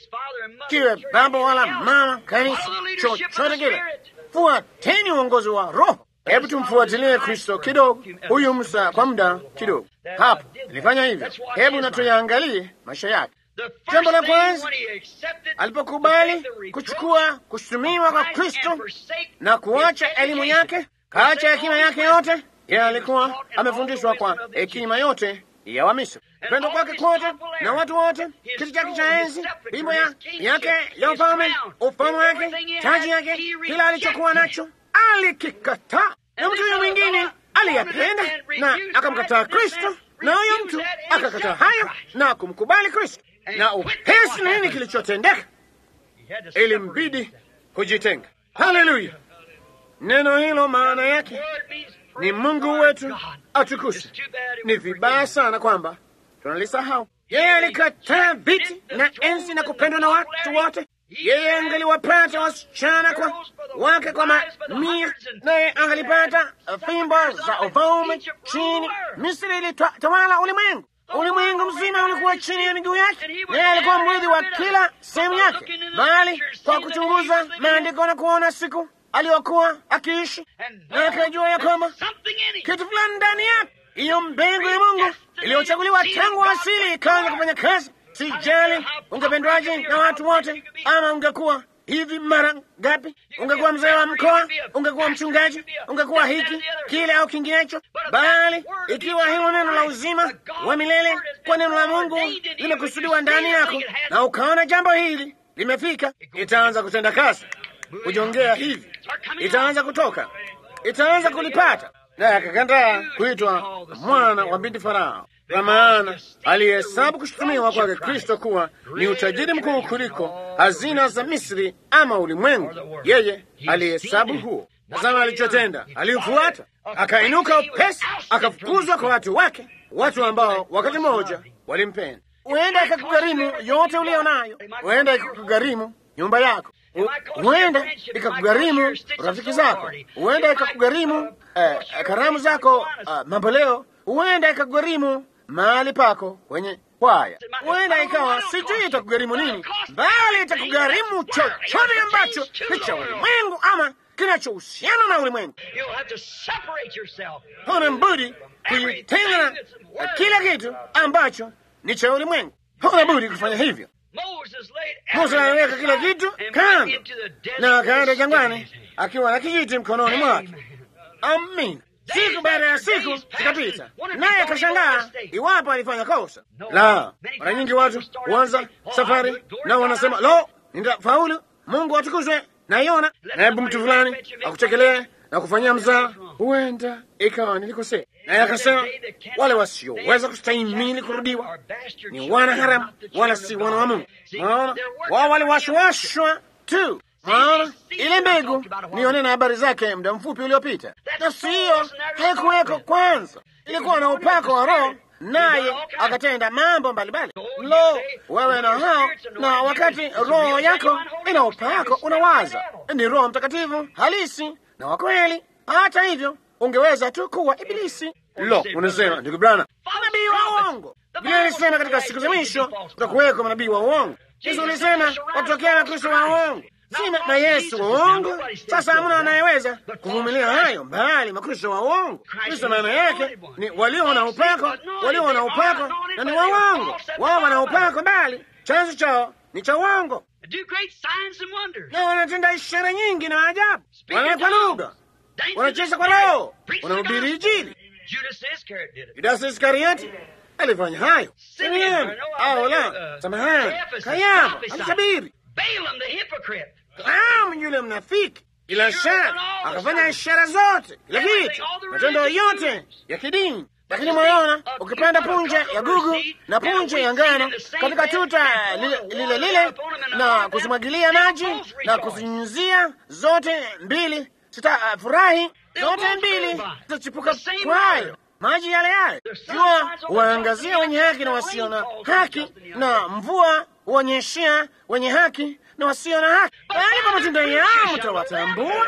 Speaker 2: kiwe baba wala mama, kanisa, chochote kile. Fuateni uongozi wa Roho. Hebu tumfuatilie Kristo kidogo, huyu Musa kwa muda kidogo. Hapo nilifanya hivyo. Hebu na tuyaangalie maisha yake. Jambo la kwanza, alipokubali kuchukua kushutumiwa kwa Kristo na kuacha elimu yake, kaacha hekima yake yote. Yeye alikuwa amefundishwa kwa hekima yote ya Wamisri, pendo kwake kote na watu wote, kiti chake cha enzi, bimbo ya yake ya ufalme, ufalme wake, taji yake, kila alichokuwa nacho alikikataa. Na mtu huyo mwingine aliyapenda na akamkataa Kristo, na huyo mtu akakataa hayo na kumkubali Kristo. Na upesi na nini kilichotendeka? Ilimbidi kujitenga. Haleluya! Neno hilo maana yake ni Mungu wetu atukuzwe. Ni vibaya sana kwamba tunalisahau. Yeye alikataa viti na enzi na kupendwa na watu wote. Yeye angaliwapata wasichana kwa wake kwa mamia, naye angalipata fimbo za ufalme chini. Misri ilitawala ulimwengu. Ulimwengu mzima ulikuwa chini ya miguu yake. Yeye alikuwa mrithi wa kila sehemu yake, bali kwa kuchunguza maandiko na kuona siku aliyokuwa akiishi, na akajua ya kwamba kitu fulani ndani yake, hiyo mbegu ya Mungu iliyochaguliwa tangu asili, ikaanza kufanya kazi. Sijali ungependwaje na watu wote, ama ungekuwa hivi mara ngapi, ungekuwa mzee wa mkoa, ungekuwa mchungaji, ungekuwa hiki kile au kinginecho, bali ikiwa hilo neno la uzima wa milele kwa neno la Mungu limekusudiwa ndani yako, na ukaona jambo hili limefika, itaanza kutenda kazi, kujongea hivi, itaanza kutoka, itaanza kulipata. Naye akakataa kuitwa mwana wa binti Farao, kwa maana alihesabu kushutumiwa kwake Kristo kuwa ni utajiri mkuu kuliko hazina za Misri ama ulimwengu. Yeye alihesabu huo. Tazama alichotenda, aliufuata, akainuka upesi, akafukuzwa kwa watu wake, watu ambao wakati mmoja walimpenda. Huenda ikakugharimu yote ulio nayo, huenda ikakugharimu nyumba yako, huenda ikakugharimu rafiki zako, huenda ikakugharimu eh, karamu zako, uh, mamboleo, huenda ikakugharimu mahali pako kwenye kwaya, huenda ikawa sijui itakugharimu nini, bali itakugharimu chochote ambacho ni cha ulimwengu ama kinachohusiana na ulimwengu. Huna budi kujitenga na kila kitu ambacho ni cha ulimwengu. Huna budi kufanya hivyo. Musa aliweka kila kitu kando na akaenda jangwani akiwa na kijiti mkononi mwake. Amin. Siku baada ya siku zikapita, naye akashangaa iwapo alifanya kosa. La, mara nyingi watu huanza safari nao wanasema, lo, nitafaulu, Mungu atukuzwe, naiona. Na hebu mtu fulani akuchekelee na kufanyia mzaa, huenda ikawa nilikosea. Naye akasema, wale wasioweza kustahimili kurudiwa ni wana haramu, wala si wana wa Mungu. Maana wao waliwashwashwa tu. Maana ile mbegu nionena habari zake muda mfupi uliopita, na siyo haikuweko kwanza. Ilikuwa na upako wa Roho, naye akatenda mambo mbalimbali. Lo, wewe na hao, na wakati roho yako ina upako, unawaza ni Roho Mtakatifu halisi na wa kweli. Hata hivyo ungeweza tu kuwa ibilisi. Lo, unasema ndugu Branham, nabii wa uongo. Biblia inasema katika siku za mwisho kutakuweko manabii wa uongo. Yesu alisema watokea Wakristo wa uongo, si na Yesu wa uongo. Sasa hamna anayeweza kuvumilia hayo, bali Makristo wa uongo. Kristo maana yake ni walio na upako, walio na upako na ni wa uongo. Wao wana upako, bali chanzo chao ni cha uongo. Na wanatenda ishara nyingi na ajabu, wanawekwa lugha, wanacheza kwa roho, wanahubiri Injili. Yudasi Iskarioti alifanya hayo. Simeoni au la, samahani, Kayafa alitabiri. Balaam yule mnafiki, bila shaka akafanya ishara zote, kila kitu, matendo yote ya kidini. Lakini mwaona, ukipanda punje ya gugu na punje ya ngano katika tuta lile lile, lile na kuzimwagilia maji na kuzinyunyizia zote mbili, sitafurahi. Zote mbili zitachipuka kwayo maji yale yale. Jua huwaangazia wenye haki na wasio na haki, na mvua huonyeshea wenye haki na wasio na haki. Bali kwa matendo yao mtawatambua.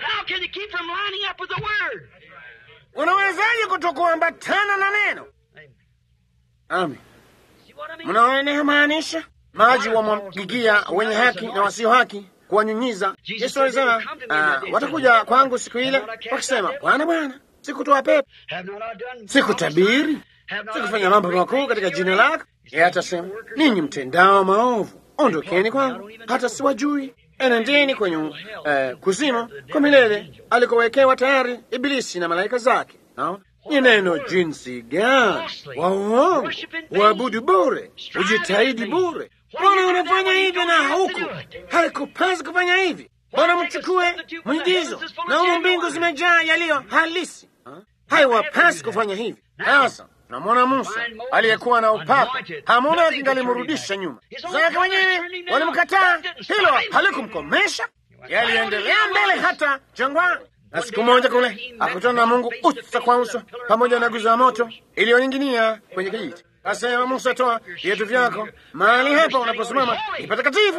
Speaker 2: Unawezaje kutokuambatana na neno? Amen. Mnaona inamaanisha maji wamwagigia wenye haki na wasio haki, kuwanyunyiza. Yesu alisema, uh, watakuja kwangu siku ile wakisema, Bwana, Bwana, sikutoa pepo, sikutabiri, sikufanya mambo makuu katika jina lako? Yeye atasema, ninyi mtendao maovu, ondokeni kwangu, hata siwajui. Enendeni kwenye uh, kuzimu kwa milele alikowekewa tayari Ibilisi na malaika zake. Naona ni neno jinsi gani wa uongo, waabudu bure, ujitahidi bure. Mbona unafanya hivyo na huku haikupasi kufanya hivi? Mbona mchukue mwigizo na umu mbingu zimejaa yaliyo halisi? Haiwapasi kufanya hivi. Sasa tunamwona Musa aliyekuwa na upako, hamuna kingalimurudisha nyuma. Zake wenyewe walimkataa, hilo halikumkomesha. Yaliendelea mbele hata jangwani. Na siku moja kule akutana na Mungu uso kwa uso, pamoja na nguzo ya moto iliyoning'inia kwenye kijiti. Asema, Musa, toa viatu vyako, mahali hapa unaposimama ni patakatifu.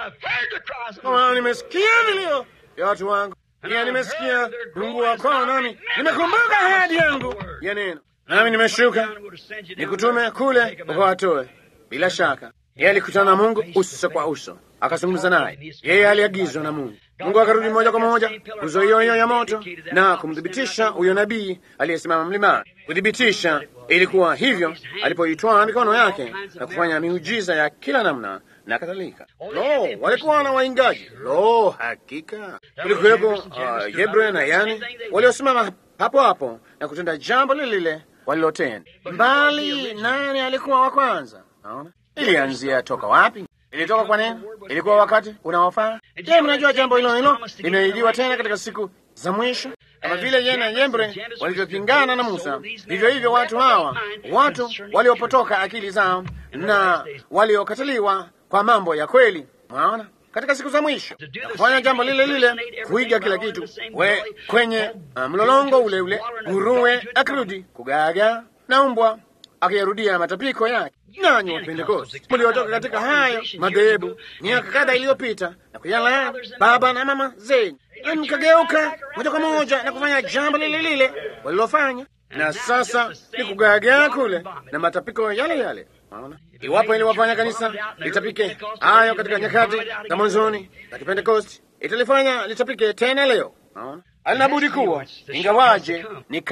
Speaker 2: Kwa nimesikia vilio vya watu wangu, pia nimesikia Mungu wako, nami nimekumbuka ahadi yangu ya neno, nami nimeshuka nikutume kule ukawatoe. Bila shaka yeye alikutana na Mungu uso kwa uso, akazungumza naye. Yeye aliagizwa na Mungu. Mungu akarudi moja kwa moja nguzo hiyo hiyo ya moto na kumthibitisha huyo nabii aliyesimama mlimani. Kuthibitisha ilikuwa hivyo alipoitwaa mikono yake na kufanya miujiza ya kila namna na kadhalika. Lo, walikuwa na waingaji. Lo, hakika kulikuwepo uh, Yebre na Yani waliosimama hapo hapo na kutenda jambo lile lile walilotenda. Mbali nani alikuwa wa kwanza? Naona ilianzia toka wapi? Ilitoka kwa neno, ilikuwa wakati unaofaa. Je, mnajua jambo hilo hilo limeahidiwa tena katika siku za mwisho? Kama vile yeye na Yembre walivyopingana na Musa, vivyo hivyo watu hawa, watu waliopotoka akili zao na waliokataliwa kwa mambo ya kweli, mwaona, katika siku za mwisho kufanya jambo lile lile, kuiga kila kitu we, kwenye uh, mlolongo ule ule, nguruwe akirudi kugaga na umbwa akiyarudia matapiko yake. Nanyi wa Pentekoste mliotoka katika hayo madhehebu miaka kadha iliyopita na kuyalaani baba na mama zenu, na mkageuka moja kwa moja na kufanya jambo lile lile walilofanya, na sasa ni kugagaa kule na matapiko yale yale. Maana iwapo iliwafanya kanisa litapike hayo katika nyakati za mwanzoni za Pentekoste, italifanya litapike tena leo. Maana alinabudi kuwa, ingawaje ni kapi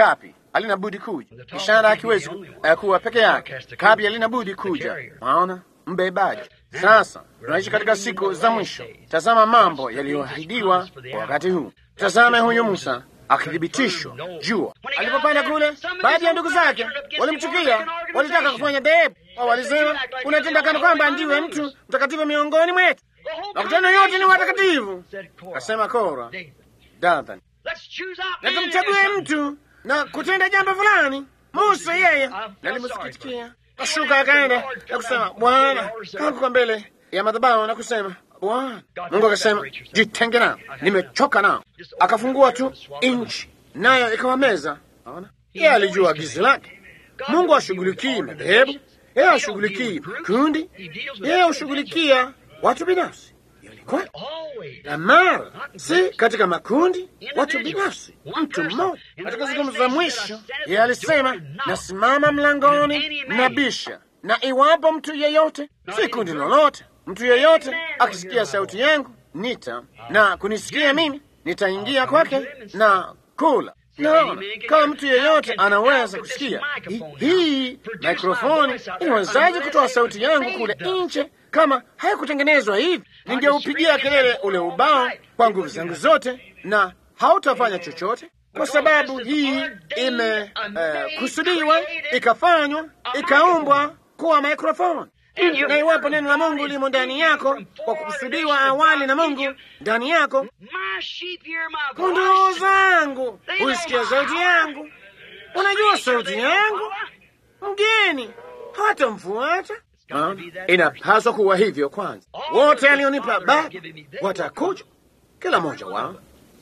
Speaker 2: halina budi kuja. Ishara hakiwezi uh, kuwa peke yake, kabi halina budi kuja. Maana mbebaji. Sasa tunaishi katika siku za mwisho. Tazama mambo yaliyoahidiwa kwa wakati huu. Tazama huyu Musa akithibitishwa. Jua alipopanda kule, baadhi ya ndugu zake walimchukia, walitaka kufanya dhehebu. Walisema, unatenda kana kwamba ndiwe mtu mtakatifu miongoni mwetu, makutano yote ni watakatifu. Akasema Kora, Dathan, na tumchague mtu na kutenda jambo fulani. Musa yeye nalimsikitikia, kashuka akaenda na kusema, Bwana, kaanguka mbele ya madhabahu na kusema, Bwana. Mungu akasema, jitenge nao, nimechoka nao. Akafungua tu inchi, nayo ikawameza. Naona yeye alijua agizo lake. Mungu ashughulikii madhehebu, yeye ashughulikii kundi, yeye ashughulikia watu binafsi. Ilikuwa na mara si katika makundi, watu binafsi, mtu mmoja. Katika siku za mwisho yeye alisema, nasimama mlangoni nabisha, na iwapo mtu yeyote, si kundi lolote, mtu yeyote akisikia sauti yangu nita na kunisikia mimi, nitaingia kwake na kula. Naona kama mtu yeyote anaweza kusikia hii mikrofoni, inawezaje kutoa sauti yangu kule nje kama haikutengenezwa hivi? Ningeupigia kelele ule ubao kwa nguvu zangu zote, na hautafanya chochote, kwa sababu hii imekusudiwa, uh, ikafanywa, ikaumbwa kuwa mikrofoni. Na iwapo neno la Mungu limo ndani yako kwa kukusudiwa awali na Mungu ndani yako, kondoo zangu huisikia sauti yangu. Unajua sauti yangu, mgeni hata mfuata. Ha? Inapaswa kuwa hivyo kwanza. Wote alionipa Baba watakuja, kila mmoja wao.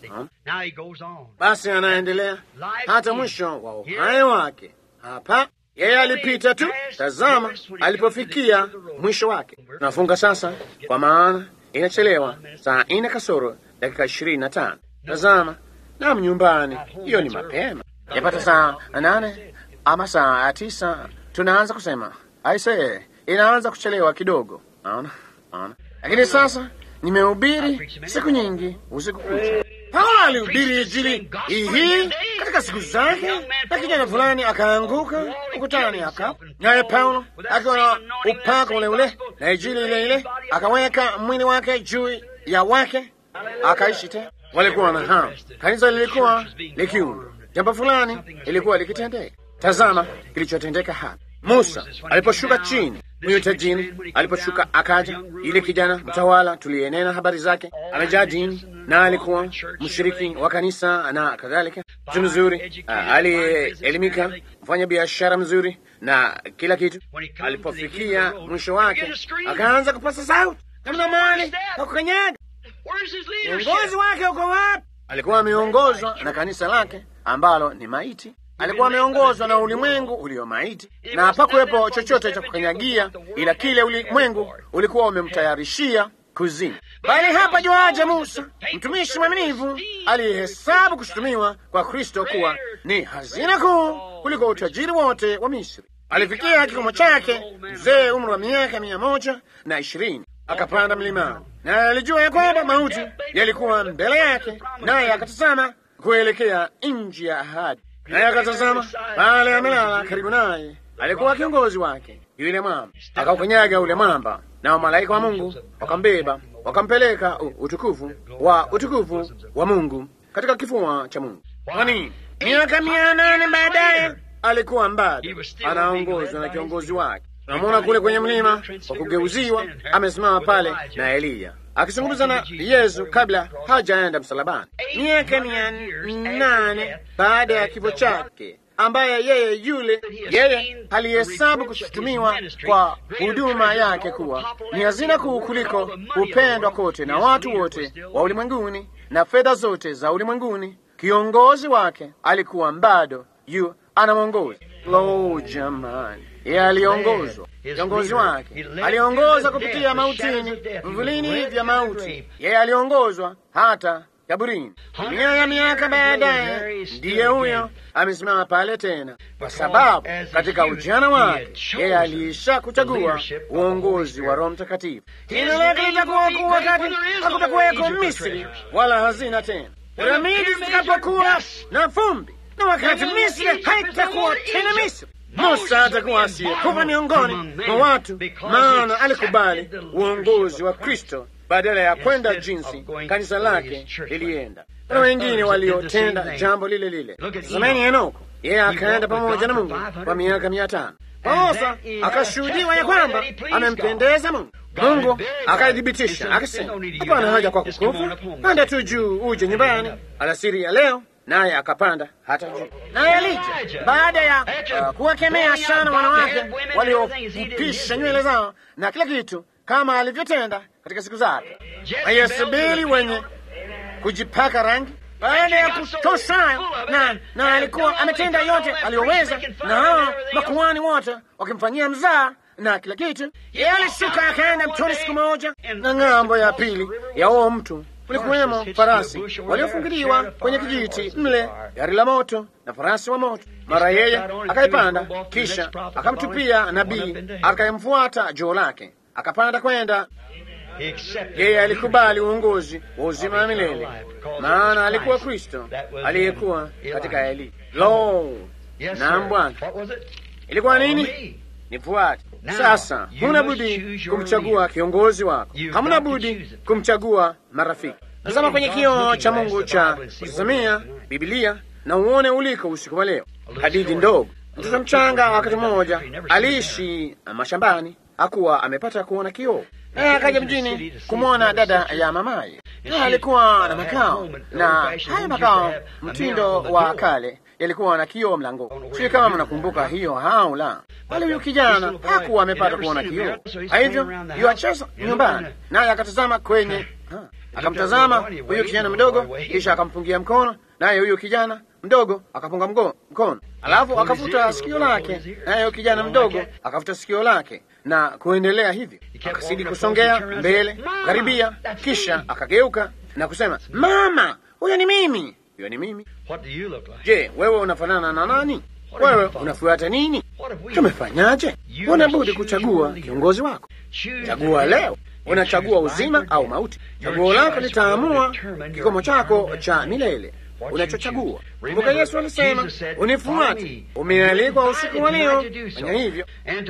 Speaker 2: Basi anaendelea hata mwisho wa uhai wake. Hapa yeye alipita tu. Tazama alipofikia mwisho wake. Nafunga sasa, kwa maana inachelewa. Saa ina kasoro dakika ishirini na tano. Tazama nam nyumbani, hiyo ni mapema, yapata saa nane ama saa tisa. Tunaanza kusema aisee, inaanza kuchelewa kidogo. Naona, naona. Lakini sasa nimehubiri siku nyingi usiku kucha. Paulo alihubiri injili hii katika siku zake, na kijana fulani akaanguka ukutani akafa. Naye Paulo akiwa na upako ule ule na injili ile ile, akaweka mwili wake juu ya wake, akaishi tena. Walikuwa na hamu, kanisa lilikuwa likiundwa, jambo fulani ilikuwa likitendeka. Tazama kilichotendeka hapa. Musa aliposhuka chini, huyo tajini aliposhuka, akaja ile kijana mtawala tuliyenena habari zake, amejaa dini na alikuwa mshiriki wa kanisa na kadhalika, mtu mzuri, alielimika, mfanya biashara mzuri na kila kitu. Alipofikia mwisho wake, akaanza kupasa sauti kama mahali pa kukanyaga. Uongozi wake uko wapi? Alikuwa ameongozwa na kanisa lake ambalo ni maiti. Alikuwa ameongozwa na ulimwengu ulio maiti, na hapakuwepo chochote cha kukanyagia, ila kile ulimwengu ulikuwa umemtayarishia kuzimu. Bali hapa juaje Musa, mtumishi mwaminifu, aliyehesabu kushutumiwa kwa Kristo kuwa ni hazina kuu kuliko utajiri wote wa Misri. Alifikia kikomo chake, mzee umri wa miaka mia moja na ishirini, akapanda mlimani, na alijua ya kwamba mauti yalikuwa mbele yake, naye akatazama kuelekea nchi ya ahadi. Naye akatazama pale amelala karibu naye alikuwa kiongozi wake yule mwamba. Akaukanyaga ule mwamba, na malaika wa Mungu wakambeba, wakampeleka utukufu wa utukufu wa Mungu katika kifua cha Mungu. Kwani miaka mia nane baadaye alikuwa mbado anaongozwa na kiongozi wake. Tunamwona kule kwenye mlima wa kugeuziwa, amesimama pale na Eliya akizungumza na Yesu kabla hajaenda msalabani. Miaka mia nane baada ya kifo chake, ambaye yeye yule yeye alihesabu kushutumiwa kwa huduma yake kuwa ni hazina kuu kuliko upendwa kote na watu wote wa ulimwenguni na fedha zote za ulimwenguni. Kiongozi wake alikuwa bado yu anamwongoza. Lo, jamani, yeye aliongozwa. Kiongozi wake aliongoza kupitia mautini, vivulini vya mauti. Yeye aliongozwa hata kaburini. Mia ya miaka baadaye ndiye huyo amesimama pale tena, kwa sababu katika ujana wake yeye aliisha kuchagua uongozi wa Roho Mtakatifu. Jina lake litakuwa kuu wakati hakutakuweko Misri wala hazina tena. Piramidi zitakapokuwa na fumbi na wakati Misri haitakuwa tena Misri. Musa atakuwa asiyekufa miongoni mwa watu, maana alikubali uongozi wa Kristo badala ya kwenda jinsi kanisa lake lilienda. Na wengine waliotenda jambo lile lile. Zamani Henoko, yeye akaenda pamoja na Mungu kwa miaka mia tano. Musa akashuhudiwa ya kwamba amempendeza Mungu. Mungu akaithibitisha akasema, hapana haja kwa kukufa, panda tu juu uje nyumbani alasiri ya leo. Naye akapanda hata juu. Naye Elija baada ya uh, kuwakemea sana wanawake waliofupisha nywele zao na kila kitu kama alivyotenda katika siku zake, Yezebeli wenye kujipaka rangi, baada ya kutosha na, na alikuwa ametenda yote aliyoweza, na hao makuhani wote wakimfanyia mzaa na kila kitu, yeye alishuka akaenda mtoni siku moja, na ng'ambo ya pili ya huo mtu kulikuwemo farasi waliofungiliwa kwenye kijiti mle, gari la moto na farasi wa moto. Mara yeye akaipanda, kisha akamtupia nabii, akayemfuata joo lake, akapanda kwenda. Yeye alikubali uongozi wa uzima wa milele, maana alikuwa Kristo aliyekuwa katika Eli. Lo, naam Bwana, ilikuwa nini? Nifuate. Sasa huna budi kumchagua kiongozi wako, hamuna budi kumchagua marafiki. Tazama kwenye kioo cha Mungu cha kutazamia Biblia na uone uliko usiku wa leo. Hadithi ndogo. Mtoto mchanga wakati mmoja aliishi mashambani, hakuwa amepata kuona kioo. Naye akaja mjini kumwona dada ya mamaye, naye alikuwa na makao, na haya makao mtindo wa kale yalikuwa na kioo mlango. Sio kama mnakumbuka hiyo au la, bali huyu kijana hakuwa amepata kuona kioo. Hivyo yuacheza nyumbani, naye akatazama kwenye ha. Akamtazama huyu kijana mdogo, kisha akampungia mkono, naye huyu kijana mdogo akapunga mkono, alafu akafuta sikio lake, naye huyu kijana mdogo akafuta sikio lake, na kuendelea hivi. Akazidi kusongea mbele, karibia, kisha akageuka na kusema, mama, huyo ni mimi. Huyo ni mimi. Je, wewe unafanana na nani? Wewe unafuata nini? Tumefanyaje? Unabudi kuchagua kiongozi wako. Chagua leo. Unachagua uzima au mauti. Chaguo lako litaamua kikomo chako cha milele unachochagua. Kumbuka Yesu alisema, unifuate. Umealikwa usiku wa leo fanya hivyo,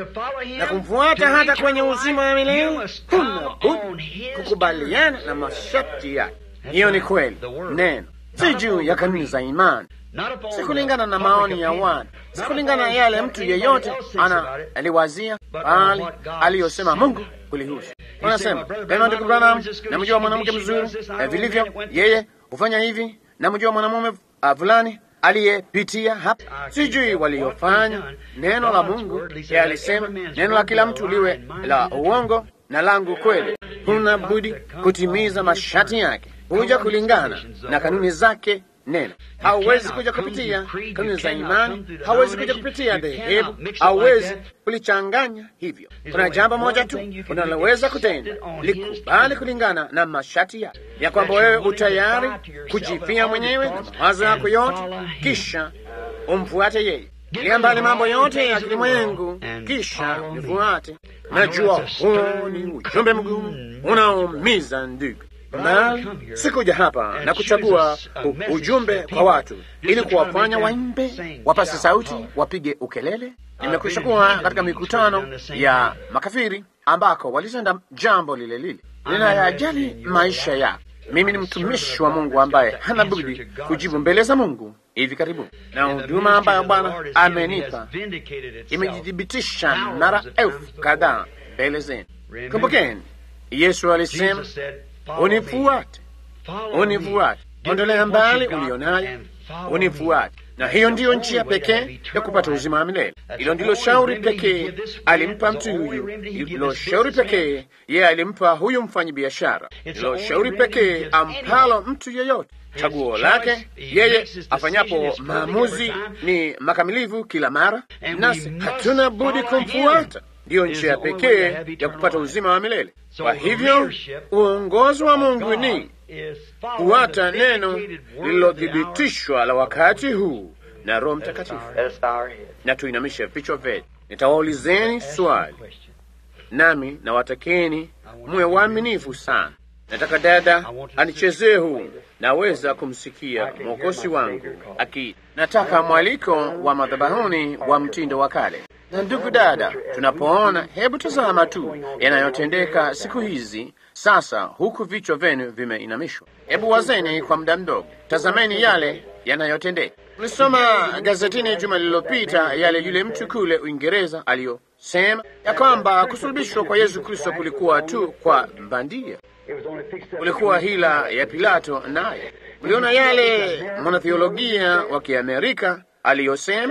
Speaker 2: na kumfuata hata kwenye uzima wa milele. Kuna budi kukubaliana na masharti yake. Hiyo ni kweli. Neno si juu ya kanuni za imani, si kulingana na maoni ya watu, si kulingana na yale mtu yeyote ana aliwazia, bali aliyosema Mungu kulihusu. Wanasema, kama ndugu Branham, namjua mwanamke mzuri eh, vilivyo yeye hufanya hivi, namjua mwanamume fulani aliyepitia hapa. Sijui waliofanya. Neno la Mungu yeye alisema, neno la kila mtu liwe la uongo na langu kweli. Huna budi kutimiza masharti yake, kuja kulingana na kanuni zake. Neno hauwezi kuja kupitia kanuni za imani, hauwezi kuja kupitia dhehebu, hauwezi kulichanganya hivyo. Kuna jambo moja tu unaloweza kutenda, likubali kulingana na masharti yake, ya kwamba wewe utayari kujifia mwenyewe na mawazo yako yote, kisha umfuate yeye. Lia mbali mambo yote ya kilimwengu, kisha nifuate. Najua huu ni ujumbe mgumu unaoumiza ndugu, na sikuja hapa na kuchagua ujumbe kwa watu ili kuwafanya waimbe, wapase sauti, wapige ukelele. Nimekwisha kuwa katika mikutano ya makafiri ambako walitenda jambo lile lile. Ninayajali maisha yao. Mimi ni mtumishi wa Mungu ambaye hana budi kujibu mbele za Mungu hivi karibu, na huduma ambayo Bwana amenipa imejidhibitisha mara elfu kadhaa mbele zenu. Kumbukeni, Yesu alisema, unifuate, unifuate, ondolea mbali ulionayo, unifuate. Na hiyo ndiyo njia pekee ya kupata uzima wa milele. Hilo ndilo shauri pekee alimpa mtu huyu, hilo shauri pekee yeye alimpa huyu mfanyi biashara, hilo shauri pekee ampalo mtu yeyote. Chaguo lake yeye afanyapo maamuzi ni makamilifu kila mara, nasi hatuna budi kumfuata. Ndiyo njia pekee ya kupata uzima wa milele. Kwa hivyo uongozi wa Mungu ni kufuata neno lililothibitishwa la wakati huu na Roho Mtakatifu. Na tuinamishe vichwa vyetu. Nitawaulizeni swali, nami na watakeni muwe waaminifu sana. Nataka dada anichezee huu naweza kumsikia Mwokozi wangu aki nataka mwaliko wa madhabahuni wa mtindo wa kale. Na ndugu dada, tunapoona, hebu tazama tu yanayotendeka siku hizi sasa, huku vichwa vyenu vimeinamishwa. Hebu wazeni kwa muda mdogo, tazameni yale yanayotendeka. Tulisoma gazetini juma lililopita yale yule mtu kule Uingereza aliyosema ya kwamba kusulubishwa kwa Yesu Kristo kulikuwa tu kwa bandia, kulikuwa hila ya Pilato. Naye mliona yale mwanatheolojia wa Kiamerika aliyosema.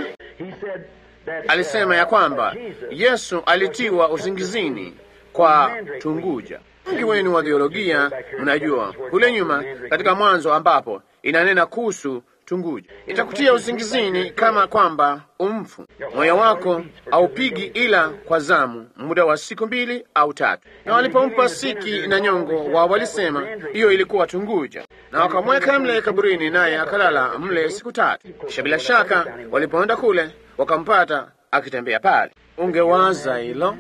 Speaker 2: Alisema ya kwamba Yesu alitiwa usingizini kwa tunguja. Wengi wenu wa theolojia mnajua kule nyuma katika Mwanzo ambapo inanena kuhusu tunguja. Itakutia usingizini kama kwamba umfu. Moyo wako haupigi ila kwa zamu muda wa siku mbili au tatu. Na walipompa siki na nyongo, wao walisema hiyo ilikuwa tunguja, na wakamweka mle kaburini, naye akalala mle siku tatu. Kisha bila shaka walipoenda kule wakampata akitembea pale. Ungewaza hilo,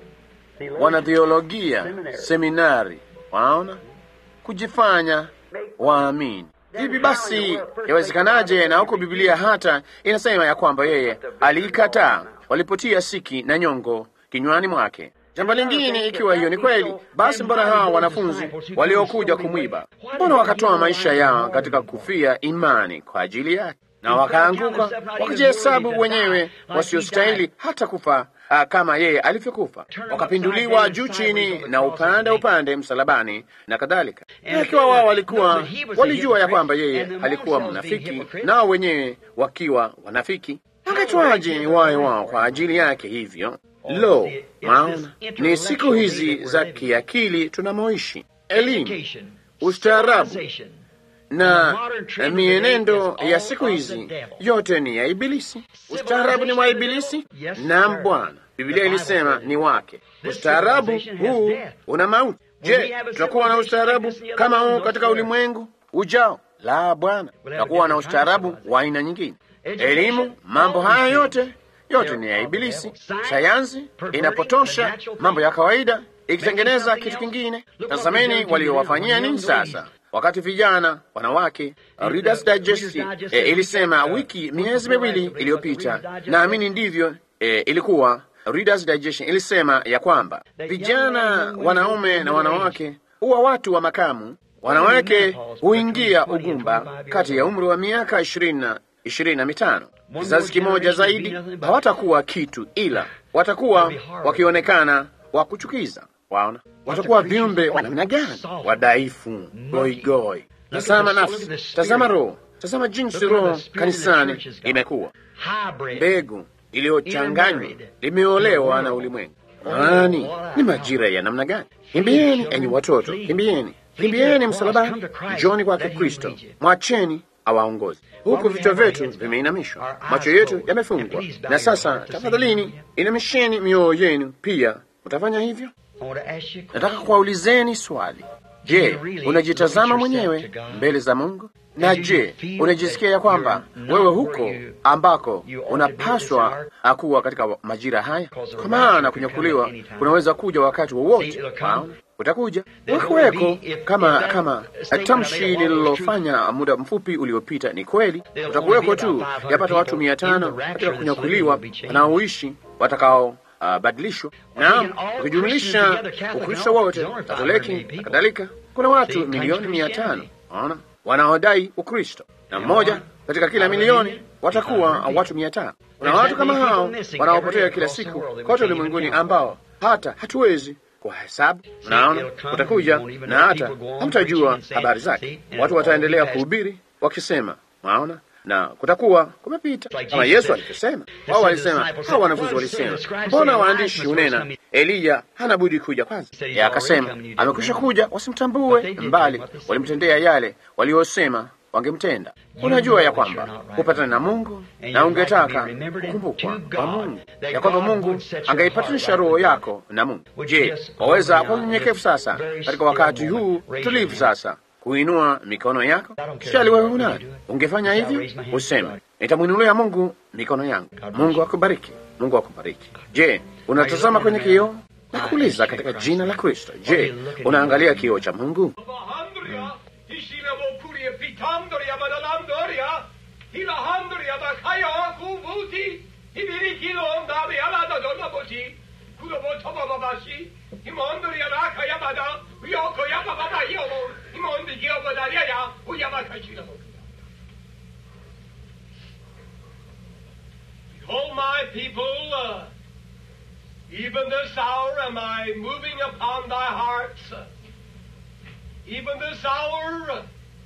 Speaker 2: wanatheolojia seminari, waona, kujifanya waamini. Hivi basi yawezekanaje? Na huko Biblia hata inasema ya kwamba yeye aliikataa walipotia siki na nyongo kinywani mwake. Jambo lingine, ikiwa hiyo ni kweli, basi mbona hawa wanafunzi waliokuja kumwiba, mbona wakatoa maisha yao katika kufia imani kwa ajili yake, na wakaanguka wakijihesabu wenyewe wasiostahili hata kufa uh, kama yeye alivyokufa, wakapinduliwa juu chini na upande upande msalabani na kadhalika. Na ikiwa wao walikuwa walijua ya kwamba yeye alikuwa mnafiki, nao wenyewe wakiwa wanafiki, wakatwaje wayo wao kwa ajili yake hivyo? Lo, maana ni siku hizi za kiakili tunamoishi, elimu, ustaarabu na mienendo ya siku hizi yote ni ya Ibilisi. Ustaarabu ni wa Ibilisi? Naam Bwana, Biblia ilisema ni wake. Ustaarabu huu una mauti. Je, tutakuwa na ustaarabu kama huu katika ulimwengu ujao? La Bwana, tutakuwa na ustaarabu wa aina nyingine. Elimu, mambo haya yote yote ni ya Ibilisi. Sayansi inapotosha mambo ya kawaida ikitengeneza kitu kingine. Tazameni waliowafanyia nini sasa. Wakati vijana wanawake, Reader's Digest e, ilisema wiki miezi miwili iliyopita, naamini ndivyo e, ilikuwa. Reader's Digest ilisema ya kwamba vijana wanaume na wanawake huwa watu wa makamu. Wanawake huingia ugumba kati ya umri wa miaka ishirini na ishirini na mitano. Kizazi kimoja zaidi hawatakuwa kitu, ila watakuwa wakionekana wa kuchukiza. Waona, watakuwa viumbe wa namna gani? Wadhaifu, goigoi. Tazama nafsi, tazama roho, tazama jinsi roho kanisani imekuwa mbegu iliyochanganywa, limeolewa na ulimwengu. Yaani, ni majira ya namna gani? Kimbieni enyi watoto, kimbieni, kimbieni msalabani, njoni kwake Kristo, mwacheni awaongozi. Huku vichwa vyetu vimeinamishwa, macho yetu yamefungwa, na sasa tafadhalini inamisheni mioyo yenu pia. Utafanya hivyo? Nataka kuwaulizeni swali. Je, unajitazama mwenyewe mbele za Mungu? Na je, unajisikia ya kwamba wewe huko ambako unapaswa kuwa katika majira haya? Kwa maana kunyakuliwa kunaweza kuja wakati wowote. Wow. Utakuja weko kama kama tamshi lililofanya muda mfupi uliopita ni kweli. Utakuweko tu yapata watu mia tano katika kunyakuliwa wanaoishi watakao Uh, badilishwa. Naam, ukijumlisha Ukristo wote, Katoliki na kadhalika, kuna watu milioni mia tano ona wanaodai Ukristo, na mmoja katika kila milioni watakuwa watu mia tano. Kuna watu kama hao wanaopotea kila siku kote ulimwenguni ambao hata hatuwezi kwa hesabu. Naona utakuja na hata hamtajua habari zake. Watu wataendelea kuhubiri wakisema, naona, na kutakuwa kumepita kama Yesu alivyosema. Wao walisema, hao wanafunzi walisema, mbona waandishi unena Eliya hana budi kuja kwanza? Yeye akasema, amekwisha kuja, wasimtambue, mbali walimtendea yale waliosema wangemtenda. Unajua ya kwamba kupatana na Mungu, na ungetaka kukumbukwa kwa Mungu, ya kwamba Mungu angeipatanisha roho yako na Mungu. Je, waweza kwa unyenyekevu sasa katika wakati huu tulivu sasa kuinua mikono yako? Kisha wewe unani ungefanya hivyo? Useme, nitamwinulia Mungu mikono yangu. Mungu akubariki. Mungu akubariki. Je, unatazama kwenye kioo? Nakuuliza katika jina la Kristo, je, unaangalia kioo cha Mungu?
Speaker 4: Hilahandria Bakaya Kubuti, Hibirikino Davi Alada Donaboti, Kurobotoba Babashi, Himondria Rakayabada, Yoko Yababa Yomo, Himondi Yobadaya, Uyabakashino. Behold, my people, uh, even this hour am I moving upon thy hearts. Even this hour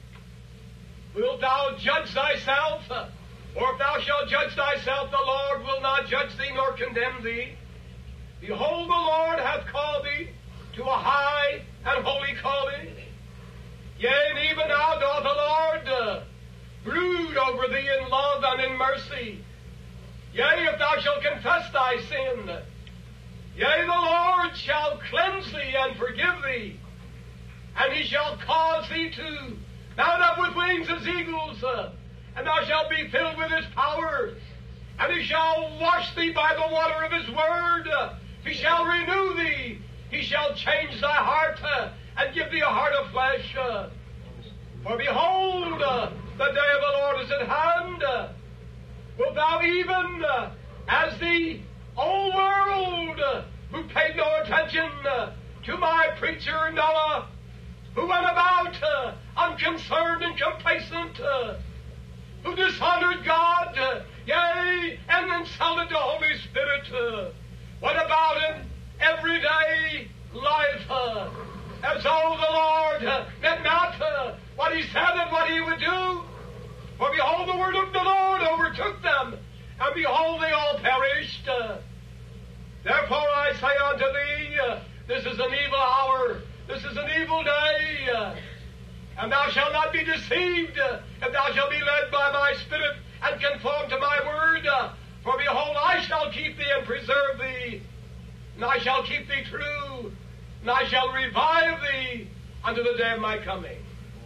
Speaker 4: wilt thou judge thyself, or if thou shalt judge thyself, the Lord will not judge thee nor condemn thee. Behold, the Lord hath called thee to a high and holy calling. Yea, and even now doth the Lord uh, brood over thee in love and in mercy. Yea, if thou shalt confess thy sin, yea, the Lord shall cleanse thee and forgive thee, and he shall cause thee to mount up with wings as eagles, uh, and thou shalt be filled with his power, and he shall wash thee by the water of his word. Uh, he shall renew thee. He shall change thy heart uh, and give thee a heart of flesh. Uh, for behold, uh, the day of the Lord is at hand. Uh, wilt thou even, uh, as the old world, uh, who paid no attention uh, to my preacher Noah, who went about uh, unconcerned and complacent, uh, who dishonored God, uh, yea, and insulted the Holy Spirit. Uh, what about him? Everyday life, uh, as though the Lord uh, meant not uh, what he said and what he would do. For behold, the word of the Lord overtook them, and behold, they all perished. Uh, therefore I say unto thee, uh, this is an evil hour. This is an evil day, uh, and thou shalt not be deceived, uh, if thou shalt be led by my Spirit and conform to my word. Uh, for behold, I shall keep thee and preserve thee, and I shall keep thee true, and I shall revive thee unto the day of my coming.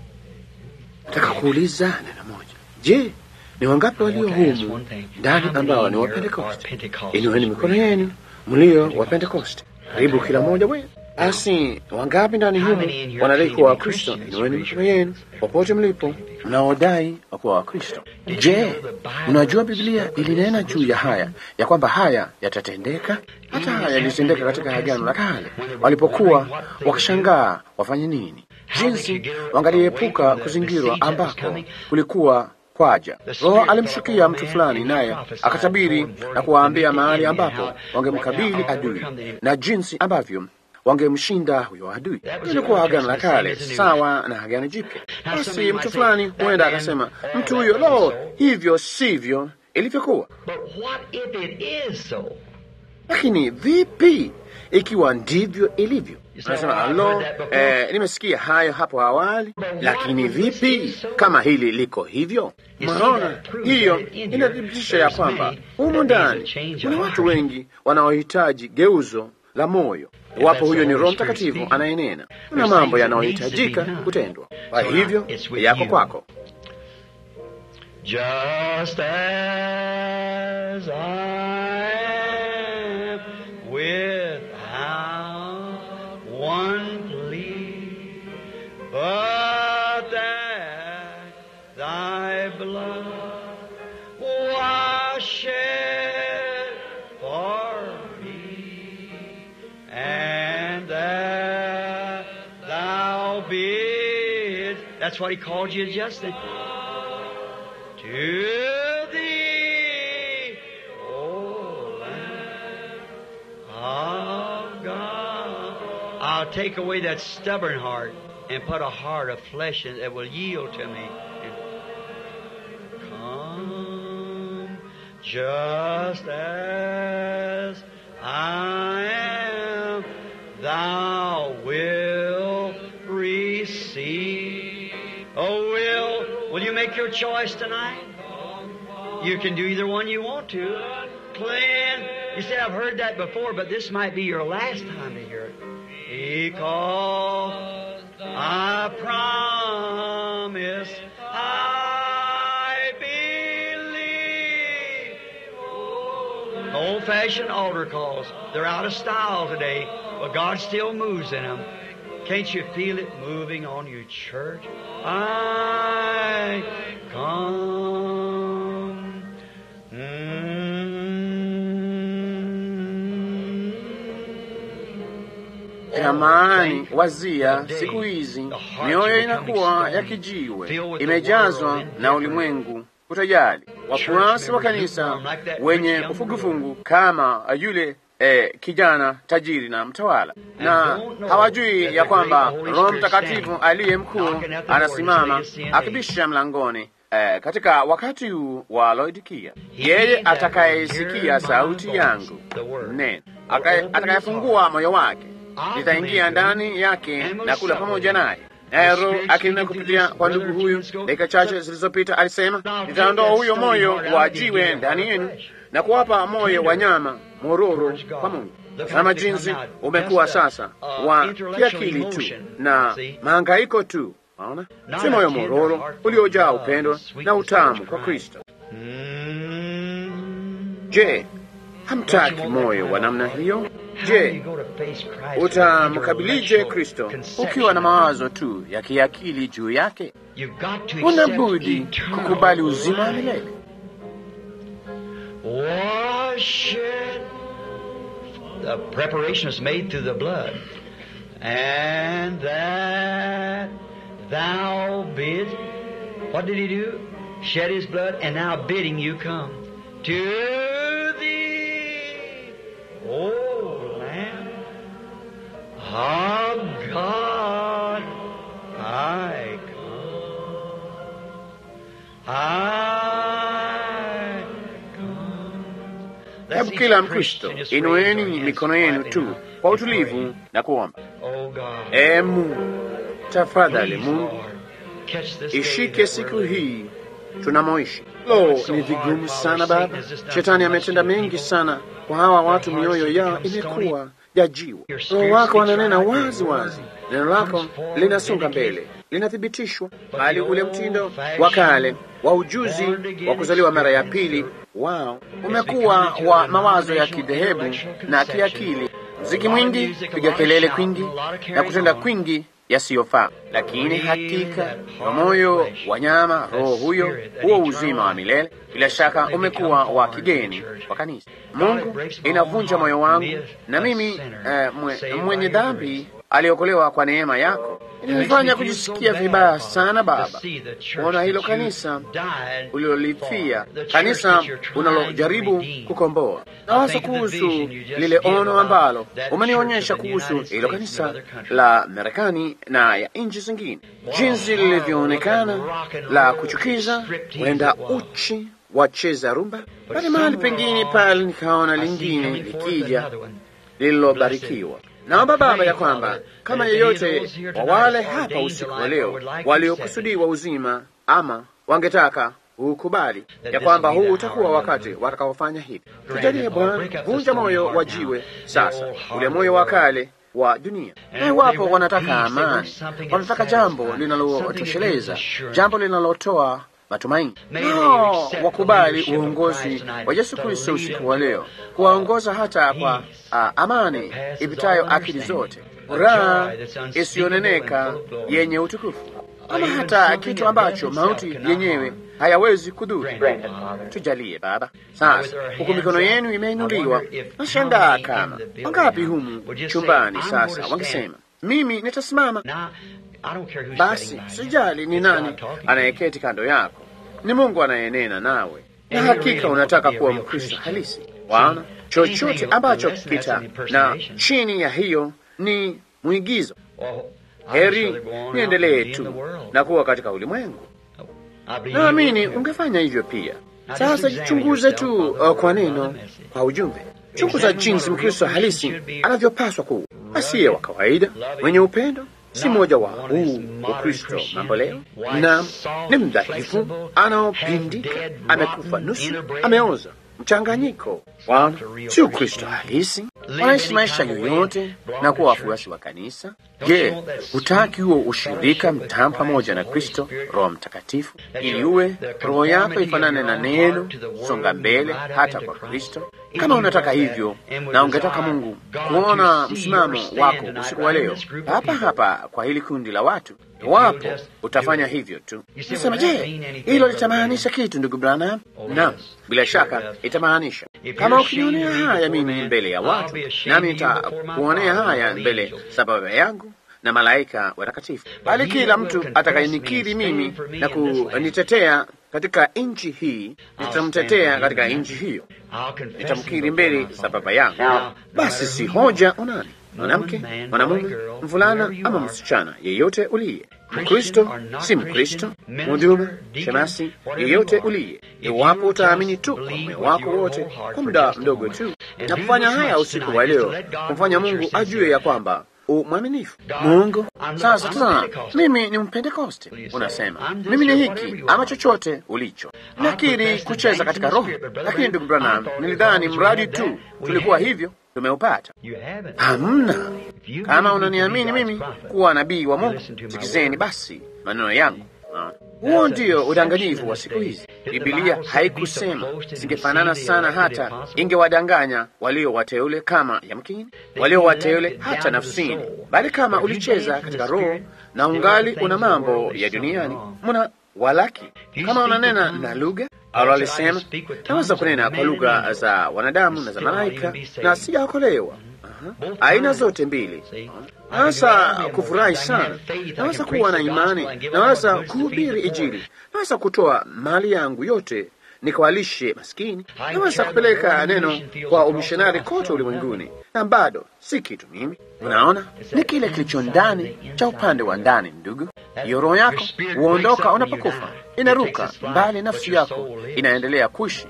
Speaker 2: Nataka kuuliza neno moja. Je, ni wangapi walio humu ndani ambao ni wa Pentecost? Inueni mikono yenu mlio wa Pentecost. Karibu kila mmoja wenu. Asi, wangapi ndani humu wanadai kuwa Wakristo? Inueni mikono yenu popote mlipo mnaodai kuwa Wakristo. Je, unajua Biblia ilinena juu ya haya, ya kwamba haya yatatendeka? Hata haya yalitendeka katika Agano la Kale, walipokuwa wakishangaa wafanye nini, jinsi wangaliepuka kuzingirwa ambako kulikuwa kwaja. Roho alimshukia mtu fulani, naye akatabiri na kuwaambia mahali ambapo wangemkabili adui na jinsi ambavyo wangemshinda huyo adui. Ilikuwa Agano la Kale sawa na Agano Jipya. Basi mtu fulani huenda akasema, mtu huyo, lo, hivyo sivyo ilivyokuwa. Lakini vipi ikiwa ndivyo ilivyo? Anasema, lo, eh, nimesikia hayo hapo awali, lakini vipi kama hili liko hivyo? Maana hiyo inathibitisha ya kwamba humu ndani kuna watu wengi wanaohitaji geuzo la moyo. Wapo huyo ni Roho Mtakatifu anayenena. Kuna mambo yanayohitajika kutendwa. Kwa hivyo yako kwako.
Speaker 3: Just as I am without one plea, but that thy blood was shed for me, and that thou bidst, that's what he called you just then, to thee, O Lamb of God. I'll take away that stubborn heart and put a heart of flesh in that will yield to me. Come, just as I am, thou wilt receive. Oh, will, will you make your choice tonight? You can do either one you want to. Cleanse. You say, I've heard that before, but this might be your last time to hear it. Because I promise I believe. Old-fashioned altar calls. They're out of style today, but God still moves in them. Can't you feel it moving on you, church? I come.
Speaker 2: Jamani, wazia siku hizi mioyo inakuwa ya kijiwe, imejazwa na ulimwengu kutojali. Wafuasi wa kanisa wenye ufungufungu kama yule eh, kijana tajiri na mtawala, na hawajui ya kwamba Roho Mtakatifu aliye mkuu anasimama akibisha mlangoni eh, katika wakati huu wa Laodikia. Yeye atakayesikia sauti yangu neno, atakayefungua moyo wake, nitaingia ndani yake na kula pamoja naye. Naye Roho akinena kupitia kwa ndugu huyu dakika chache zilizopita alisema, nitaondoa huyo moyo wa jiwe ndani yenu na kuwapa moyo wa nyama mororo kwa Mungu. Kama jinsi umekuwa sasa wa kiakili tu na mahangaiko tu, unaona, si moyo mororo uliojaa upendo na utamu kwa Kristo. Je, hamtaki moyo wa namna hiyo? Je, utamkabilije Kristo ukiwa na mawazo tu ya kiakili juu yake? Unabudi kukubali uzima wa milele.
Speaker 3: Washed, the preparation is made through the blood, and that thou bid, what did he do? Shed his blood, and now bidding you come to thee, O Lamb of God, I come, I
Speaker 2: Hebu kila Mkristo inueni mikono yenu tu kwa utulivu na kuomba. Ee Mungu, tafadhali Mungu, ishike siku hii tunamoishi. Lo, ni vigumu sana Baba. Shetani ametenda mengi sana kwa hawa watu, mioyo yao imekuwa ya jiwe. Roho wako wananena wazi wazi, neno lako linasonga mbele, linathibitishwa, bali ule mtindo wa kale wa ujuzi wa kuzaliwa mara ya pili wao umekuwa wa mawazo ya kidhehebu na kiakili, muziki mwingi, piga kelele kwingi na kutenda kwingi yasiyofaa. Lakini hakika kwa moyo wa nyama, roho huyo, huo uzima wa milele, bila shaka umekuwa wa kigeni wa kanisa. Mungu, inavunja moyo wangu na mimi eh, mwe, mwenye dhambi aliokolewa kwa neema yako. Inanifanya kujisikia vibaya sana Baba kuona hilo kanisa ulilolifia, kanisa unalojaribu kukomboa. Na wazo kuhusu lile ono ambalo umenionyesha kuhusu hilo kanisa la Marekani na ya nchi zingine, jinsi lilivyoonekana la kuchukiza, wenda uchi, wacheza rumba, bali mahali pengine pale nikaona lingine likija lililobarikiwa. Naomba Baba ya kwamba kama yeyote wa wale hapa usiku wa leo waliokusudiwa uzima ama wangetaka ukubali ya kwamba huu utakuwa wakati watakaofanya hivi. Tujalie Bwana, vunja moyo wa jiwe sasa, ule moyo wa kale wa dunia. Na iwapo wanataka amani, wanataka jambo linalotosheleza, jambo linalotoa matumaini, no, wakubali uongozi wa Yesu Kristo usiku wa leo, kuwaongoza hata kwa uh, amani ipitayo akili zote, raha isiyoneneka yenye utukufu, ama hata kitu ambacho mauti yenyewe hayawezi kudhuru. Tujalie Baba. Sasa huku mikono yenu imeinuliwa, nashangaa kama wangapi humu chumbani sasa wangesema, mimi nitasimama. Basi sijali ni nani anayeketi kando yako, ni Mungu anayenena nawe, na hakika unataka kuwa Mkristo halisi. Waona, chochote ambacho kita na chini ya hiyo ni mwigizo. Heri niendelee tu na kuwa katika ulimwengu. Naamini ungefanya hivyo pia. Sasa jichunguze tu uh, kwa neno, kwa ujumbe. Chunguza jinsi Mkristo halisi anavyopaswa kuwa, asiye wa kawaida, mwenye upendo, si moja wa huu Ukristo mambo leo, na ni mdhaifu, anaopindika, amekufa nusu, ameoza, mchanganyiko. Wao si Ukristo halisi, wanaishi maisha yoyote na kuwa wafuasi wa kanisa. Je, hutaki huo ushirika mtamu pamoja na Kristo Roho Mtakatifu, ili uwe roho yako ifanane na neno, songa mbele hata kwa Kristo? Kama unataka hivyo na ungetaka Mungu kuona msimamo wako usiku wa leo hapa hapa kwa hili kundi la watu, wapo utafanya hivyo tu. Nisema, je, hilo litamaanisha kitu ndugu Branham? Naam, bila shaka itamaanisha. Kama ukinionea haya mimi mbele ya watu, nami nitakuonea haya mbele za Baba yangu na malaika watakatifu. Bali kila mtu atakayenikiri mimi na kunitetea katika nchi hii, nitamtetea katika nchi hiyo, nitamkiri mbele za Baba yangu. Basi si hoja unani, mwanamke, mwanamume, mvulana ama msichana, yeyote uliye Mkristo, si Mkristo, mhuduma, shemasi, yeyote uliye, iwapo utaamini tu kwa moyo wako wote kwa muda mdogo tu na kufanya haya usiku wa leo, kumfanya Mungu ajue ya kwamba umwaminifu. Mungu, sasa tazama, mimi ni Mpentekoste. Unasema mimi ni hiki ama chochote ulicho. Nakiri kucheza katika roho, lakini ndugu Branham, nilidhani mradi tu tulikuwa hivyo tumeupata. Hamna. Kama unaniamini mimi kuwa nabii wa Mungu, sikizeni basi maneno yangu. Huo ndio udanganyifu wa siku hizi. Biblia haikusema, singefanana sana hata ingewadanganya walio wateule kama yamkini, walio wateule hata nafsini. Bali kama ulicheza katika roho na ungali una mambo ya duniani, muna walaki. Kama unanena na lugha, Paulo alisema, naweza kunena kwa lugha za wanadamu na za malaika na sijaokolewa. Uh-huh. Aina zote mbili. Naweza kufurahi sana, naweza kuwa na imani, naweza kuhubiri Injili, naweza kutoa mali yangu yote nikawalishe maskini, naweza kupeleka neno kwa umishonari kote ulimwenguni, na bado si kitu mimi. Unaona, ni kile kilicho ndani cha upande wa ndani. Ndugu, hiyo roho yako huondoka unapokufa, inaruka mbali, nafsi yako inaendelea kuishi.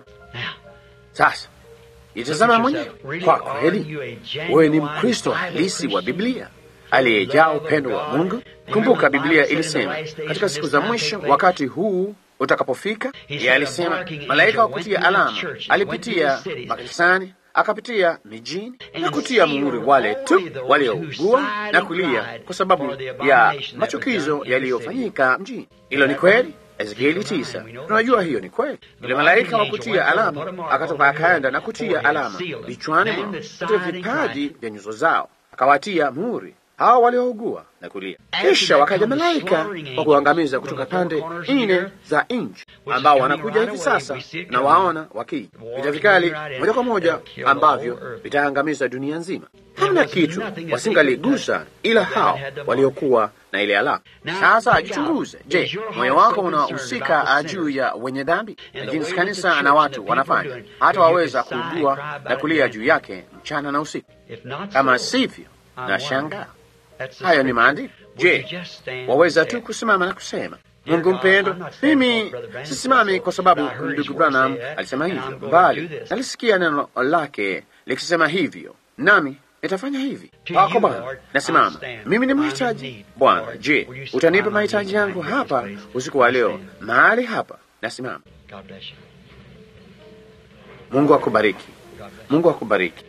Speaker 2: Sasa itazama mwenyewe. Kwa kweli wewe ni Mkristo halisi wa Biblia aliyejaa upendo wa Mungu. Kumbuka Biblia ilisema katika siku za mwisho, wakati huu utakapofika, yeye alisema malaika wa kutia alama alipitia makanisani, akapitia mijini na kutia muhuri wale tu waliougua na kulia kwa sababu ya machukizo yaliyofanyika mjini. Hilo ni kweli. Ezekieli tisa. Tunajua hiyo ni kweli. Yule malaika wa kutia alama akatoka akaenda na kutia alama vichwani mwao, katika vipaji vya nyuso zao, akawatia muhuri hao waliougua na kulia. Kisha wakaja malaika wa kuangamiza kutoka pande nne za nchi, ambao wanakuja hivi sasa na waona wakija vita vikali moja kwa moja ambavyo vitaangamiza dunia nzima. Hamna kitu wasingaligusa ila hao waliokuwa na ile alama. Sasa jichunguze. Je, moyo wako unahusika juu ya wenye dhambi na jinsi kanisa na watu wanafanya, hata waweza kuugua na kulia juu yake mchana na usiku? Kama sivyo, na shangaa. Hayo ni maandiko. Je, waweza tu kusimama na kusema, Mungu mpendo, mimi sisimami kwa sababu ndugu Branham alisema hivyo, bali nalisikia neno lake likisema hivyo, nami nitafanya hivi. Pako Bwana, nasimama. Mimi ni mhitaji. Bwana, je, utanipa mahitaji yangu hapa usiku wa leo, mahali hapa nasimama. Mungu akubariki. Mungu akubariki.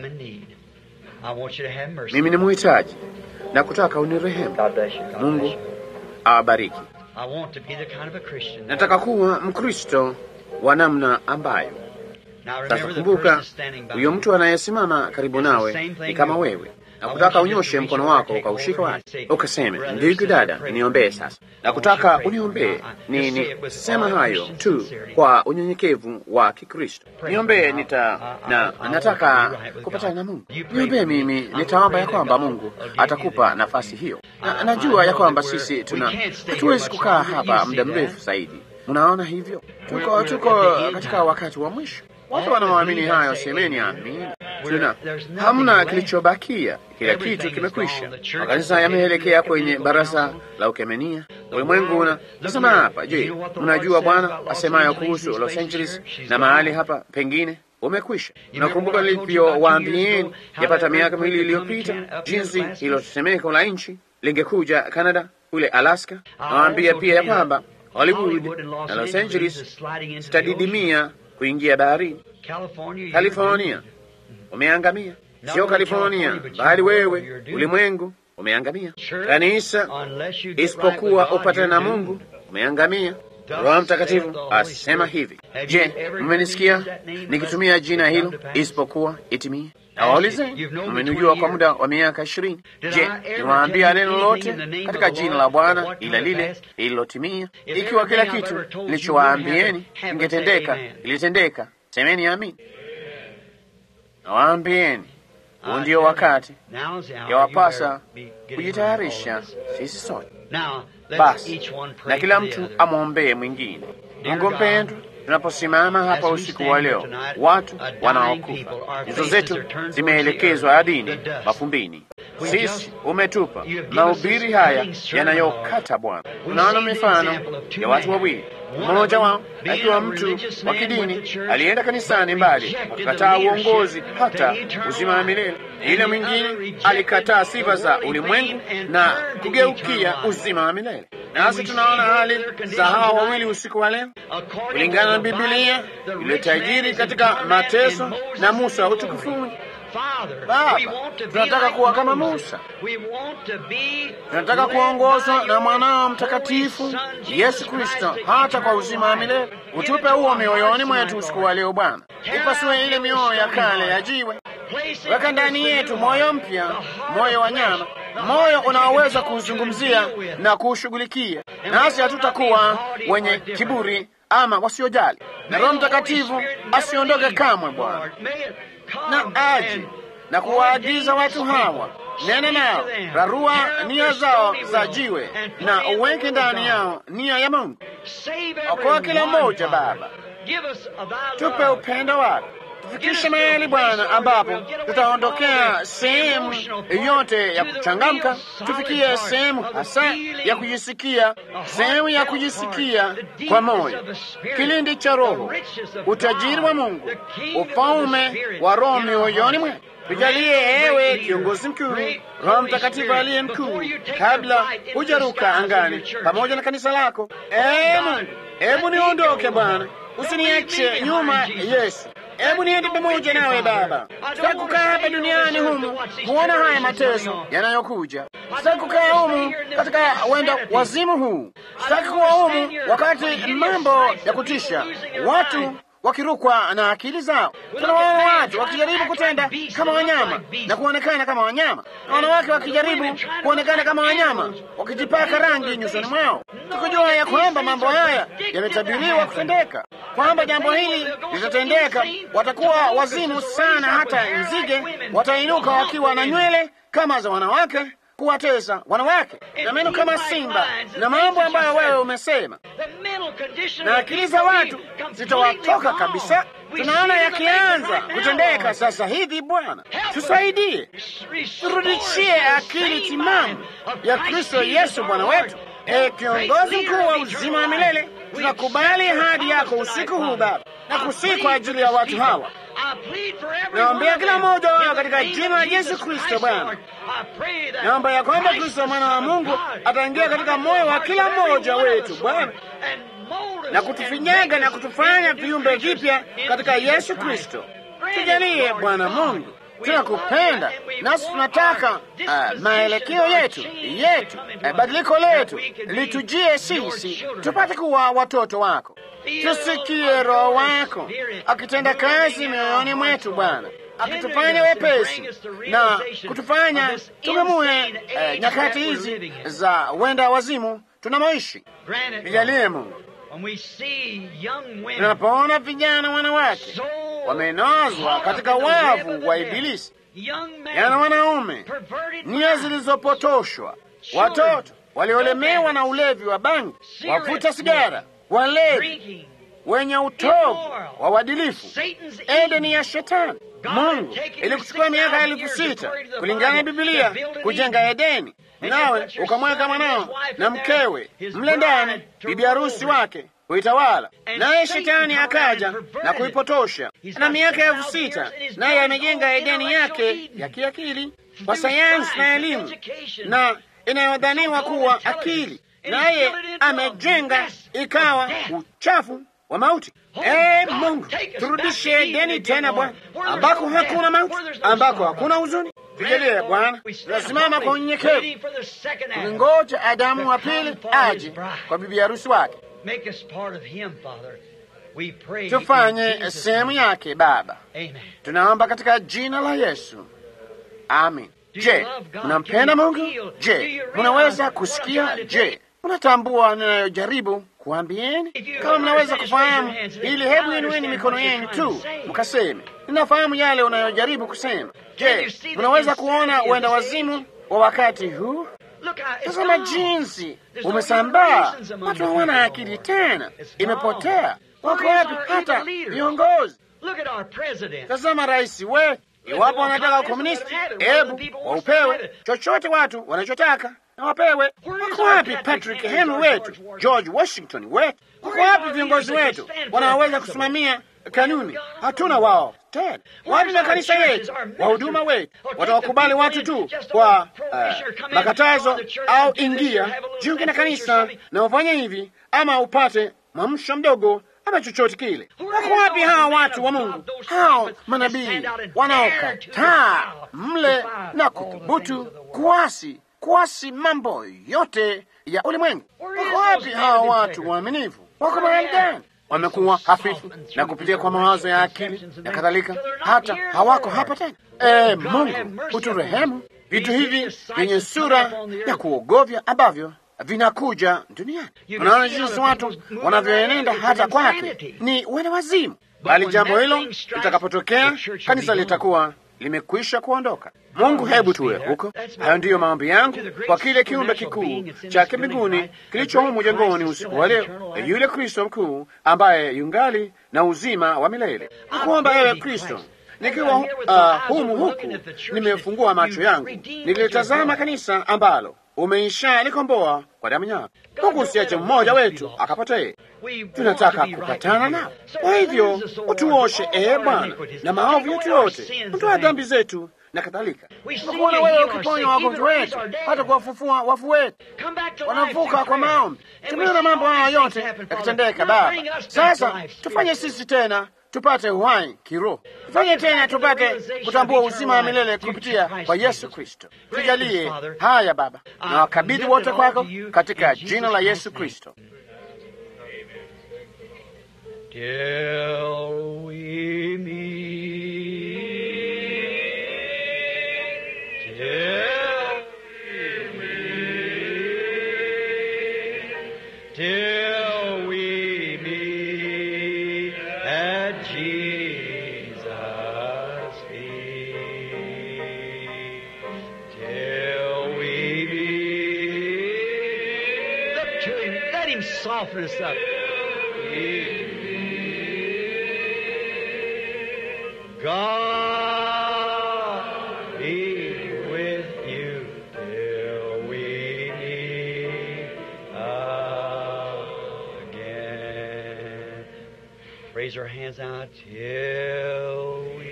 Speaker 2: Mimi ni mhitaji na kutaka unirehemu. Mungu awabariki. Nataka kuwa Mkristo wa namna ambayo. Sasa kumbuka, huyo mtu anayesimama karibu nawe ni kama wewe, na kutaka unyoshe mkono wako ukaushika wake, ukaseme, ndugu dada, niombee sasa. Na kutaka uniombee ni ni sema hayo tu kwa unyenyekevu wa Kikristo. Niombee nita na nataka kupatana na Mungu. Niombee mimi, nitaomba ya kwamba Mungu atakupa nafasi hiyo. Na najua ya kwamba sisi tuna hatuwezi kukaa hapa muda mrefu zaidi. Unaona hivyo? Tuko tuko katika wakati wa mwisho. Watu wanaoamini hayo semeni amina. Tuna hamna kilichobakia, kila kitu kimekwisha. Makanisa yameelekea kwenye baraza la ukemenia. Ulimwengu una nasema hapa. Je, mnajua Bwana asemayo kuhusu Los Angeles na mahali hapa pengine umekwisha? Nakumbuka nilivyowaambieni yapata miaka miwili iliyopita jinsi hilo tetemeko la nchi lingekuja Canada, kule Alaska. Nawaambia pia ya kwamba Hollywood na Los Angeles zitadidimia kuingia baharini. California umeangamia. Sio California, bali wewe, ulimwengu umeangamia. Kanisa, isipokuwa upatane na Mungu, umeangamia. Roho Mtakatifu asema hivi. Je, mmenisikia nikitumia jina hilo, isipokuwa itimie? Nawaulize, mmenijua kwa muda wa miaka ishirini. Je, niwaambia neno lote katika jina la Bwana ila lile lililotimia? Ikiwa kila kitu nilichowaambieni ingetendeka, ilitendeka, semeni amin. Nawaambieni, huu ndio wakati yawapasa kujitayarisha sisi sote. Basi na kila mtu amwombee mwingine. Mungu mpendwa, tunaposimama hapa usiku wa leo, watu wanaokufa, hizo zetu zimeelekezwa adini mafumbini. Sisi umetupa mahubiri haya yanayokata Bwana. Tunaona mifano ya watu wawili, mmoja wao akiwa mtu wa kidini alienda kanisani mbali akakataa uongozi hata uzima wa milele. Ile mwingine alikataa sifa za ulimwengu na kugeukia uzima wa milele. Nasi tunaona hali za hawa wawili usiku wa leo kulingana na Biblia. Yule tajiri katika mateso na Musa utukufuni. Baba, tunataka kuwa kama Musa. Tunataka kuongozwa na mwanao mtakatifu Yesu Kristo hata kwa uzima wa milele. Utupe huo mioyoni mwetu usiku wa leo Bwana. Ipasue ile mioyo ya kale ya jiwe. Weka ndani yetu moyo mpya, moyo wa nyama, moyo unaoweza kuzungumzia na kushughulikia. Nasi hatutakuwa wenye kiburi ama wasiojali. Na Roho Mtakatifu asiondoke kamwe Bwana, na aje na kuwaagiza watu hawa, nena nao, rarua nia zao za jiwe na uweke ndani yao nia ya Mungu. Okoa kila mmoja Baba, tupe upendo wako. Tufikishe mahali Bwana ambapo tutaondokea sehemu yote ya kuchangamka, tufikie sehemu hasa ya kujisikia, sehemu ya kujisikia kwa moyo, kilindi cha Roho, utajiri wa Mungu, ufalme wa Roho mioyoni mwetu. Tujalie ewe kiongozi mkuu, Roho Mtakatifu aliye mkuu, kabla hujaruka angani pamoja na kanisa lako. Ee Mungu, hebu niondoke Bwana, usiniache nyuma Yesu. Hebu niende pamoja nawe Baba. Sitaki kukaa hapa duniani humu kuona haya mateso yanayokuja. Sitaki kukaa humu katika wenda wazimu huu. Sitaki kuwa humu wakati mambo ya kutisha, watu wakirukwa na akili zao. Tunawaona watu wakijaribu kutenda kama wanyama na kuonekana kama wanyama, na wanawake wakijaribu kuonekana kama wanyama, wakijipaka rangi nyusoni mwao. Tukijua ya kwamba mambo haya yametabiriwa kutendeka, kwamba jambo hili litatendeka. Watakuwa wazimu sana, hata nzige watainuka wakiwa na nywele kama za wanawake, kuwatesa wanawake, na meno kama simba, na mambo ambayo wewe umesema, na akili za watu zitawatoka kabisa. Tunaona yakianza kutendeka sasa hivi. Bwana, tusaidie, turudishie akili timamu ya Kristo Yesu Bwana wetu. E kiongozi mkuu wa uzima wa milele, tunakubali ahadi yako usiku huu Baba, na kusihi kwa ajili ya watu hawa. Naombea kila mmoja wao katika jina la Yesu Kristo Bwana. Naomba ya kwamba Kristo mwana wa Mungu ataingia katika moyo wa kila mmoja wetu Bwana, na kutufinyaga na kutufanya viumbe vipya katika Yesu Kristo. Tujalie Bwana Mungu, tunakupenda nasi tunataka uh, maelekeo yetu yetu uh, badiliko letu litujie sisi, tupate kuwa watoto wako. Tusikie Roho wako akitenda kazi mioyoni mwetu Bwana, akitufanya wepesi na kutufanya tumemue uh, nyakati hizi za wenda wazimu tunamoishi. Tujalie Mungu, tunapoona vijana wanawake wamenozwa katika wavu wa Ibilisi, yana wanaume nia zilizopotoshwa, watoto waliolemewa na ulevi wa bangi, wavuta sigara, walevi, wenye utovu wa uadilifu, Edeni ya Shetani. Mungu ilikuchukua miaka elfu sita kulingana na Biblia kujenga Edeni, nawe ukamweka mwanao na mkewe mle ndani, bibi harusi wake kuitawala, naye Shetani akaja na kuipotosha. Na miaka elfu sita naye amejenga Edeni yake ya kiakili kwa sayansi na elimu na inayodhaniwa kuwa akili, naye amejenga ikawa uchafu wa mauti. Ee Mungu, turudishe Edeni tena Bwana, ambako hakuna mauti, ambako hakuna huzuni. Tujalie Bwana, tunasimama kwa unyenyekevu tukingoja Adamu wa pili aje kwa bibi harusi wake. Tufanye sehemu yake Baba, tunaomba katika jina la Yesu, amen. Je, unampenda Mungu? Je, unaweza kusikia? Je, unatambua ninayojaribu kuambieni, kama mnaweza kufahamu ili, hebu inueni mikono yenu tu mkaseme, ninafahamu yale unayojaribu kusema. Je, unaweza kuona uenda wazimu wa wakati huu? Tazama jinsi umesambaa, watu hawana akili tena, imepotea. Wako wapi hata viongozi? Tazama rais wetu, iwapo wanataka ukomunisti, hebu waupewe chochote watu wanachotaka na wapewe. Wako wapi Patrick Henry wetu, George Washington wetu? Wako wapi viongozi wetu wanaweza kusimamia kanuni? Hatuna wao tena. Wapi makanisa yetu, wahuduma wetu watawakubali watu tu kwa uh, makatazo au ingia jiunge na kanisa na ufanye hivi ama upate mwamsho mdogo ama chochote kile? Wako wapi hawa watu wa Mungu, hao manabii wanaokataa mle na kuthubutu kuasi kuasi mambo yote ya ulimwengu? Wako wapi hawa watu waaminifu? Wako mahali gani? Wamekuwa hafifu na kupitia kwa mawazo ya akili na kadhalika, hata hawako hapa tena. E, Mungu uturehemu. Vitu hivi vyenye sura ya kuogofya ambavyo vinakuja duniani. Unaona jinsi watu wanavyoenenda hata kwake ni wene wazimu, bali jambo hilo litakapotokea, kanisa litakuwa limekwisha kuondoka. Mungu, hebu tuwe huko. Hayo ndiyo maombi yangu kwa kile kiumbe kikuu cha kimbinguni kilicho humu jengoni usiku wa leo, yule Kristo mkuu ambaye yungali na uzima wa milele. Nakuomba ewe Kristo, nikiwa uh, humu huku nimefungua macho yangu, nilitazama kanisa ambalo umeisha likomboa kwa damu yako. Mungu, usiache mmoja wetu akapotee. Tunataka kupatana nao. Kwa hivyo utuoshe, ee Bwana, na maovu yetu yote, ondoa dhambi zetu na kadhalika. Tunakuona wewe ukiponya wagonjwa wetu, hata kuwafufua wafu wetu wanavuka kwa maombi. Tumeona mambo haya yote yakitendeka, Baba. Sasa tufanye sisi tena tupate uhai kiroho, tufanye tena tupate kutambua uzima wa milele kupitia kwa Yesu Kristo. Tujalie haya Baba, na wakabidhi wote kwako katika jina la Yesu Kristo.
Speaker 3: Till we meet, till we meet, till we meet at Jesus' feet, till we meet. Look to Him, let Him soften us up. God be with you till we meet again. Raise our hands out till we